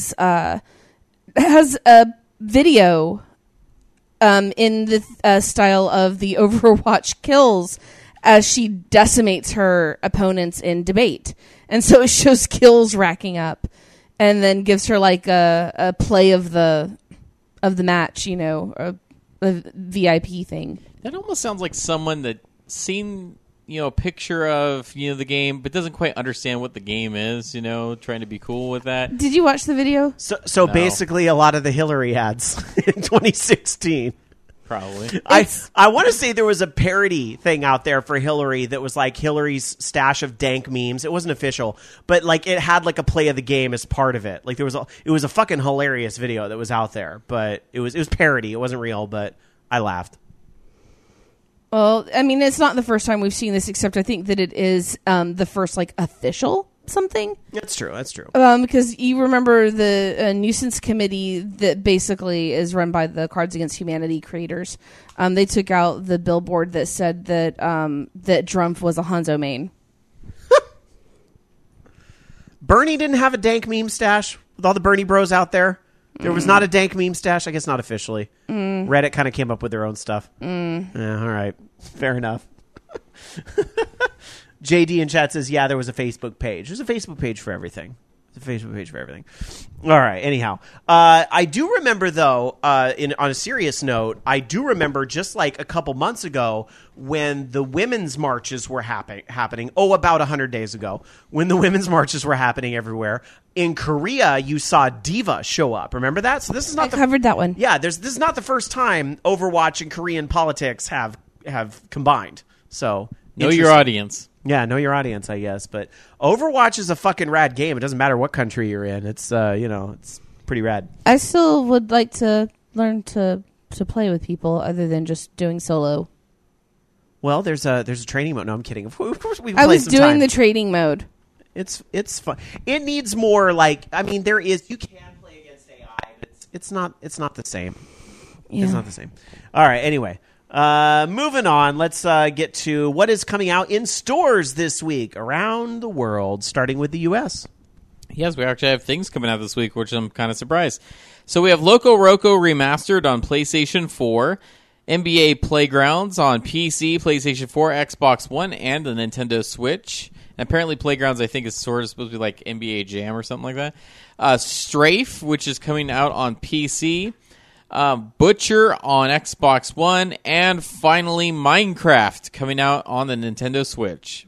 has a video in the style of the Overwatch kills as she decimates her opponents in debate, and so it shows kills racking up, and then gives her like a play of the match, a VIP thing. That almost sounds like someone that seen a picture of the game, but doesn't quite understand what the game is. Trying to be cool with that. Did you watch the video? So No. basically, a lot of the Hillary ads in 2016. Probably. I want to say there was a parody thing out there for Hillary that was like Hillary's stash of dank memes. It wasn't official, but like it had like a play of the game as part of it. Like it was a fucking hilarious video that was out there, but it was parody. It wasn't real, but I laughed. Well, I mean, it's not the first time we've seen this, except I think that it is the first like official something. That's true. That's true. Because you remember the nuisance committee that basically is run by the Cards Against Humanity creators. They took out the billboard that said that that Drumpf was a Hanzo main. Bernie didn't have a dank meme stash with all the Bernie bros out there. There was not a dank meme stash. I guess not officially. Reddit kind of came up with their own stuff. Yeah, all right. Fair enough. JD in chat says, yeah, there was a Facebook page. There's a Facebook page for everything. There's Facebook page for everything. All right. Anyhow, I do remember though. On a serious note, I do remember just like a couple months ago when the women's marches were happening. Oh, about 100 days ago, when the women's marches were happening everywhere in Korea, you saw Diva show up. Remember that? So this is not covered that one. Yeah, this is not the first time Overwatch and Korean politics have combined. So Know your audience. Yeah, know your audience, I guess. But Overwatch is a fucking rad game. It doesn't matter what country you're in. It's it's pretty rad. I still would like to learn to play with people other than just doing solo. Well, there's a training mode. No, I'm kidding. Of course we can I play was some doing time. the trading mode. It's fun. It needs more there is you can play against AI, but it's not the same. Yeah. It's not the same. All right, anyway. Moving on, let's get to what is coming out in stores this week around the world, starting with the U.S. Yes, we actually have things coming out this week, which I'm kind of surprised. So we have Loco Roco Remastered on PlayStation 4, NBA Playgrounds on PC, PlayStation 4, Xbox One, and the Nintendo Switch. And apparently Playgrounds, I think, is sort of supposed to be like NBA Jam or something like that. Strafe, which is coming out on PC. Butcher on Xbox One, and finally Minecraft coming out on the Nintendo Switch.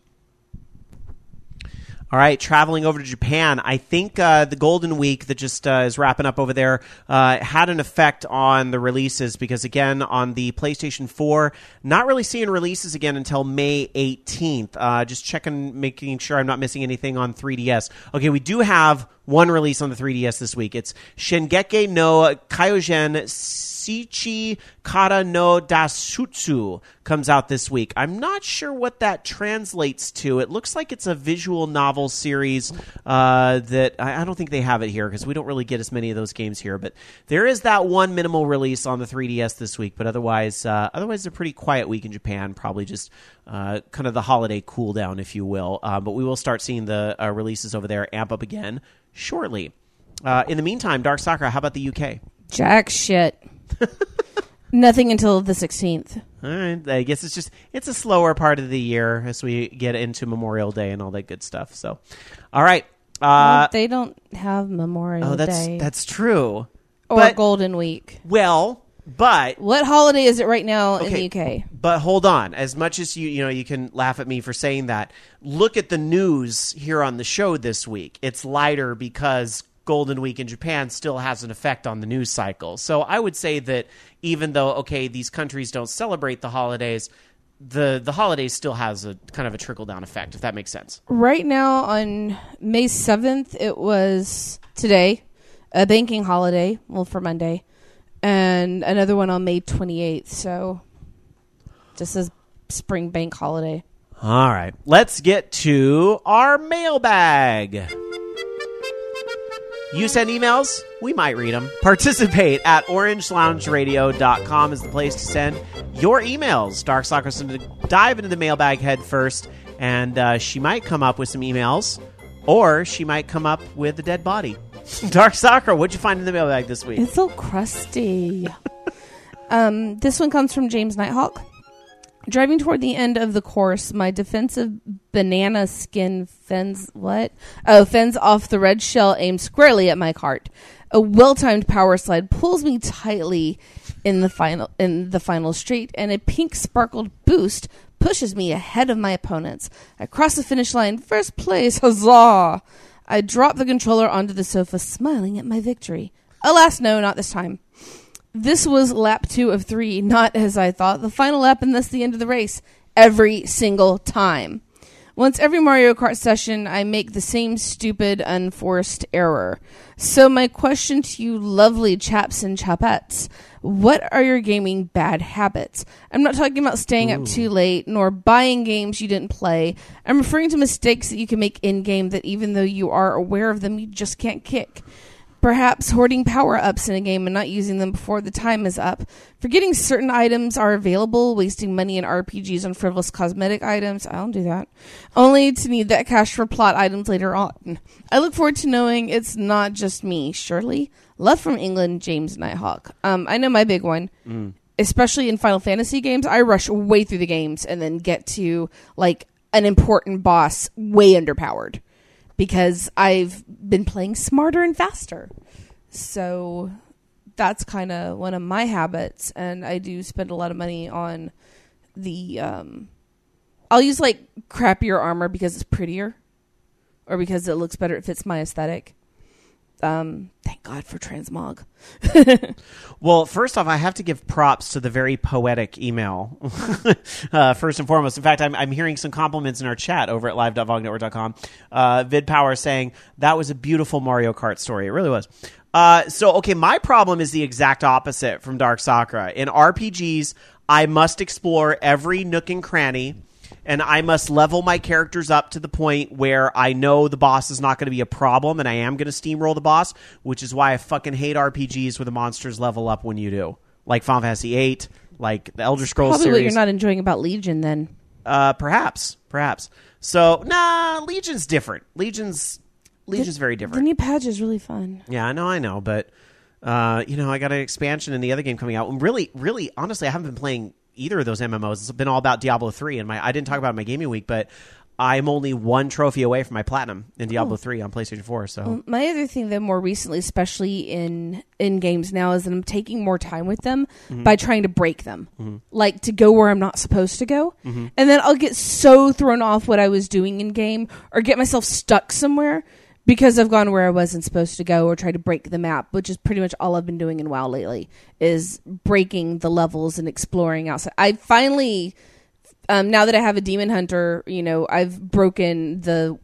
All right, traveling over to Japan, I think the Golden Week that just is wrapping up over there had an effect on the releases because, again, on the PlayStation 4, not really seeing releases again until May 18th. Just checking, making sure I'm not missing anything on 3DS. Okay, we do have one release on the 3DS this week. It's Shingeki no Kyojin Shichi Kara no Dasutsu comes out this week. I'm not sure what that translates to. It looks like it's a visual novel series that I don't think they have it here because we don't really get as many of those games here. But there is that one minimal release on the 3DS this week. But otherwise it's a pretty quiet week in Japan. Probably just kind of the holiday cool down, if you will. But we will start seeing the releases over there amp up again shortly. In the meantime, Dark Sakura, how about the UK? Jack shit. Nothing until the 16th. All right. I guess it's a slower part of the year as we get into Memorial Day and all that good stuff. So, all right. Well, they don't have Memorial Day. That's true. Or Golden Week. Well, but what holiday is it right now in the UK? But hold on. As much as you can laugh at me for saying that, look at the news here on the show this week. It's lighter because Golden Week in Japan still has an effect on the news cycle. So I would say that even though, these countries don't celebrate the holidays, the holidays still has a kind of a trickle-down effect, if that makes sense. Right now on May 7th, it was today, a banking holiday, for Monday, and another one on May 28th. So just a spring bank holiday. All right. Let's get to our mailbag. You send emails, we might read them. Participate at orangeloungeradio.com is the place to send your emails. Dark Sakura's going to dive into the mailbag head first, and she might come up with some emails, or she might come up with a dead body. Dark Sakura, what'd you find in the mailbag this week? It's so crusty. This one comes from James Nighthawk. Driving toward the end of the course, my defensive banana skin fends off the red shell aimed squarely at my cart. A well-timed power slide pulls me tightly in the final straight, and a pink sparkled boost pushes me ahead of my opponents. I cross the finish line, first place, huzzah! I drop the controller onto the sofa, smiling at my victory. Alas, no, not this time. This was lap 2 of 3, not as I thought, the final lap and thus the end of the race, every single time. Once every Mario Kart session, I make the same stupid, unforced error. So my question to you lovely chaps and chapettes, what are your gaming bad habits? I'm not talking about staying up too late, nor buying games you didn't play. I'm referring to mistakes that you can make in-game that even though you are aware of them, you just can't kick. Perhaps hoarding power-ups in a game and not using them before the time is up. Forgetting certain items are available, wasting money in RPGs on frivolous cosmetic items. I don't do that. Only to need that cash for plot items later on. I look forward to knowing it's not just me. Surely. Love from England, James Nighthawk. I know my big one. Especially in Final Fantasy games, I rush way through the games and then get to, an important boss way underpowered. because I've been playing smarter and faster. So that's kind of one of my habits, and I do spend a lot of money on the I'll use like crappier armor because it's prettier or because it looks better, it fits my aesthetic. Thank God for transmog. Well, first off, I have to give props to the very poetic email. First and foremost. In fact, I'm hearing some compliments in our chat over at live.vognetwork.com. VidPower saying, that was a beautiful Mario Kart story. It really was. Okay, my problem is the exact opposite from Dark Sakura. In RPGs, I must explore every nook and cranny, and I must level my characters up to the point where I know the boss is not going to be a problem, and I am going to steamroll the boss, which is why I fucking hate RPGs where the monsters level up when you do. Like Final Fantasy VIII, like the Elder Scrolls Probably series. what you're not enjoying about Legion, then. Perhaps. So, Legion's different. Legion's very different. The new patch is really fun. Yeah, I know, but I got an expansion in the other game coming out. And really, honestly, I haven't been playing either of those MMOs. It's been all about Diablo 3, and I didn't talk about it in my gaming week, but I'm only one trophy away from my platinum in Diablo 3 on PlayStation 4. So my other thing, though, more recently, especially in games now, is that I'm taking more time with them by trying to break them, like to go where I'm not supposed to go, and then I'll get so thrown off what I was doing in game, or get myself stuck somewhere because I've gone where I wasn't supposed to go, or try to break the map, which is pretty much all I've been doing in WoW lately, is breaking the levels and exploring outside. I finally, now that I have a Demon Hunter, I've broken the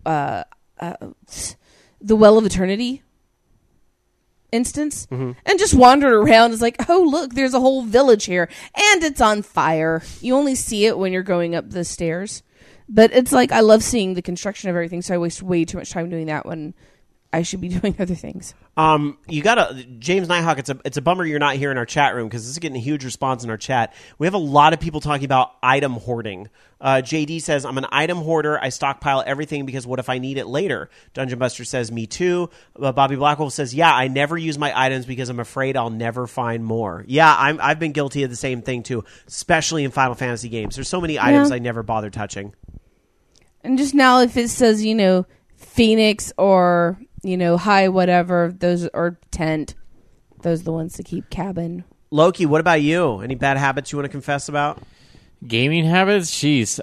Well of Eternity instance, and just wandered around. It's like, oh, look, there's a whole village here, and it's on fire. You only see it when you're going up the stairs. But it's like, I love seeing the construction of everything, so I waste way too much time doing that when I should be doing other things. James Nighthawk, it's a bummer you're not here in our chat room, because this is getting a huge response in our chat. We have a lot of people talking about item hoarding. JD says, I'm an item hoarder. I stockpile everything because what if I need it later? Dungeon Buster says, me too. Bobby Blackwolf says, yeah, I never use my items because I'm afraid I'll never find more. Yeah, I've been guilty of the same thing too, especially in Final Fantasy games. There's so many items I never bother touching. And just now, if it says, Phoenix or, high whatever, those are tent. Those are the ones to keep cabin. Loki, what about you? Any bad habits you want to confess about? Gaming habits? Jeez.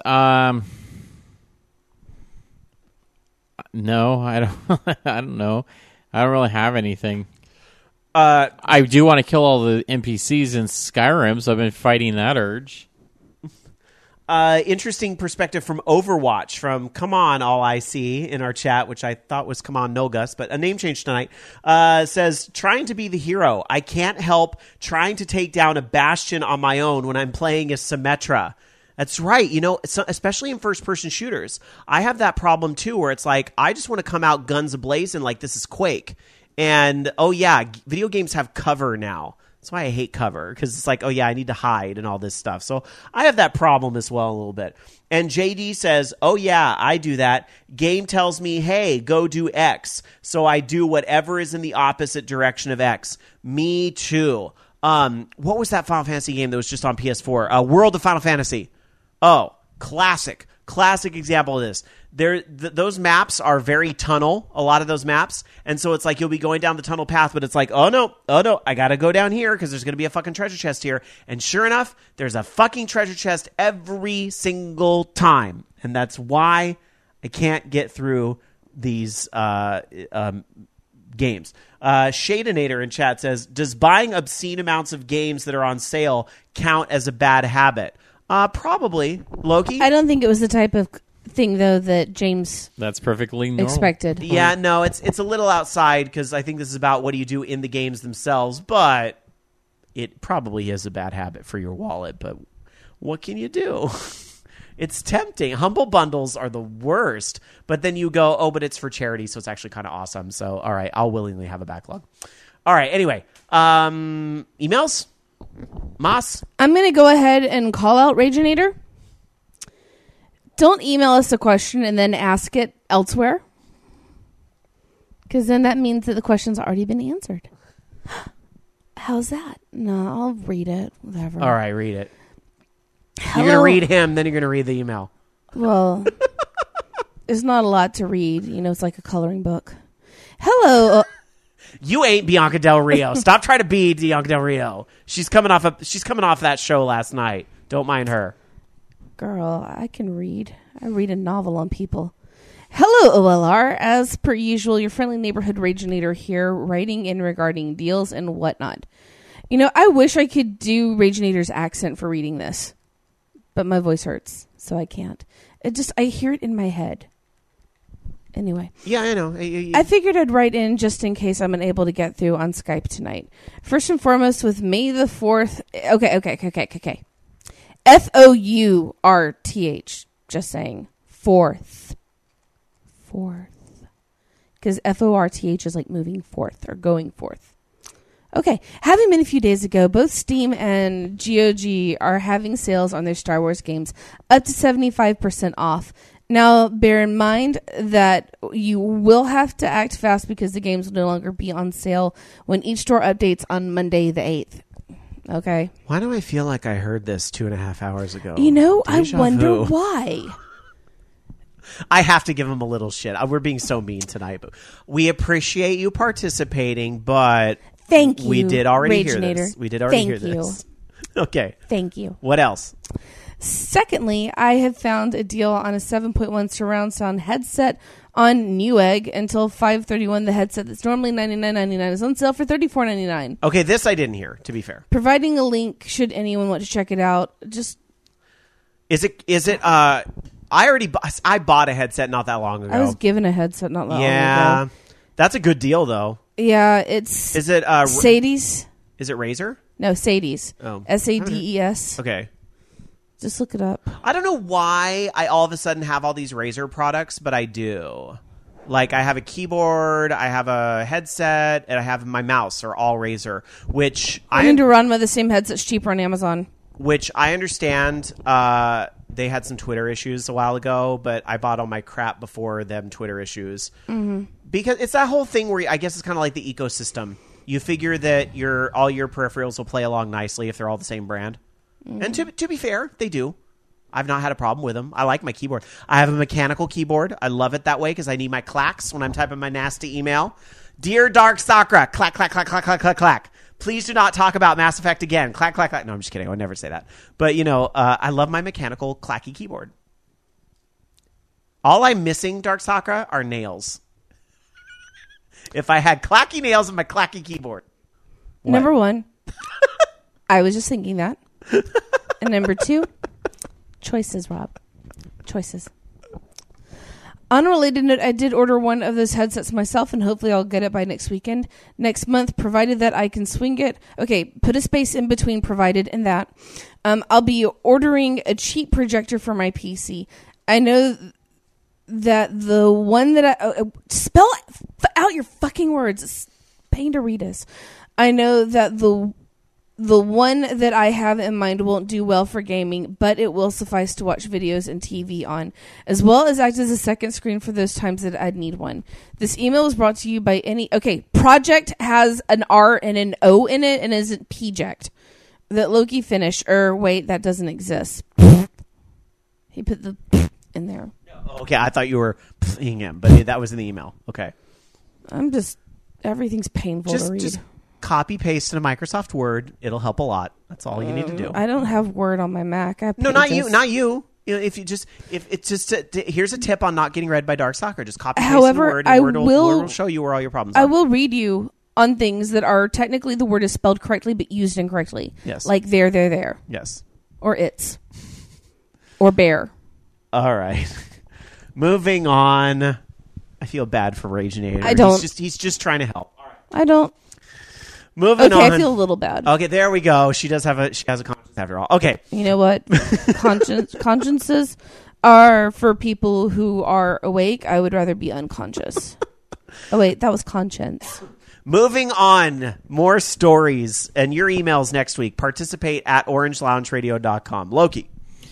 No, I don't. I don't know. I don't really have anything. I do want to kill all the NPCs in Skyrim, so I've been fighting that urge. Interesting perspective from Overwatch from Come On All I See in our chat, which I thought was Come On Nolgus, but a name change tonight, says, trying to be the hero. I can't help trying to take down a bastion on my own when I'm playing as Symmetra. That's right. Especially in first-person shooters. I have that problem, too, where it's like, I just want to come out guns a-blazing like this is Quake. And, video games have cover now. That's why I hate cover, because it's like, I need to hide and all this stuff. So I have that problem as well a little bit. And JD says, I do that. Game tells me, hey, go do X. So I do whatever is in the opposite direction of X. Me too. What was that Final Fantasy game that was just on PS4? World of Final Fantasy. Oh, classic example of this. Those maps are very tunnel, a lot of those maps, and so it's like you'll be going down the tunnel path, but it's like, oh no, I gotta go down here because there's gonna be a fucking treasure chest here, and sure enough, there's a fucking treasure chest every single time, and that's why I can't get through these games. Shadeinator in chat says, does buying obscene amounts of games that are on sale count as a bad habit? Probably. Loki? I don't think it was the type of thing, though, that James that's perfectly normal. Expected. Yeah, no, it's a little outside, because I think this is about what do you do in the games themselves, but it probably is a bad habit for your wallet, but what can you do? It's tempting. Humble bundles are the worst, but then you go, but it's for charity, so it's actually kind of awesome. So, all right, I'll willingly have a backlog. All right, anyway, emails? Moss? I'm going to go ahead and call out Raginator. Don't email us a question and then ask it elsewhere, because then that means that the question's already been answered. How's that? No, I'll read it. Whatever. All right, read it. Hello. You're going to read him, then you're going to read the email. Well, There's not a lot to read. It's like a coloring book. Hello. You ain't Bianca Del Rio. Stop trying to be Bianca Del Rio. She's coming off that show last night. Don't mind her. Girl, I can read. I read a novel on people. Hello, OLR. As per usual, your friendly neighborhood Rageinator here, writing in regarding deals and whatnot. I wish I could do Rageinator's accent for reading this, but my voice hurts, so I can't. I hear it in my head. Anyway. Yeah, I know. I figured I'd write in just in case I'm unable to get through on Skype tonight. First and foremost, with May the 4th. Okay. F-O-U-R-T-H. Just saying. Fourth. Because F-O-R-T-H is like moving forth or going forth. Okay. Having been a few days ago, both Steam and GOG are having sales on their Star Wars games up to 75% off. Now, bear in mind that you will have to act fast because the games will no longer be on sale when each store updates on Monday the 8th. Okay? Why do I feel like I heard this 2.5 hours ago? I wonder why. I have to give him a little shit. We're being so mean tonight, but we appreciate you participating, but thank you. We did already hear this. Okay. Thank you. What else? Secondly, I have found a deal on a 7.1 surround sound headset on Newegg until 5/31. The headset that's normally $99.99 is on sale for $34.99. Okay, this I didn't hear, to be fair. Providing a link should anyone want to check it out. Is it I bought a headset not that long ago. I was given a headset not that long ago. Yeah. That's a good deal though. Yeah, it's Is it Sadie's? Is it Razer? No, Sadie's. Oh. SADES. Okay. Just look it up. I don't know why I all of a sudden have all these Razer products, but I do. Like, I have a keyboard, I have a headset, and I have my mouse are all Razer, which I need to run with the same headset's cheaper on Amazon. Which I understand. They had some Twitter issues a while ago, but I bought all my crap before them Twitter issues. Mm-hmm. Because it's that whole thing where I guess it's kind of like the ecosystem. You figure that all your peripherals will play along nicely if they're all the same brand. Mm-hmm. And to be fair, they do. I've not had a problem with them. I like my keyboard. I have a mechanical keyboard. I love it that way because I need my clacks when I'm typing my nasty email. Dear Dark Sakura, clack, clack, clack, clack, clack, clack, clack. Please do not talk about Mass Effect again. Clack, clack, clack. No, I'm just kidding. I would never say that. But, I love my mechanical clacky keyboard. All I'm missing, Dark Sakura, are nails. If I had clacky nails and my clacky keyboard. What? Number one, I was just thinking that. And number two, choices, Rob. Choices. On a related note, I did order one of those headsets myself, and hopefully I'll get it by next weekend. Next month, provided that I can swing it. Okay, put a space in between provided and that. I'll be ordering a cheap projector for my PC. I know that the one that spell out your fucking words. It's pain to read us. I know that the one that I have in mind won't do well for gaming, but it will suffice to watch videos and TV on, as well as act as a second screen for those times that I'd need one. This email was brought to you by Project has an R and an O in it and isn't Pject. That Loki finish, that doesn't exist. He put the in there. Okay, I thought you were playing him, but that was in the email. Okay. Everything's painful to read. Just copy paste in a Microsoft Word. It'll help a lot. That's all you need to do. I don't have Word on my Mac. No, not you. If it's just here's a tip on not getting read by Dark Soccer. Just copy paste in Word, and Word will show you where all your problems are. I will read you on things that are technically the word is spelled correctly but used incorrectly. Yes, like there. Yes, or it's or bear. All right, moving on. I feel bad for Rageinator. I don't. He's just trying to help. All right. I don't. Moving on. Okay, I feel a little bad. Okay, there we go. She has a conscience after all. Okay. You know what? Consciences are for people who are awake. I would rather be unconscious. Oh, wait, that was conscience. Moving on. More stories and your emails next week. Participate at orangelaunchradio.com. Loki.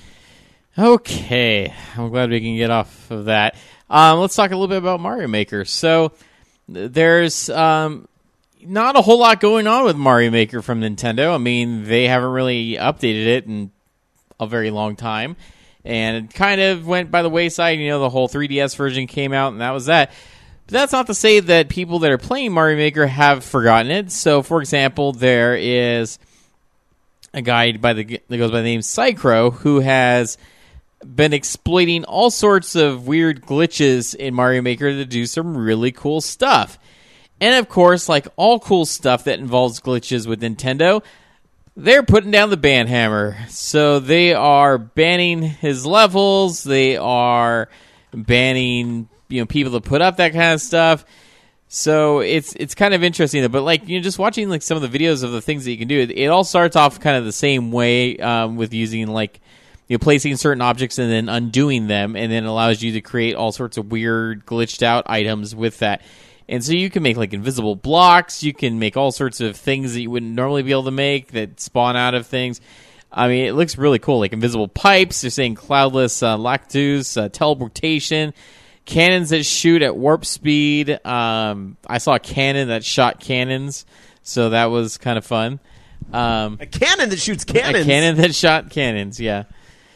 Okay. I'm glad we can get off of that. Let's talk a little bit about Mario Maker. So there's not a whole lot going on with Mario Maker from Nintendo. I mean, they haven't really updated it in a very long time. And it kind of went by the wayside. The whole 3DS version came out, and that was that. But that's not to say that people that are playing Mario Maker have forgotten it. So, for example, there is a guy that goes by the name Psychro who has been exploiting all sorts of weird glitches in Mario Maker to do some really cool stuff. And, of course, like all cool stuff that involves glitches with Nintendo, they're putting down the ban hammer. So they are banning his levels. They are banning people that put up that kind of stuff. So it's kind of interesting. But just watching some of the videos of the things that you can do, it all starts off kind of the same way with using placing certain objects and then undoing them, and then allows you to create all sorts of weird glitched out items with that. And so you can make invisible blocks. You can make all sorts of things that you wouldn't normally be able to make that spawn out of things. I mean, it looks really cool. Like invisible pipes. They're saying cloudless lactus, teleportation, cannons that shoot at warp speed. I saw a cannon that shot cannons, so that was kind of fun. A cannon that shoots cannons. A cannon that shot cannons, yeah.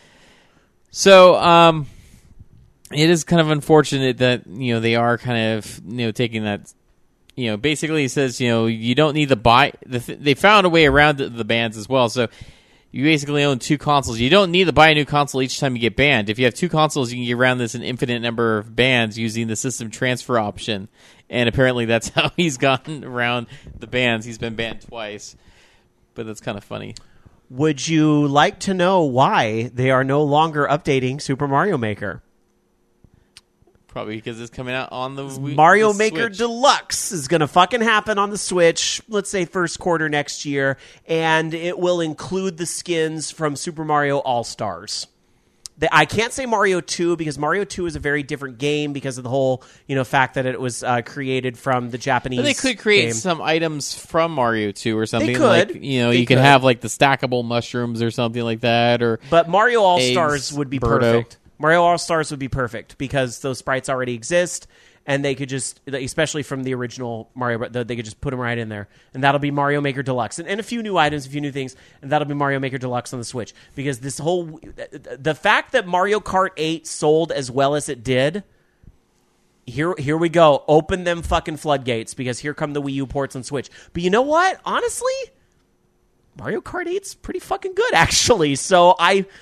So, it is kind of unfortunate that, they are kind of, taking that, basically it says, you don't need to buy, they found a way around the bans as well, so you basically own 2 consoles. You don't need to buy a new console each time you get banned. If you have 2 consoles, you can get around this an infinite number of bans using the system transfer option, and apparently that's how he's gotten around the bans. He's been banned twice, but that's kind of funny. Would you like to know why they are no longer updating Super Mario Maker? Probably because it's coming out on the Mario the Maker Switch. Deluxe is going to fucking happen on the Switch, let's say first quarter next year, and it will include the skins from Super Mario All-Stars. I can't say Mario 2 because Mario 2 is a very different game because of the whole, fact that it was created from the Japanese. But they could create game. some items from Mario 2 or something. They could. You could have the stackable mushrooms or something like that. But Mario All-Stars would be Birdo. perfect. Mario All-Stars would be perfect because those sprites already exist, and they could just, especially from the original Mario, they could just put them right in there. And that'll be Mario Maker Deluxe. And a few new items, a few new things, and that'll be Mario Maker Deluxe on the Switch. Because the fact that Mario Kart 8 sold as well as it did, here we go. Open them fucking floodgates, because here come the Wii U ports on Switch. But you know what? Honestly, Mario Kart 8's pretty fucking good, actually. So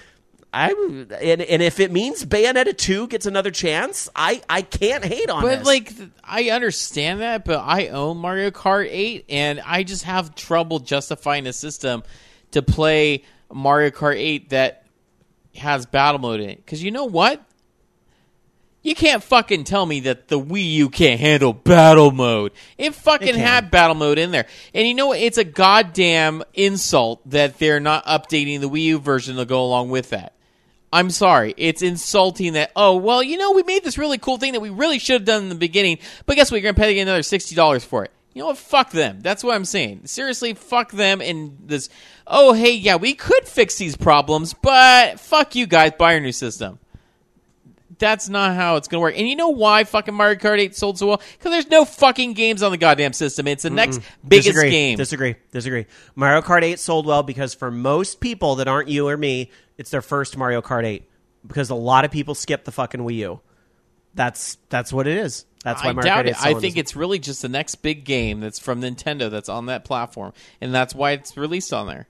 and if it means Bayonetta 2 gets another chance, I can't hate on it. But I understand that, but I own Mario Kart 8, and I just have trouble justifying a system to play Mario Kart 8 that has battle mode in it. Because you know what? You can't fucking tell me that the Wii U can't handle battle mode. It fucking had battle mode in there. And you know what? It's a goddamn insult that they're not updating the Wii U version to go along with that. I'm sorry. It's insulting that, we made this really cool thing that we really should have done in the beginning, but guess what? You're going to pay another $60 for it. You know what? Fuck them. That's what I'm saying. Seriously, fuck them and this, we could fix these problems, but fuck you guys, buy your new system. That's not how it's going to work. And you know why fucking Mario Kart 8 sold so well? Because there's no fucking games on the goddamn system. It's the next biggest game. Disagree. Mario Kart 8 sold well because for most people that aren't you or me, it's their first Mario Kart 8. Because a lot of people skip the fucking Wii U. That's what it is. That's why Mario Kart 8 I think it's really just the next big game that's from Nintendo that's on that platform. And that's why it's released on there.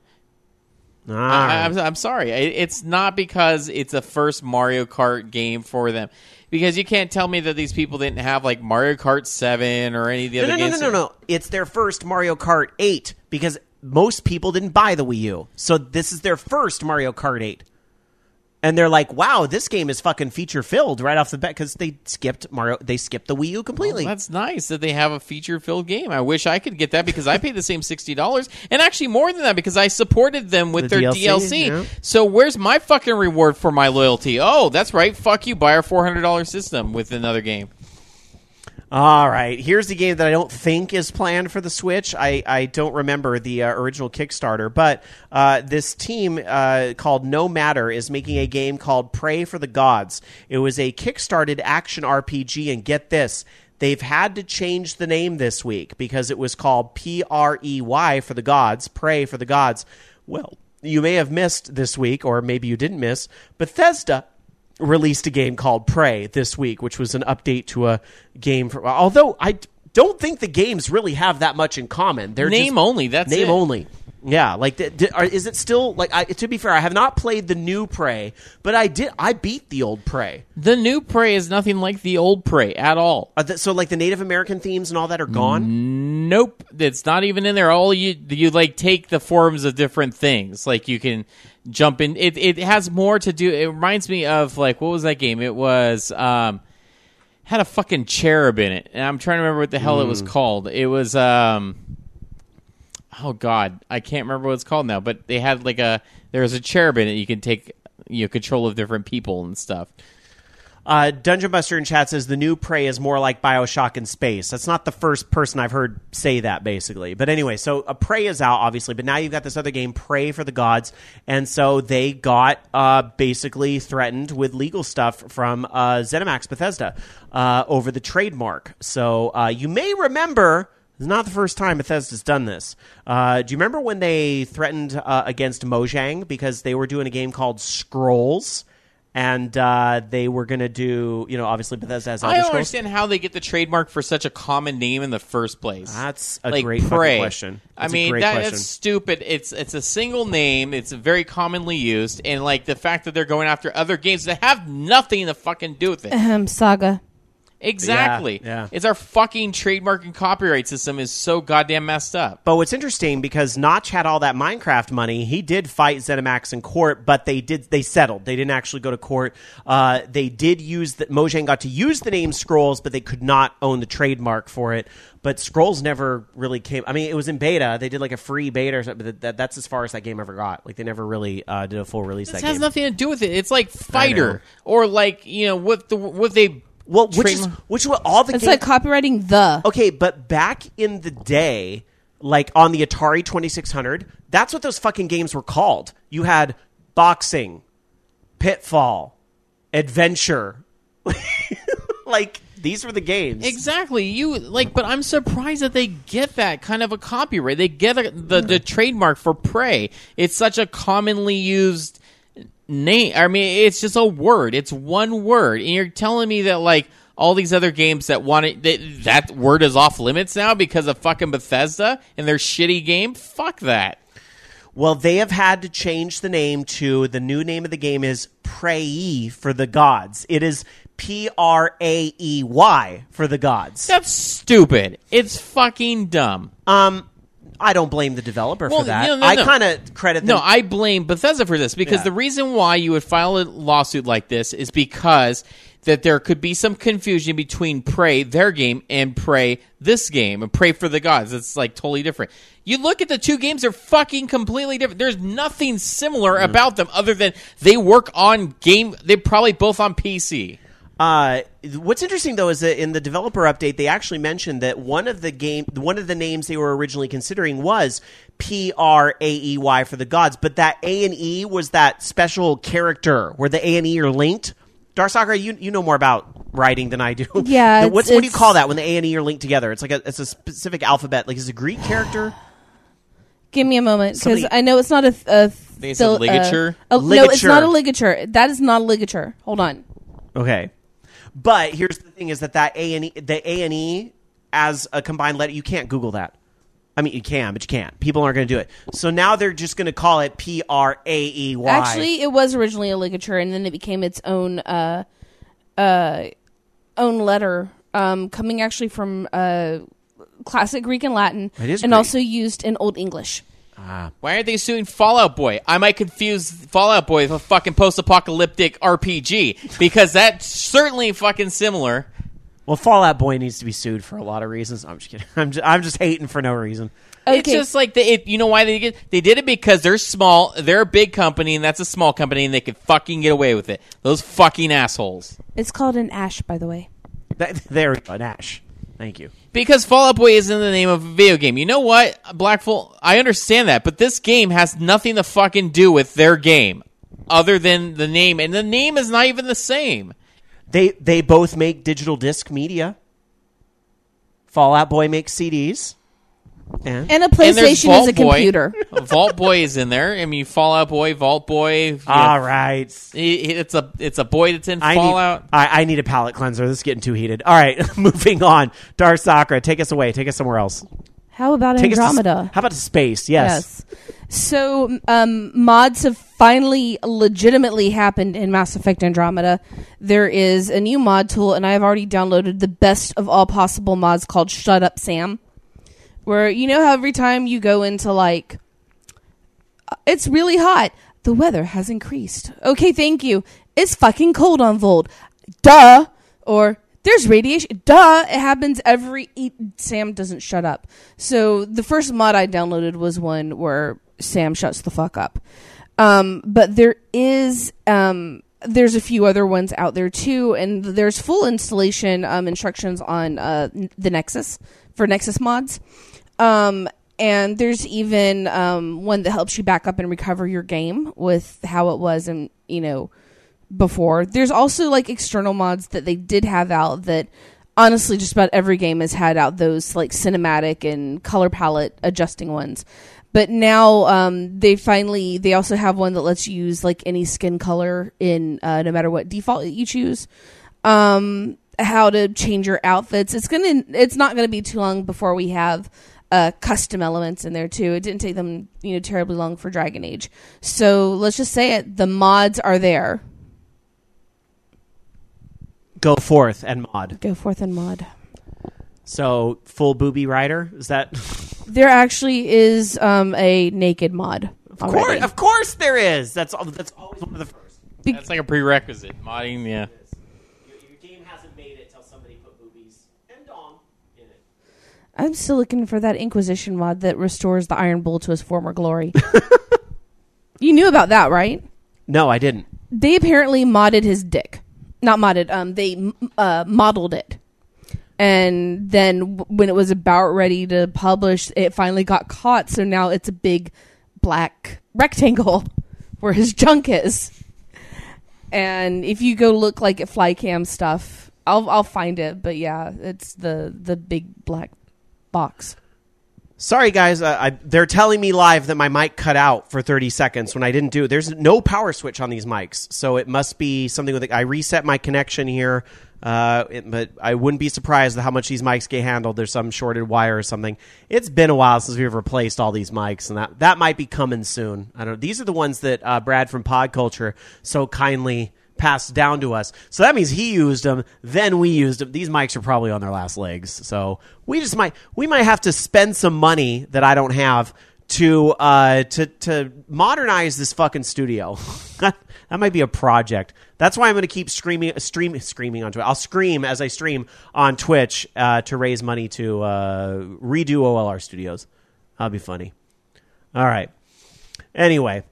I'm sorry. It's not because it's the first Mario Kart game for them. Because you can't tell me that these people didn't have Mario Kart 7 or any of the other games. No. It's their first Mario Kart 8 because most people didn't buy the Wii U. So this is their first Mario Kart 8. And they're like, wow, this game is fucking feature-filled right off the bat because they skipped the Wii U completely. Well, that's nice that they have a feature-filled game. I wish I could get that because I paid the same $60. And actually more than that because I supported them with their DLC. Yeah. So where's my fucking reward for my loyalty? Oh, that's right. Fuck you. Buy our $400 system with another game. All right, here's the game that I don't think is planned for the Switch. I don't remember the original Kickstarter, but this team called No Matter is making a game called Pray for the Gods. It was a Kickstarted action RPG, and get this, they've had to change the name this week because it was called Prey for the Gods, Pray for the Gods. Well, you may have missed this week, or maybe you didn't miss, Bethesda released a game called Prey this week, which was an update to a game. Although I don't think the games really have that much in common. They're Name just, only. That's name it. only. Yeah, like is it still like? To be fair, I have not played the new Prey, but I beat the old Prey. The new Prey is nothing like the old Prey at all. So like the Native American themes and all that are gone. Nope, it's not even in there. All you like take the forms of different things. Like you can jump in. It has more to do. It reminds me of like, what was that game? It was had a fucking cherub in it, and I'm trying to remember what the hell it was called. It was oh god, I can't remember what it's called now. But they had like there was a cherub in it. You can take control of different people and stuff. Dungeon Buster in chat says the new Prey is more like BioShock in space. That's not the first person I've heard say that, basically. But anyway, so Prey is out, obviously, but now you've got this other game, Prey for the Gods, and so they got basically threatened with legal stuff from ZeniMax Bethesda over the trademark. So you may remember... It's not the first time Bethesda's done this. Do you remember when they threatened against Mojang because they were doing a game called Scrolls, and they were going to do, obviously Bethesda has Elder I don't Scrolls. understand how they get the trademark for such a common name in the first place. That's a like great Prey. question. That's That's stupid. It's a single name. It's very commonly used, and like the fact that they're going after other games that have nothing to fucking do with it. Saga. Exactly. Yeah. It's our fucking trademark and copyright system is so goddamn messed up. But what's interesting, because Notch had all that Minecraft money, he did fight ZeniMax in court, but they settled. They didn't actually go to court. They did Mojang got to use the name Scrolls, but they could not own the trademark for it. But Scrolls never really came. I mean, it was in beta. They did like a free beta or something. But that's as far as that game ever got. Like they never really did a full release. This that has game. nothing to do with it. It's like Fighter or like what they. Well, which all the It's games, like copywriting the. Okay, but back in the day, like on the Atari 2600, that's what those fucking games were called. You had Boxing, Pitfall, Adventure. Like these were the games. Exactly. But I'm surprised that they get that kind of a copyright. They get the trademark for Prey. It's such a commonly used name. I mean, it's just a word. It's one word, and you're telling me that like all these other games that want it, that word is off limits now because of fucking Bethesda and their shitty game. Fuck that. Well, they have had to change the name to the new name of the game is Prey for the Gods. It is Praey for the Gods. That's stupid. It's fucking dumb. I don't blame the developer for that. No. I kind of credit them. No, I blame Bethesda for this because the reason why you would file a lawsuit like this is because that there could be some confusion between Prey, their game, and Prey, this game, and Prey for the Gods. It's like totally different. You look at the two games, they're fucking completely different. There's nothing similar about them other than they work on game. They're probably both on PC. What's interesting though is that in the developer update, they actually mentioned that one of the names they were originally considering was Praey for the Gods, but that A and E was that special character where the A and E are linked. Darsaka, you know more about writing than I do. Yeah, what do you call that when the A and E are linked together? It's like it's a specific alphabet. Like is it a Greek character? Give me a moment because I know it's not a. They said ligature. No, it's not a ligature. That is not a ligature. Hold on. Okay. But here's the thing: is that the A and E as a combined letter, you can't Google that. I mean, you can, but you can't. People aren't going to do it. So now they're just going to call it Praey. Actually, it was originally a ligature, and then it became its own letter, coming actually from classic Greek and Latin, It is and Greek. also used in Old English. Why aren't they suing Fallout Boy? I might confuse Fallout Boy with a fucking post-apocalyptic RPG because that's certainly fucking similar. Well, Fallout Boy needs to be sued for a lot of reasons. I'm just kidding. I'm just hating for no reason. Okay. It's just like you know why they did it because they're small. They're a big company, and that's a small company, and they could fucking get away with it. Those fucking assholes. It's called an ash, by the way. There we go, Nash. Thank you. Because Fallout Boy is in the name of a video game. You know what, Blackful? I understand that, but this game has nothing to fucking do with their game other than the name, and the name is not even the same. They both make digital disc media. Fallout Boy makes CDs. And a And there's PlayStation is a Vault Boy. computer. Vault Boy is in there. I mean, Fallout Boy, Vault Boy. All right. It's a boy that's in Fallout. I need a palate cleanser. This is getting too heated. All right, moving on. Dar Sakura, take us away. Take us somewhere else. How about Take us to Andromeda? how about to space? Yes. So mods have finally legitimately happened in Mass Effect Andromeda. There is a new mod tool, and I have already downloaded the best of all possible mods called Shut Up Sam. Where, you know how every time you go into, like, it's really hot. The weather has increased. Okay, thank you. It's fucking cold on Vold. Duh. Or, there's radiation. Duh. It happens Sam doesn't shut up. So, the first mod I downloaded was one where Sam shuts the fuck up. But there is... there's a few other ones out there, too. And there's full installation instructions on the Nexus for Nexus mods. And there's even one that helps you back up and recover your game with how it was and, before. There's also like external mods that they did have out that honestly just about every game has had out, those like cinematic and color palette adjusting ones. But now they also have one that lets you use like any skin color in no matter what default you choose. How to change your outfits. It's not gonna be too long before we have custom elements in there too. It didn't take them, terribly long for Dragon Age. So let's just say it. The mods are there. Go forth and mod. Go forth and mod. So full booby rider, is that? There actually is a naked mod. Of course there is. That's always one of the first. That's like a prerequisite. Modding, yeah. Your game hasn't made it till somebody put boobies and dong in it. I'm still looking for that Inquisition mod that restores the Iron Bull to his former glory. You knew about that, right? No, I didn't. They apparently modded his dick. Not modded. They modeled it. And then when it was about ready to publish, it finally got caught. So now it's a big black rectangle where his junk is. And if you go look like at Flycam stuff, I'll find it. But yeah, it's the big black box. Sorry, guys. They're telling me live that my mic cut out for 30 seconds when I didn't do it. There's no power switch on these mics, so it must be something with it. I reset my connection here, but I wouldn't be surprised at how much these mics get handled. There's some shorted wire or something. It's been a while since we've replaced all these mics, and that might be coming soon. I don't know. These are the ones that Brad from Pod Culture so kindly passed down to us. So that means he used them, then we used them. These mics are probably on their last legs. So we might have to spend some money that I don't have to modernize this fucking studio. That might be a project. That's why I'm going to keep streaming on Twitch. I'll scream as I stream on Twitch to raise money to redo OLR Studios. That'll be funny. All right. Anyway.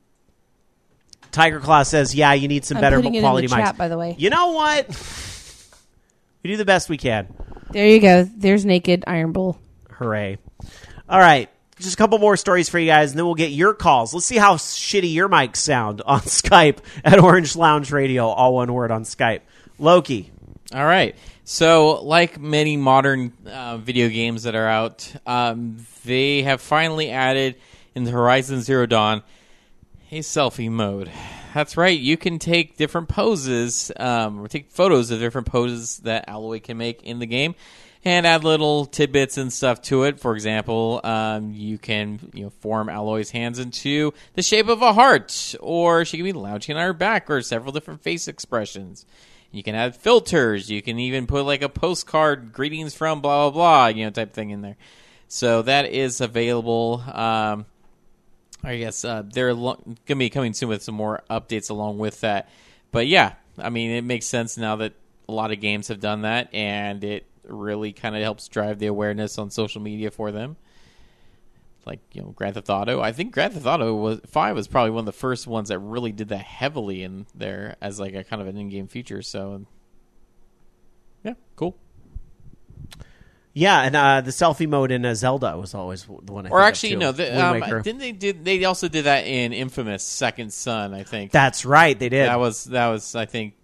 Tiger Claw says, yeah, you need some better quality in the mics. chat, by the way. You know what? We do the best we can. There you go. There's naked Iron Bull. Hooray. All right. Just a couple more stories for you guys, and then we'll get your calls. Let's see how shitty your mics sound on Skype at Orange Lounge Radio, all one word on Skype. Loki. All right. So, like many modern video games that are out, they have finally added in the Horizon Zero Dawn a selfie mode. That's right. You can take different poses, or take photos of different poses that Alloy can make in the game, and add little tidbits and stuff to it. For example, you can form Alloy's hands into the shape of a heart, or she can be lounging on her back, or several different face expressions. You can add filters. You can even put like a postcard, greetings from blah blah blah, type thing in there. So that is available. I guess they're going to be coming soon with some more updates along with that. But yeah, I mean, it makes sense now that a lot of games have done that, and it really kind of helps drive the awareness on social media for them. Like, Grand Theft Auto. I think Grand Theft Auto 5 was probably one of the first ones that really did that heavily in there as like a kind of an in-game feature. So, yeah, cool. Yeah, and the selfie mode in Zelda was always the one. Or actually, no. Didn't they did? They also did that in Infamous Second Son. I think that's right. They did. That was. I think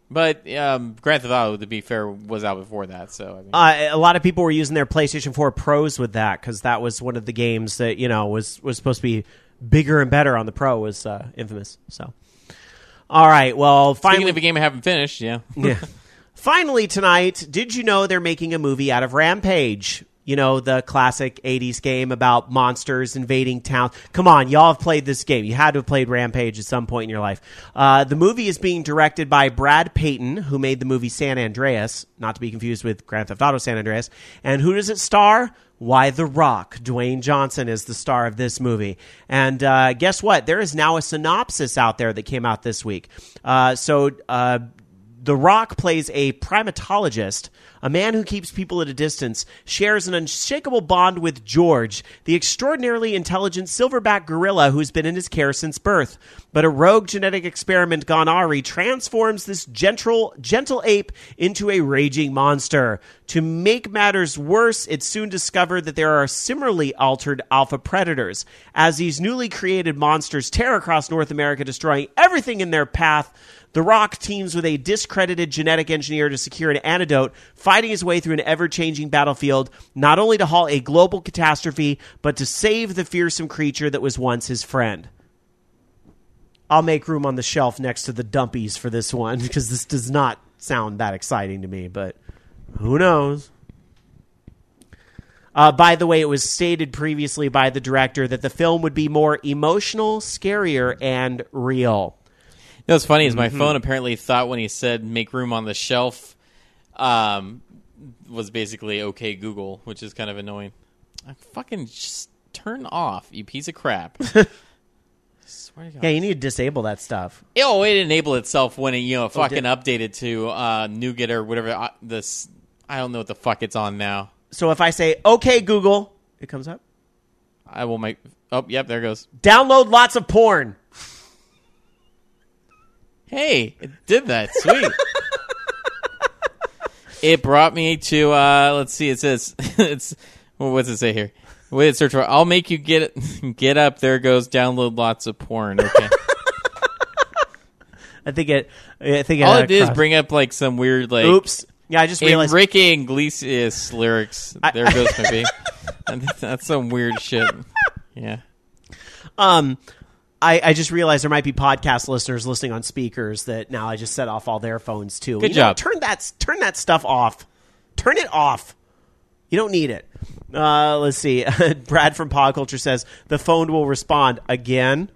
But Grand Theft Auto, to be fair, was out before that. So a lot of people were using their PlayStation 4 Pros with that because that was one of the games that was supposed to be bigger and better on the Pro. Was Infamous. So, all right. Well, finally, speaking of a game I haven't finished, yeah. Finally tonight, did you know they're making a movie out of Rampage? The classic 80s game about monsters invading town. Come on, y'all have played this game. You had to have played Rampage at some point in your life. The movie is being directed by Brad Payton, who made the movie San Andreas, not to be confused with Grand Theft Auto San Andreas. And who does it star? Why, The Rock. Dwayne Johnson is the star of this movie. And guess what? There is now a synopsis out there that came out this week. The Rock plays a primatologist, a man who keeps people at a distance, shares an unshakable bond with George, the extraordinarily intelligent silverback gorilla who's been in his care since birth. But a rogue genetic experiment gone awry transforms this gentle ape into a raging monster. To make matters worse, it's soon discovered that there are similarly altered alpha predators. As these newly created monsters tear across North America, destroying everything in their path, The Rock teams with a discredited genetic engineer to secure an antidote, fighting his way through an ever-changing battlefield, not only to halt a global catastrophe, but to save the fearsome creature that was once his friend. I'll make room on the shelf next to the dumpies for this one, because this does not sound that exciting to me, but who knows? By the way, it was stated previously by the director that the film would be more emotional, scarier, and real. You know what's funny is my phone apparently thought when he said make room on the shelf was basically okay Google, which is kind of annoying. Fucking just turn off, you piece of crap. Swear to God. Yeah, you need to disable that stuff. Oh, it enabled itself when it fucking updated to Nougat or whatever. This I don't know what the fuck it's on now. So if I say okay Google, it comes up. I will make. Oh, yep, there it goes. Download lots of porn. Hey, it did that. Sweet. It brought me to, let's see, it says, what's it say here? Wait, search for, I'll make you get up. There goes, download lots of porn. Okay. I think it all it did is bring up like some weird, like, oops. Yeah, I just realized. Enrique Iglesias lyrics. There goes my B. That's some weird shit. Yeah. I just realized there might be podcast listeners listening on speakers that now I just set off all their phones too. Good job. Turn that stuff off. Turn it off. You don't need it. Let's see. Brad from Pod Culture says the phone will respond again.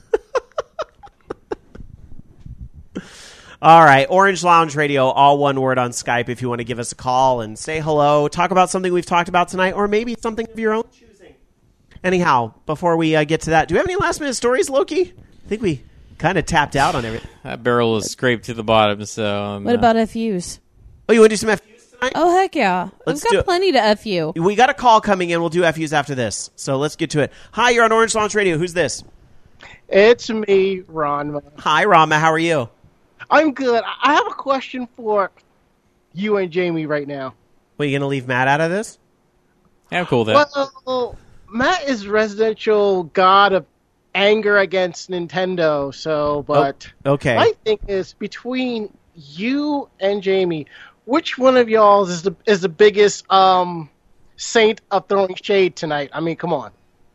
All right. Orange Lounge Radio, all one word on Skype if you want to give us a call and say hello, talk about something we've talked about tonight, or maybe something of your own choosing. Anyhow, before we get to that, do we have any last-minute stories, Loki? I think we kind of tapped out on everything. That barrel is scraped to the bottom, so... what about FUs? Oh, you want to do some FUs tonight? Oh, heck yeah. We've got plenty to FU. We got a call coming in. We'll do FUs after this, so let's get to it. Hi, you're on Orange Launch Radio. Who's this? It's me, Ron. Hi, Rama. How are you? I'm good. I have a question for you and Jamie right now. Well, you going to leave Matt out of this? Yeah, I'm cool with that. Well, Matt is residential god of anger against Nintendo, but okay. My thing is, between you and Jamie, which one of y'all is the biggest saint of throwing shade tonight? I mean, come on.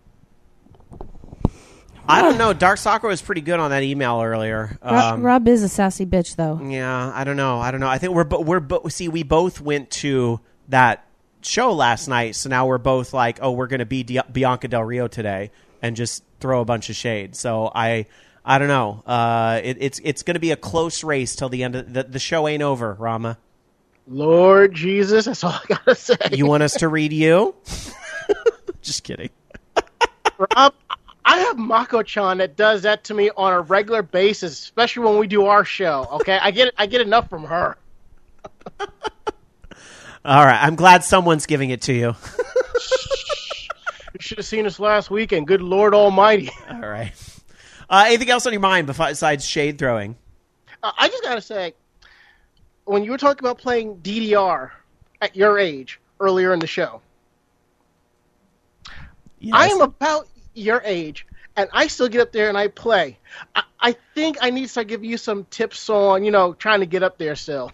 I don't know. Dark Sakura was pretty good on that email earlier. Rob is a sassy bitch, though. Yeah, I don't know. I think we both went to that show last night, so now we're both like, oh, we're going to be Bianca Del Rio today and just throw a bunch of shade. So I don't know. It's going to be a close race till the end of the show. Ain't over, Rama. Lord Jesus, that's all I gotta say. You want us to read you? Just kidding. Rob, I have Mako-chan that does that to me on a regular basis, especially when we do our show. Okay, I get enough from her. All right, I'm glad someone's giving it to you. You should have seen us last weekend. Good Lord Almighty. All right. Anything else on your mind besides shade throwing? I just gotta say, when you were talking about playing DDR at your age earlier in the show, yes. I am about your age, and I still get up there and I play. I think I need to give you some tips on, trying to get up there still.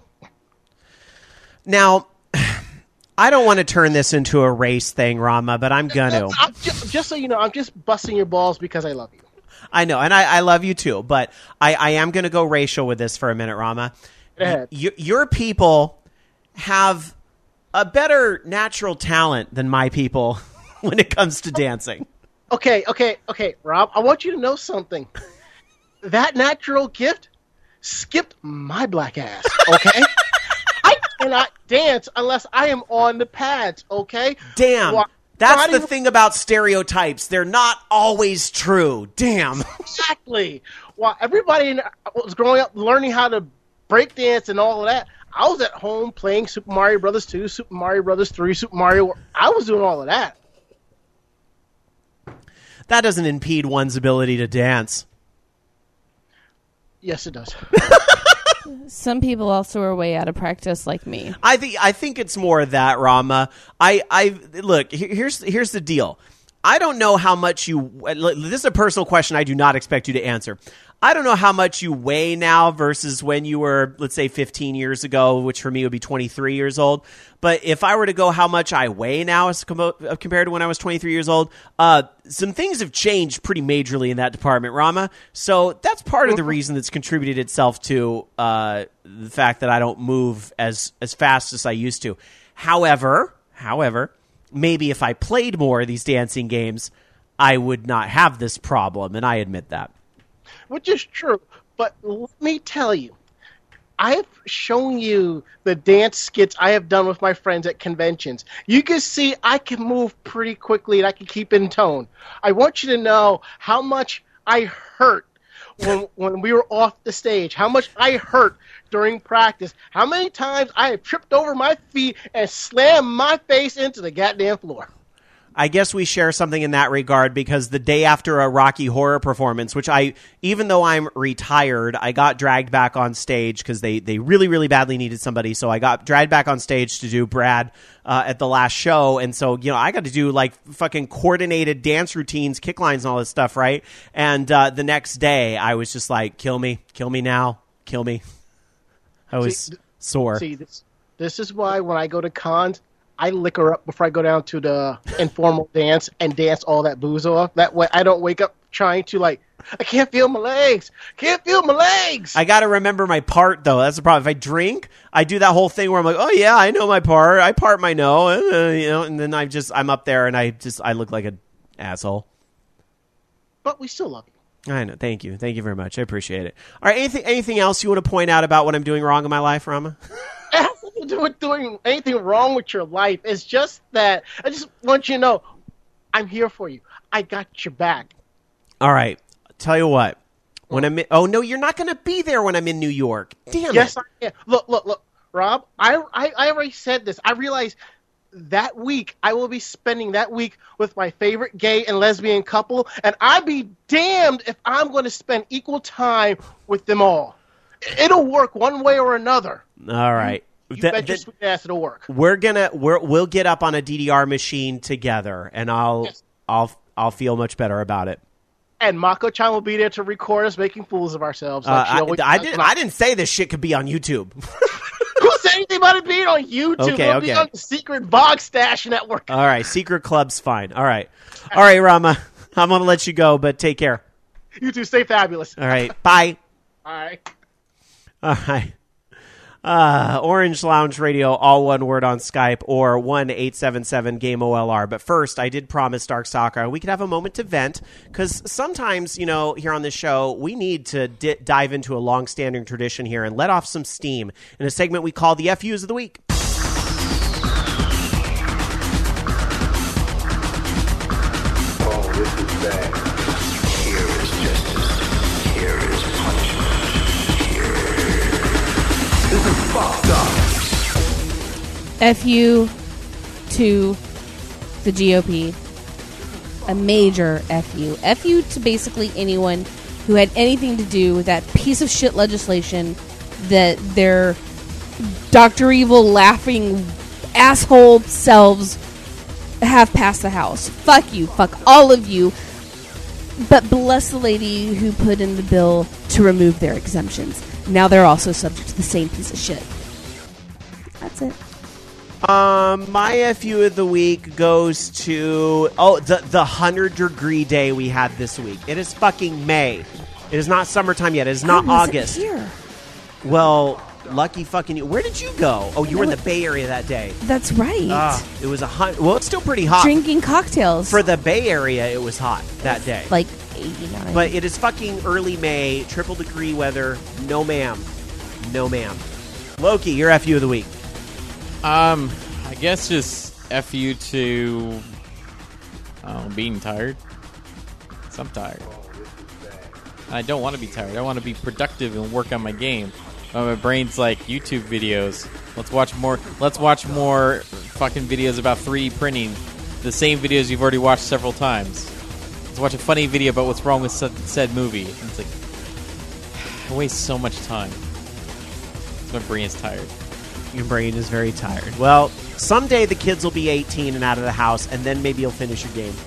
Now, I don't want to turn this into a race thing, Rama, but I'm going to. Just so you know, I'm just busting your balls because I love you. I know, and I love you too, but I am going to go racial with this for a minute, Rama. Go ahead. Your people have a better natural talent than my people when it comes to dancing. Okay, Rob, I want you to know something. That natural gift skipped my black ass, okay? I cannot dance unless I am on the pads, okay? Damn. That's the thing about stereotypes. They're not always true. Damn. Exactly. While everybody was growing up learning how to break dance and all of that, I was at home playing Super Mario Brothers 2, Super Mario Brothers 3, Super Mario. I was doing all of that. That doesn't impede one's ability to dance. Yes, it does. Some people also are way out of practice, like me. I think it's more that, Rama. I look. Here's the deal. I don't know how much you. This is a personal question. I do not expect you to answer. I don't know how much you weigh now versus when you were, let's say, 15 years ago, which for me would be 23 years old. But if I were to go how much I weigh now as compared to when I was 23 years old, some things have changed pretty majorly in that department, Rama. So that's part of the reason that's contributed itself to the fact that I don't move as fast as I used to. However, maybe if I played more of these dancing games, I would not have this problem, and I admit that. Which is true, but let me tell you, I have shown you the dance skits I have done with my friends at conventions. You can see I can move pretty quickly and I can keep in tone. I want you to know how much I hurt when we were off the stage, how much I hurt during practice, how many times I have tripped over my feet and slammed my face into the goddamn floor. I guess we share something in that regard because the day after a Rocky Horror performance, which even though I'm retired, I got dragged back on stage because they really, really badly needed somebody. So I got dragged back on stage to do Brad at the last show. And so, I got to do like fucking coordinated dance routines, kick lines and all this stuff, right? And the next day I was just like, kill me now, kill me. I was sore. See, this is why when I go to cons, I liquor up before I go down to the informal dance and dance all that booze off. That way I don't wake up trying to I can't feel my legs. I got to remember my part, though. That's the problem. If I drink, I do that whole thing where I'm like, oh, yeah, I know my part. I part my no, and then I'm up there and I look like an asshole. But we still love you. I know. Thank you. Thank you very much. I appreciate it. All right. Anything else you want to point out about what I'm doing wrong in my life, Rama? It has nothing to do with doing anything wrong with your life. It's just that I just want you to know I'm here for you. I got your back. All right. Tell you what. When oh, no, you're not going to be there when I'm in New York. Damn it. Yes, I am. Look, Rob, I already said this. I realize that week, I will be spending that week with my favorite gay and lesbian couple, and I'd be damned if I'm going to spend equal time with them all. It'll work one way or another. All right. You bet your sweet ass it'll work. We'll get up on a DDR machine together, and I'll feel much better about it. And Mako-chan will be there to record us making fools of ourselves. I didn't say this shit could be on YouTube. Who said anything about it being on YouTube? It'll be on the secret Bog Stash Network. All right, secret club's fine. All right, Rama, I'm gonna let you go, but take care. You two stay fabulous. All right, bye. Bye. All right. Orange Lounge Radio, all one word on Skype, or 1-877-GAME-OLR. But first, I did promise Dark Soccer we could have a moment to vent, because sometimes, here on this show, we need to dive into a long-standing tradition here and let off some steam in a segment we call the FUs of the Week. Oh, this is bad. Here is justice. Here is punishment. This is fucked up. FU to the GOP. A major FU. FU to basically anyone who had anything to do with that piece of shit legislation that their Dr. Evil laughing asshole selves have passed the House. Fuck you. Fuck all of you. But bless the lady who put in the bill to remove their exemptions. Now they're also subject to the same piece of shit. That's it. My FU of the week goes to the 100-degree day we had this week. It is fucking May. It is not summertime yet. It is not August. Here. Well, lucky fucking you. Where did you go? Oh, you were in the Bay Area that day. That's right. It was well, it's still pretty hot. Drinking cocktails. For the Bay Area, it was hot that day. Like 89. But it is fucking early May, triple degree weather. No, ma'am. No, ma'am. Loki, your FU of the week. I guess just FU to being tired. 'Cause I'm tired. I don't want to be tired. I want to be productive and work on my game. My brain's like YouTube videos. Let's watch more fucking videos about 3D printing. The same videos you've already watched several times. Let's watch a funny video about what's wrong with said movie. And it's like, I waste so much time. My brain is tired. Your brain is very tired. Well, someday the kids will be 18 and out of the house, and then maybe you'll finish your game.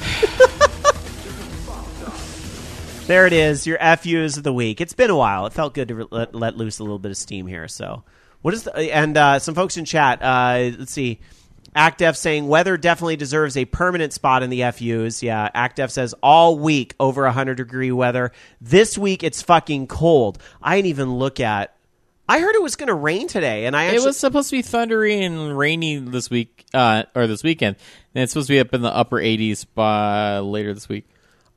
There it is, your FUs of the week. It's been a while. It felt good to let loose a little bit of steam here. So, what is some folks in chat? Let's see. ActDef saying weather definitely deserves a permanent spot in the FUs. Yeah, ActDef says all week over 100-degree weather. This week it's fucking cold. I didn't even look at. I heard it was going to rain today, and it was supposed to be thundery and rainy this week or this weekend, and it's supposed to be up in the upper 80s by later this week.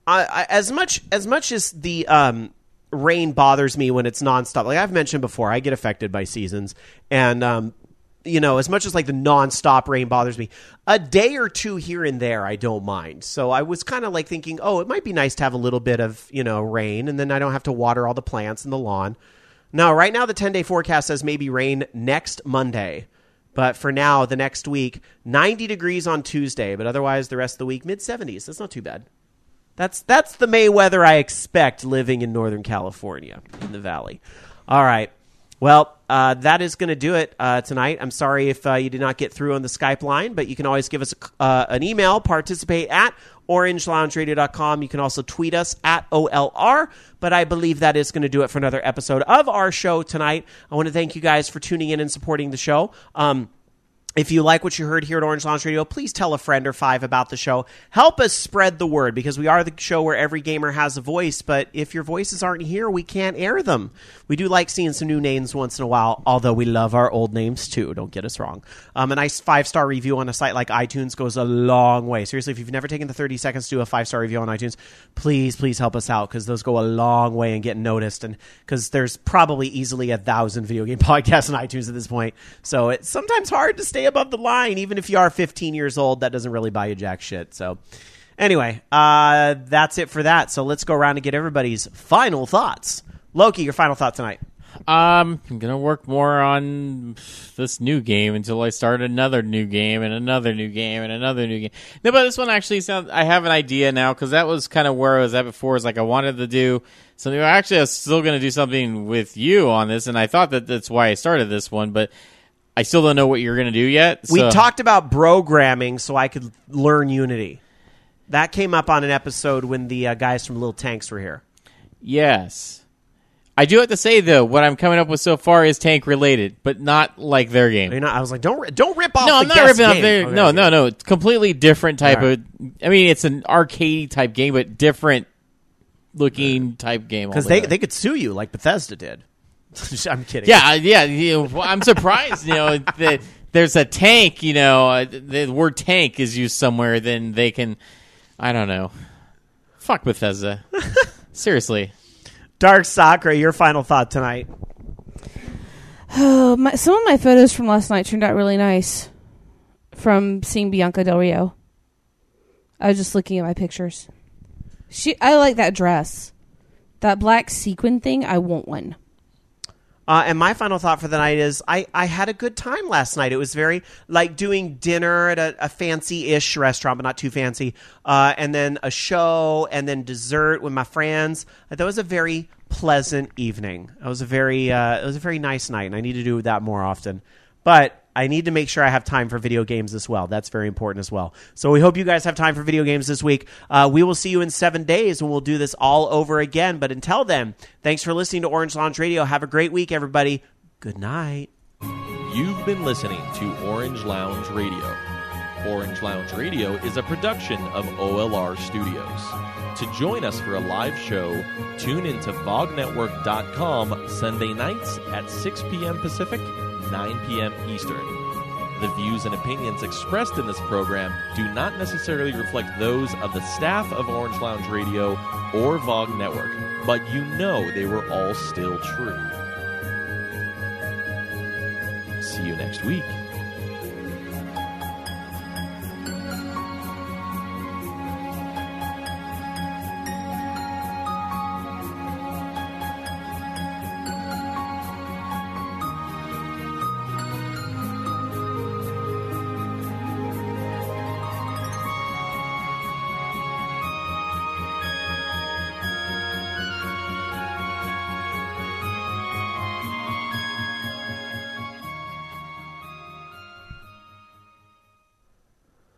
As much as the rain bothers me when it's nonstop, like I've mentioned before, I get affected by seasons, and as much as like the nonstop rain bothers me, a day or two here and there I don't mind. So I was kind of like thinking, it might be nice to have a little bit of rain, and then I don't have to water all the plants in the lawn. No, right now the 10-day forecast says maybe rain next Monday. But for now, the next week, 90 degrees on Tuesday. But otherwise, the rest of the week, mid-70s. That's not too bad. That's the May weather I expect living in Northern California, in the Valley. All right. Well, that is going to do it tonight. I'm sorry if you did not get through on the Skype line, but you can always give us an email, participate at OrangeLoungeRadio.com. You can also tweet us at OLR, but I believe that is going to do it for another episode of our show tonight. I want to thank you guys for tuning in and supporting the show. If you like what you heard here at Orange Lounge Radio, please tell a friend or 5 about the show. Help us spread the word, because we are the show where every gamer has a voice, but if your voices aren't here, we can't air them. We do like seeing some new names once in a while, although we love our old names too, don't get us wrong. A nice 5-star review on a site like iTunes goes a long way. Seriously, if you've never taken the 30 seconds to do a 5-star review on iTunes, please help us out, because those go a long way in getting noticed, and because there's probably easily 1,000 video game podcasts on iTunes at this point, so it's sometimes hard to stay above the line. Even if you are 15 years old, that doesn't really buy you jack shit. So anyway, that's it for that. So let's go around and get everybody's final thoughts. Loki, your final thought tonight. I'm going to work more on this new game until I start another new game and another new game and another new game. No, but this one actually sounds, I have an idea now, because that was kind of where I was at before. Is like I wanted to do something. Actually, I was still going to do something with you on this, and I thought that's why I started this one, but I still don't know what you're going to do yet. So. We talked about programming so I could learn Unity. That came up on an episode when the guys from Little Tanks were here. Yes. I do have to say, though, what I'm coming up with so far is tank-related, but not like their game. I was like, don't rip off No, the I'm not guest ripping off game. their... Okay, No. It's completely different type right. of... I mean, it's an arcade-type game, but different-looking type game. Because they could sue you like Bethesda did. I'm kidding. Yeah. I'm surprised. That there's a tank. The word tank is used somewhere. Then they can. I don't know. Fuck Bethesda. Seriously. Dark Sakura, your final thought tonight. Oh, some of my photos from last night turned out really nice. From seeing Bianca Del Rio, I was just looking at my pictures. I like that dress. That black sequin thing. I want one. And my final thought for the night is I had a good time last night. It was very like doing dinner at a fancy-ish restaurant, but not too fancy, and then a show, and then dessert with my friends. That was a very pleasant evening. It was a very nice night, and I need to do that more often. But I need to make sure I have time for video games as well. That's very important as well. So we hope you guys have time for video games this week. We will see you in 7 days, and we'll do this all over again. But until then, thanks for listening to Orange Lounge Radio. Have a great week, everybody. Good night. You've been listening to Orange Lounge Radio. Orange Lounge Radio is a production of OLR Studios. To join us for a live show, tune into VogNetwork.com Sunday nights at 6 p.m. Pacific, 9 p.m. Eastern. The views and opinions expressed in this program do not necessarily reflect those of the staff of Orange Lounge Radio or Vog Network, but you know they were all still true. See you next week.